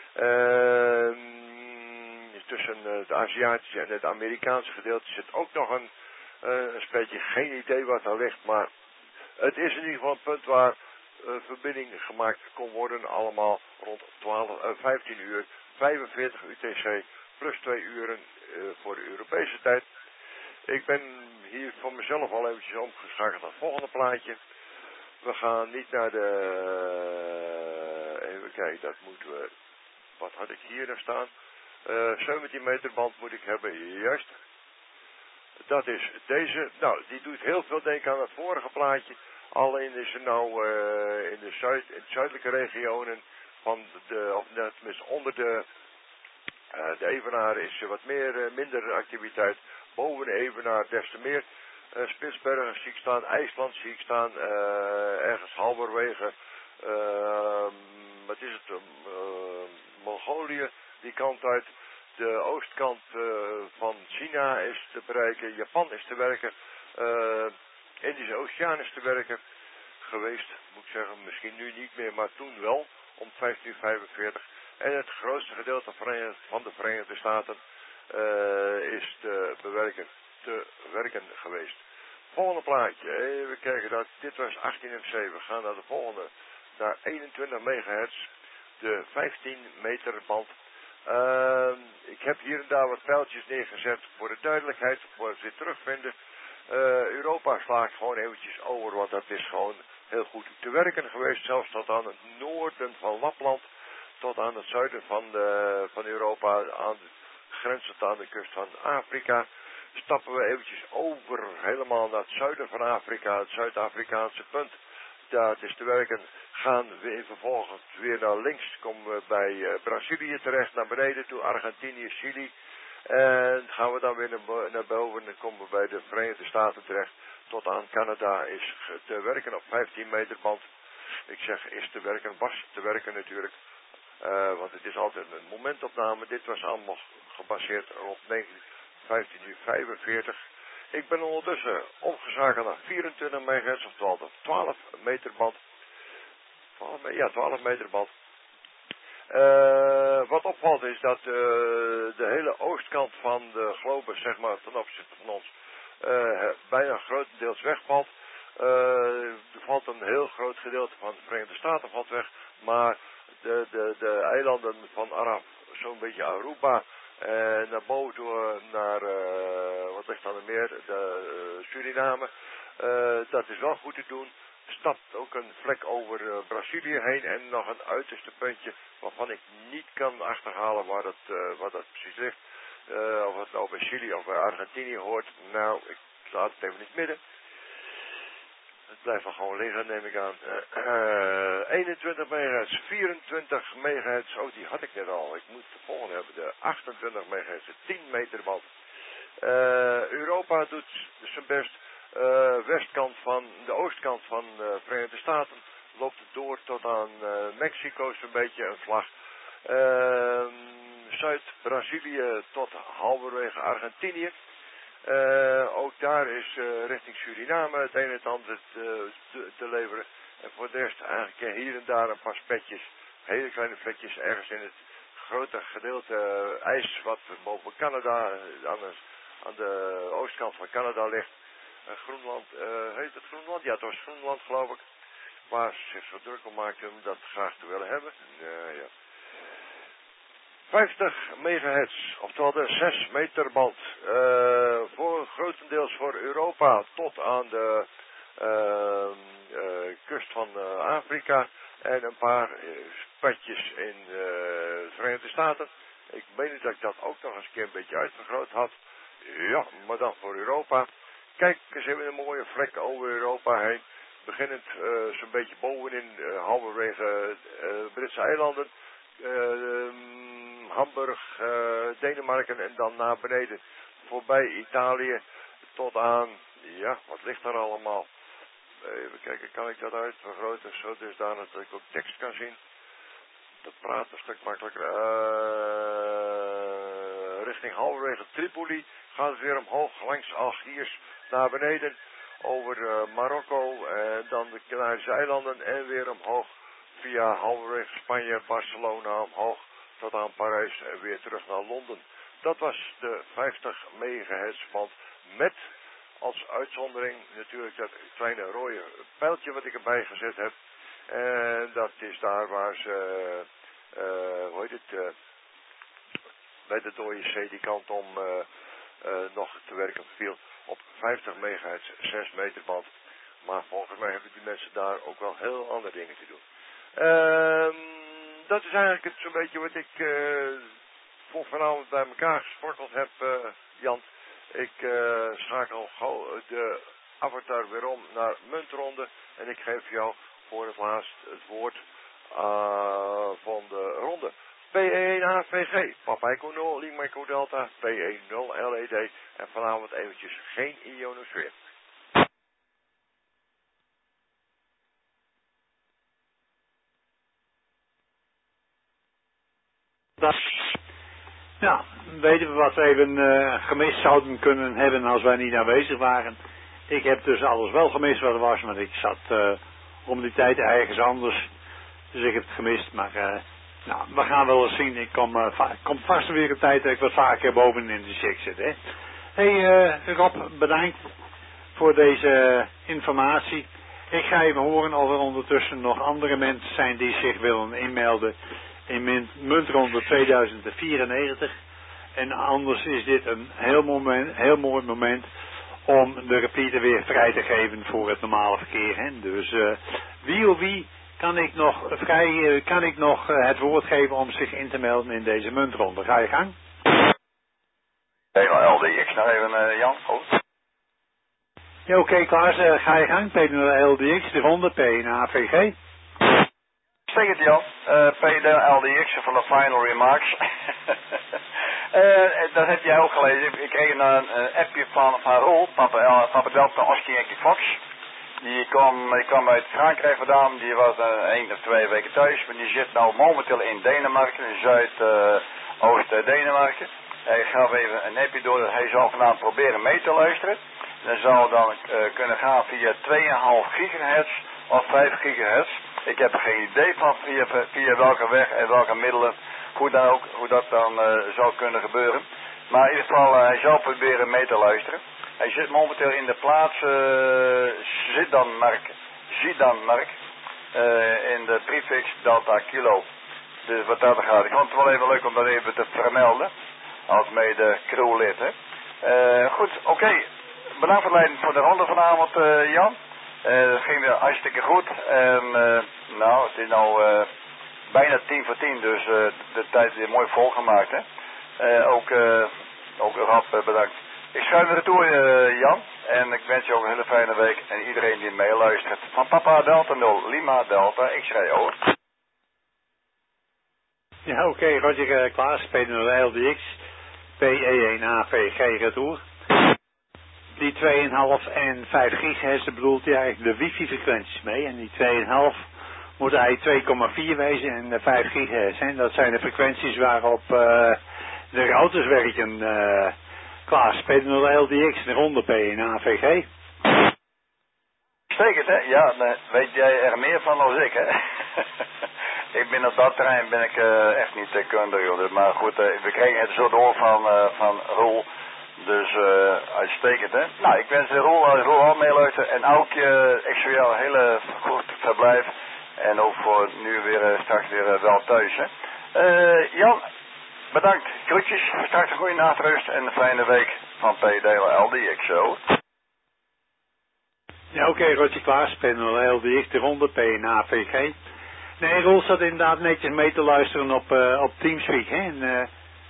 Tussen het Aziatische en het Amerikaanse gedeelte zit ook nog een spetje. Geen idee wat daar ligt, maar het is in ieder geval een punt waar verbinding gemaakt kon worden. Allemaal rond 15 uur, 45 UTC plus 2 uren voor de Europese tijd. Ik ben hier voor mezelf al eventjes omgeschakeld naar het volgende plaatje. We gaan niet naar de... even kijken, dat moeten we... Wat had ik hier nog staan? 17 meter band moet ik hebben, juist. Dat is deze. Nou, die doet heel veel denken aan het vorige plaatje. Alleen is er nou in de zuidelijke regionen van tenminste onder de Evenaar is er wat minder activiteit. Boven de Evenaar des te meer. Spitsbergen zie ik staan, IJsland zie ik staan, ergens halverwege, wat is het, Mongolië, die kant uit. De oostkant van China is te bereiken, Japan is te werken, Indische Oceaan is te werken geweest, moet ik zeggen, misschien nu niet meer, maar toen wel, om 1545. En het grootste gedeelte van de Verenigde Staten is te werken geweest. Volgende plaatje, even kijken, dit was 18 MC, we gaan naar de volgende, naar 21 megahertz, de 15 meter band. Ik heb hier en daar wat pijltjes neergezet voor de duidelijkheid, voor het weer terugvinden. Europa sla ik gewoon eventjes over, want dat is gewoon heel goed te werken geweest, zelfs tot aan het noorden van Lapland, tot aan het zuiden van Europa, grenzend aan de kust van Afrika. Stappen we eventjes over helemaal naar het zuiden van Afrika, het Zuid-Afrikaanse punt. Daar is te werken. Gaan we vervolgens weer naar links, komen we bij Brazilië terecht, naar beneden toe, Argentinië, Chili. En gaan we dan weer naar boven en komen we bij de Verenigde Staten terecht. Tot aan Canada is te werken op 15 meter band. Ik zeg is te werken, was te werken natuurlijk. Want het is altijd een momentopname. Dit was allemaal gebaseerd rond 1545. Ik ben ondertussen omgeschakeld naar 24 megahertz, oftewel 12 meter band. 12 meter band. Wat opvalt is dat de hele oostkant van de globus, zeg maar, ten opzichte van ons, bijna grotendeels wegvalt. Er valt een heel groot gedeelte van de Verenigde Staten valt weg, maar de eilanden van Arab, zo'n beetje Aruba, naar boven toe naar, wat ligt aan het meer, Suriname, dat is wel goed te doen. Stapt ook een vlek over Brazilië heen en nog een uiterste puntje waarvan ik niet kan achterhalen waar dat precies ligt. Of het nou bij Chili of bij Argentinië hoort. Nou, ik laat het even in het midden. Het blijft wel gewoon liggen, neem ik aan. 21 megahertz, 24 megahertz. Oh, die had ik net al. Ik moet de volgende hebben. De 28 megahertz, de 10 meter band. Europa doet zijn best. De oostkant van de Verenigde Staten loopt door tot aan Mexico, zo'n beetje een vlag. Zuid-Brazilië tot halverwege Argentinië. Ook daar is richting Suriname het een en het ander te leveren. En voor de rest eigenlijk hier en daar een paar spetjes, hele kleine vlekjes ergens in het grote gedeelte ijs wat boven Canada, aan de oostkant van Canada ligt. Groenland, heet het Groenland? Ja, het was Groenland geloof ik. Waar ze zich zo druk om maakten om dat graag te willen hebben. Ja. 50 megahertz, oftewel de 6 meter band. Grotendeels voor Europa tot aan de kust van Afrika. En een paar spatjes in de Verenigde Staten. Ik meen dat ik dat ook nog eens een keer een beetje uitvergroot had. Ja, maar dan voor Europa. Kijk, eens even een mooie vlek over Europa heen. Beginnend zo'n beetje bovenin, halverwege Britse eilanden. Hamburg, Denemarken en dan naar beneden. Voorbij Italië tot aan, ja, wat ligt er allemaal? Even kijken, kan ik dat uitvergroten zo dusdanig dat ik ook tekst kan zien? Dat praat een stuk makkelijker. Richting halverwege Tripoli gaat het weer omhoog langs Algiers naar beneden over Marokko en dan de Canarische eilanden en weer omhoog via halverwege Spanje, Barcelona omhoog tot aan Parijs en weer terug naar Londen. Dat was de 50 megahertz band met als uitzondering natuurlijk dat kleine rode pijltje wat ik erbij gezet heb. En dat is daar waar ze, hoe heet het, bij de dode C die kant om nog te werken viel op 50 megahertz, 6 meter band. Maar volgens mij hebben die mensen daar ook wel heel andere dingen te doen. Dat is eigenlijk het zo'n beetje wat ik voor vanavond bij elkaar gesprokkeld heb, Jan. Ik schakel gauw de avatar weer om naar muntronde en ik geef jou voor het laatst het woord van de ronde. P1AVG, Papa Echo 0, Lima Echo Delta, P10 LED en vanavond eventjes geen ionosfeer. Nou, weten we wat we even gemist zouden kunnen hebben als wij niet aanwezig waren. Ik heb dus alles wel gemist wat er was, maar ik zat om die tijd ergens anders. Dus ik heb het gemist, maar nou, we gaan wel eens zien. Ik kom vast weer een tijd dat ik wat vaker bovenin de check zit. Hè. Hey Rob, bedankt voor deze informatie. Ik ga even horen of er ondertussen nog andere mensen zijn die zich willen inmelden in muntronde 2094. En anders is dit een heel mooi moment om de repeater weer vrij te geven voor het normale verkeer. Hè. Dus wie kan ik nog het woord geven om zich in te melden in deze muntronde. Ga je gang. LDX nog even, Jan. Goed. Ja, oké, Klaas, ga je gang. P0LDX, de ronde, P1AVG. Zeg het, Jan. P0LDX van de final remarks. Dat heb jij ook gelezen. Ik kreeg een appje van Roel, Papa Delta Oscar Yankee Fox. Die kwam uit Frankrijk vandaan. Die was 1 of 2 weken thuis. Maar die zit nou momenteel in Denemarken, in Zuidoost-Denemarken. Hij gaf even een appje door dat hij zal vanavond proberen mee te luisteren. Dan zou dan kunnen gaan via 2,5 gigahertz of 5 gigahertz. Ik heb geen idee van via welke weg en welke middelen, hoe dat dan zou kunnen gebeuren. Maar in ieder geval, hij zal proberen mee te luisteren. Hij zit momenteel in de plaats Zidanmark in de prefix Delta Kilo. Dus wat dat gaat. Ik vond het wel even leuk om dat even te vermelden. Als mede crewlid, hè. Goed, oké. Bedankt voor de leiding voor de ronde vanavond, Jan. Dat ging weer hartstikke goed. En nou, het is nou bijna 10:10, dus de tijd is weer mooi volgemaakt, hè. Ook Rob, bedankt. Ik schuif er toe, Jan. En ik wens je ook een hele fijne week. En iedereen die meeluistert. Van Papa Delta 0, Lima Delta, X-ray, over. Ja, oké, Roger Klaas, P0LDX, PE1AVG retour. Die 2,5 en 5 gigahertz bedoelt hij eigenlijk de wifi-frequenties mee. En die 2,5 moet eigenlijk 2,4 wezen en de 5 gigahertz. En dat zijn de frequenties waarop de routers werken. Klaas, P0LDX, de ronde P1AVG. Uitstekend, hè? Ja, dan weet jij er meer van dan ik, hè? Ik ben op dat terrein echt niet kundig, joh. Maar goed, we kregen het zo door van Roel. Dus uitstekend, hè? Nou, ik wens Roel al meeluisteren. En ook, ik zou jou een hele goed verblijf. En ook voor nu weer straks weer wel thuis, hè? Jan, bedankt. Groetjes. Straks een goede nachtrust en een fijne week van P-LDX, zo. Ja, oké, Roger Klaas, P0LDX, de ronde, P1AVG. Nee, Roel zat inderdaad netjes mee te luisteren op Teamspeak, hè. En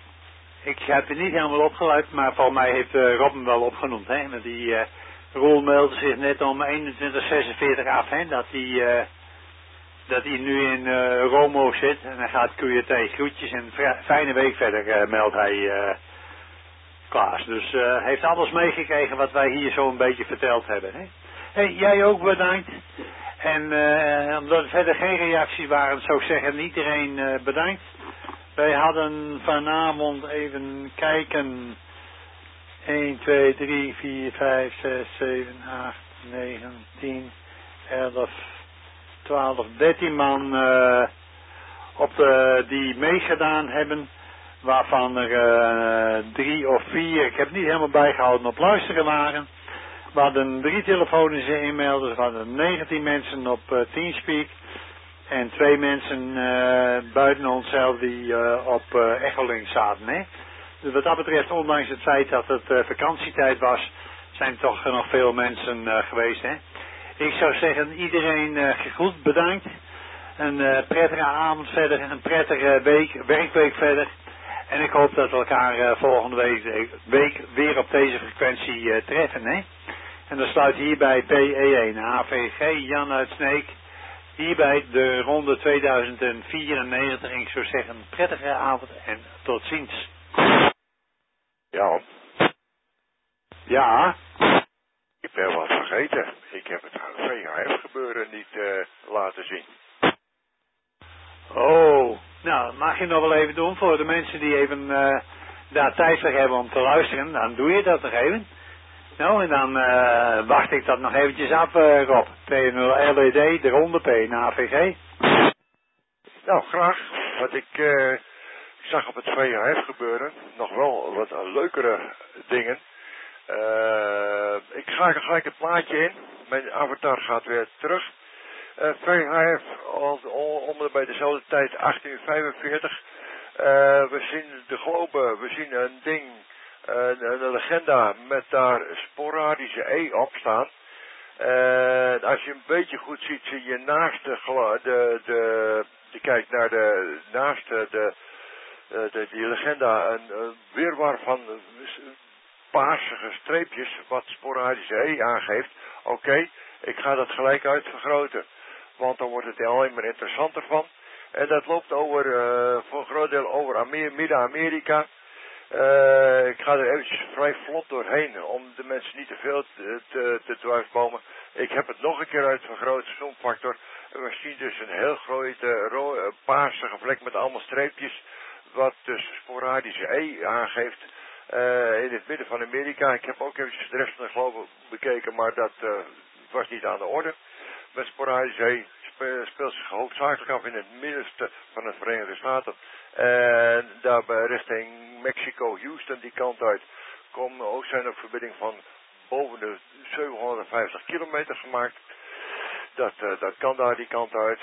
Ik heb het niet helemaal opgeluid, maar volgens mij heeft Rob hem wel opgenoemd. Hè? Want die Roel meldde zich net om 21:46 af. Hè? Dat hij nu in Romo zit. En hij gaat QRT. Groetjes en fijne week verder, meldt hij Klaas. Dus heeft alles meegekregen wat wij hier zo een beetje verteld hebben. Hè? Hey, jij ook bedankt. En omdat er verder geen reacties waren, zou ik zeggen iedereen bedankt. Wij hadden vanavond even kijken. 1, 2, 3, 4, 5, 6, 7, 8, 9, 10, 11, 12, 13 man die meegedaan hebben. Waarvan er 3 of 4, ik heb het niet helemaal bijgehouden, op luisteren waren. We hadden 3 telefonische e-mailers, we hadden 19 mensen op Teamspeak. En 2 mensen buiten onszelf die op Echolink zaten. Hè? Dus wat dat betreft, ondanks het feit dat het vakantietijd was, zijn er toch nog veel mensen geweest. Hè? Ik zou zeggen, iedereen gegroet, bedankt. Een prettige avond verder, een prettige werkweek verder. En ik hoop dat we elkaar volgende week weer op deze frequentie treffen. Hè? En dan sluit hierbij PE1, AVG, Jan uit Sneek. Hierbij de ronde 2094. En ik zou zeggen, een prettige avond en tot ziens. Ja. Ja. Ik ben wat vergeten. Ik heb het VHF gebeuren niet laten zien. Oh, nou, mag je nog wel even doen voor de mensen die even daar tijd voor hebben om te luisteren. Dan doe je dat nog even. Nou, en dan wacht ik dat nog eventjes af, Rob. P0 LED, de ronde P en AVG. Nou, graag. Want ik zag op het VHF gebeuren nog wel wat leukere dingen. Ik ga er gelijk een plaatje in. Mijn avatar gaat weer terug. VHF, om bij dezelfde tijd, 1845. We zien de globe, we zien een ding, een legenda met daar sporadische E op staan. Als je een beetje goed ziet, zie je naast je kijkt naar die legenda een wirwar van paarsige streepjes wat sporadische E aangeeft. Oké, ik ga dat gelijk uitvergroten, want dan wordt het alleen maar interessanter van. En dat loopt over, voor een groot deel over Midden-Amerika. Ik ga er eventjes vrij vlot doorheen om de mensen niet te veel te dwarsbomen. Ik heb het nog een keer uitvergroot, zoomfactor. We zien dus een heel grote paarsige vlek met allemaal streepjes, wat dus sporadische E aangeeft in het midden van Amerika. Ik heb ook eventjes de rest van de globe bekeken, maar dat was niet aan de orde. Met sporadische E speelt zich hoofdzakelijk af in het middenste van de Verenigde Staten. En daarbij richting Mexico, Houston, die kant uit, zijn er verbindingen van boven de 750 kilometer gemaakt. Dat kan daar die kant uit.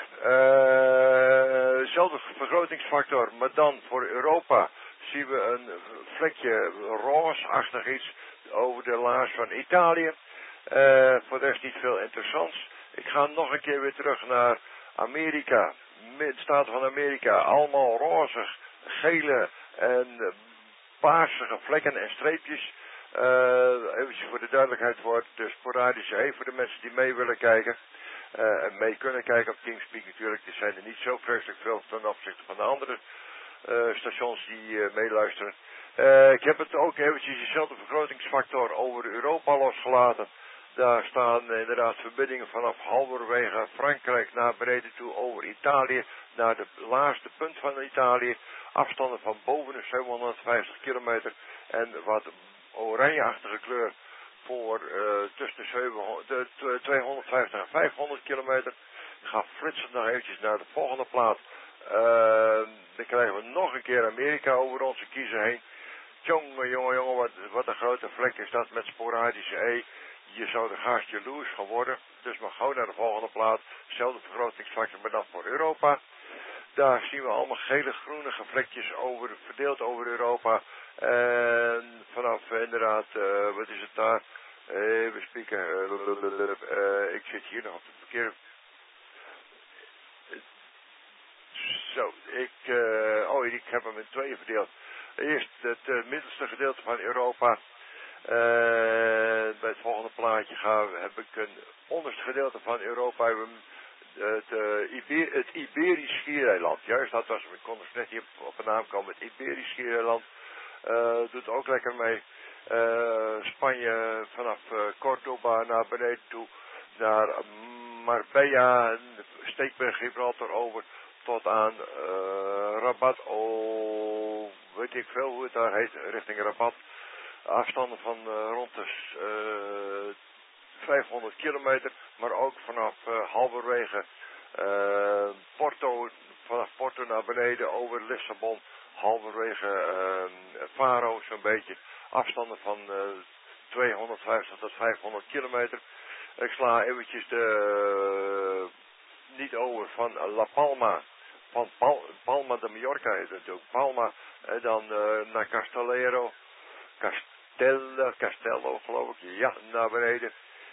Zelfde vergrotingsfactor, maar dan voor Europa zien we een vlekje roze-achtig iets over de laars van Italië. Voor de rest niet veel interessants. Ik ga nog een keer weer terug naar Amerika, de Staten van Amerika. Allemaal roze, gele en paarsige vlekken en streepjes. Even voor de duidelijkheid wordt de sporadische E voor de mensen die mee willen kijken. En mee kunnen kijken op Teamspeak natuurlijk. Er zijn er niet zo vreselijk veel ten opzichte van de andere stations die meeluisteren. Ik heb het ook eventjes dezelfde vergrotingsfactor over Europa losgelaten. Daar staan inderdaad verbindingen vanaf halverwege Frankrijk naar beneden toe over Italië, naar de laagste punt van Italië. Afstanden van boven de 750 kilometer en wat oranjeachtige kleur voor tussen de 250 en 500 kilometer. Ik ga flitsend nog eventjes naar de volgende plaat. Dan krijgen we nog een keer Amerika over onze kiezer heen. Jongen, wat een grote vlek is dat met sporadische E. Je zou er haast jaloers van worden. Dus maar gauw naar de volgende plaat. Hetzelfde vergrotingsfactor, maar dan voor Europa. Daar zien we allemaal gele, groenige vlekjes verdeeld over Europa. En vanaf inderdaad, wat is het daar? We spieken. Ik zit hier nog op de verkeerde. Zo, ik heb hem in tweeën verdeeld. Eerst het middelste gedeelte van Europa. Bij het volgende plaatje heb ik een onderste gedeelte van Europa. Het Iberisch Schiereiland. Juist, dat was, ik kon dus net hier op een naam komen. Het Iberisch Schiereiland doet ook lekker mee. Spanje vanaf Córdoba naar beneden toe. Naar Marbella, steekberg Gibraltar over. Tot aan Rabat. Weet ik veel hoe het daar heet. Richting Rabat. Afstanden van rond de 500 kilometer, maar ook vanaf halverwege Porto, vanaf Porto naar beneden over Lissabon, halverwege Faro zo'n beetje, afstanden van 250 tot 500 kilometer. Ik sla eventjes niet over van La Palma, van Palma de Mallorca heet het natuurlijk, Palma, dan naar Castello geloof ik, ja, naar beneden.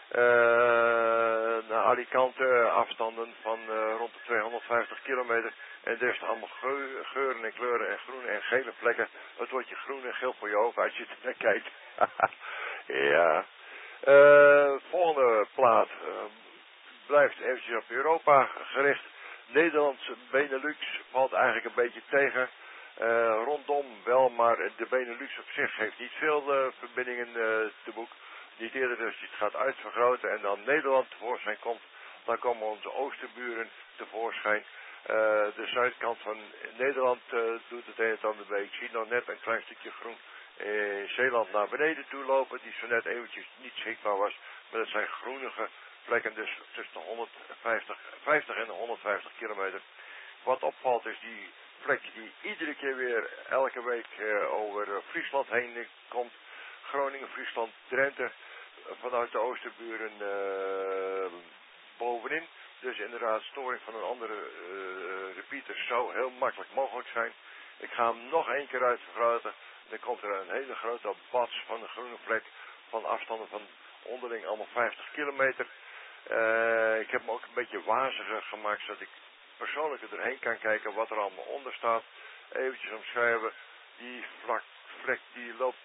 Naar Alicante, afstanden van rond de 250 kilometer. En er is allemaal geuren en kleuren en groene en gele plekken. Het wordt je groen en geel voor je ogen als je er naar kijkt. Ja. Volgende plaat blijft eventjes op Europa gericht. Nederlands Benelux valt eigenlijk een beetje tegen. Rondom wel, maar de Benelux op zich heeft niet veel verbindingen te boek. Niet eerder als je het gaat uitvergroten en dan Nederland tevoorschijn komt, dan komen onze oosterburen tevoorschijn. De zuidkant van Nederland doet het een en ander bij. Ik zie nog net een klein stukje groen in Zeeland naar beneden toe lopen, die zo net eventjes niet zichtbaar was. Maar dat zijn groenige plekken, dus tussen de 50 en de 150 kilometer. Wat opvalt is die plek die iedere keer weer elke week over Friesland heen komt. Groningen, Friesland, Drenthe, vanuit de oosterburen bovenin. Dus inderdaad, storing van een andere repeater zou heel makkelijk mogelijk zijn. Ik ga hem nog één keer uitvergroten. Dan komt er een hele grote bats van de groene plek van afstanden van onderling allemaal 50 kilometer. Ik heb hem ook een beetje waziger gemaakt, zodat ik persoonlijk erheen kan kijken wat er allemaal onder staat. Eventjes omschrijven. Die vlek die loopt,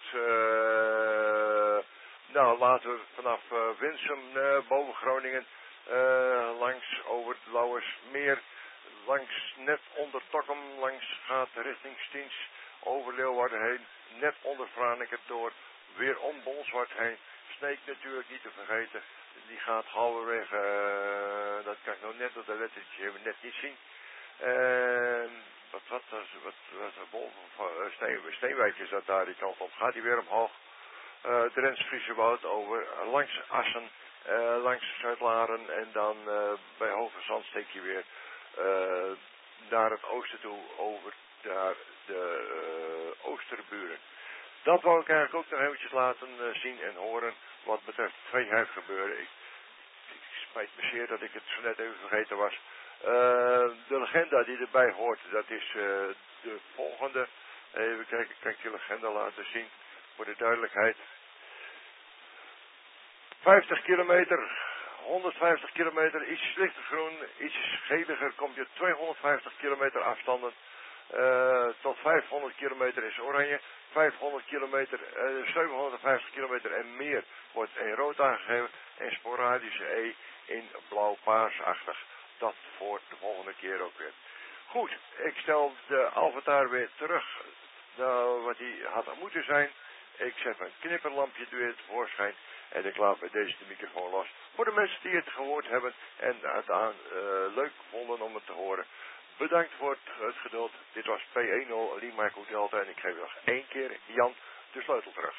nou laten we vanaf Winsum boven Groningen, langs over het Lauwersmeer, langs net onder Tokkum, langs gaat richting Stiens, over Leeuwarden heen, net onder Franeker door, weer om Bolsward heen. Sneek natuurlijk niet te vergeten, die gaat halverwege, dat kan ik nou net op de lettertje even net niet zien. Wat Steenwijk is dat daar die kant op. Gaat hij weer omhoog. Drents Friese Woud over langs Assen, langs Zuid-Laren en dan bij Hoge Zand steek je weer naar het oosten toe over daar de oosterburen. Dat wou ik eigenlijk ook nog eventjes laten zien en horen wat betreft het veehuifgebeuren. Ik spijt me zeer dat ik het zo net even vergeten was. De legenda die erbij hoort, dat is de volgende. Even kijken, kan ik die legenda laten zien voor de duidelijkheid. 50 kilometer, 150 kilometer, iets lichter groen, iets geliger, kom je 250 kilometer afstanden. Tot 500 kilometer is oranje, 500 kilometer, 750 kilometer en meer wordt in rood aangegeven en sporadische E in blauw-paarsachtig. Dat voor de volgende keer ook weer. Goed, ik stel de avatar weer terug naar wat hij had moeten zijn. Ik zet mijn knipperlampje weer tevoorschijn en ik laat bij deze de microfoon los. Voor de mensen die het gehoord hebben en het leuk vonden om het te horen. Bedankt voor het geduld. Dit was P10 Lima Echo Delta en ik geef nog één keer Jan de sleutel terug.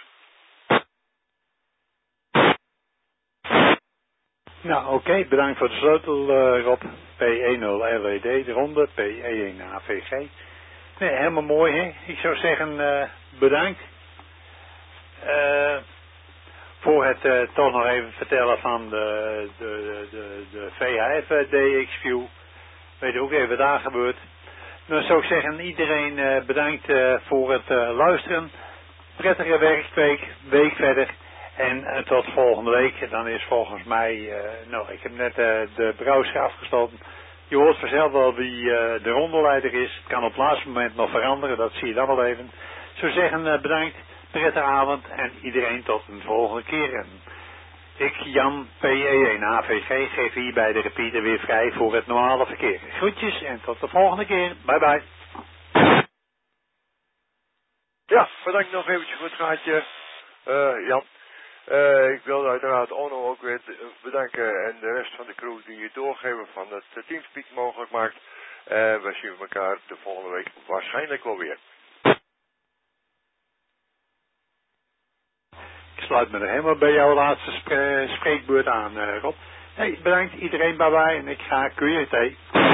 Nou, oké, bedankt voor de sleutel, Rob. P10 LED, de ronde, P1 AVG. Nee, helemaal mooi, hè? Ik zou zeggen, bedankt. Voor het toch nog even vertellen van de VHF DXView. Weet je ook even wat daar gebeurt. Dan zou ik zeggen, iedereen bedankt voor het luisteren. Prettige werkweek, week verder. En tot volgende week. Dan is volgens mij, nou, ik heb net de browser afgesloten. Je hoort vanzelf wel wie de rondeleider is. Het kan op het laatste moment nog veranderen, dat zie je dan wel even. zou zeggen, bedankt, prettige avond en iedereen tot een volgende keer. En ik, Jan PE1 AVG, geef hier bij de repeater weer vrij voor het normale verkeer. Groetjes en tot de volgende keer. Bye bye. Ja, bedankt nog eventjes voor het gaatje, Jan. Ik wil uiteraard Onno ook weer bedanken en de rest van de crew die het doorgeven van het Teamspeak mogelijk maakt. We zien elkaar de volgende week waarschijnlijk wel weer. Ik sluit me er helemaal bij jouw laatste spreekbeurt aan, Rob. Hey, bedankt iedereen, bye bye en ik ga QRT.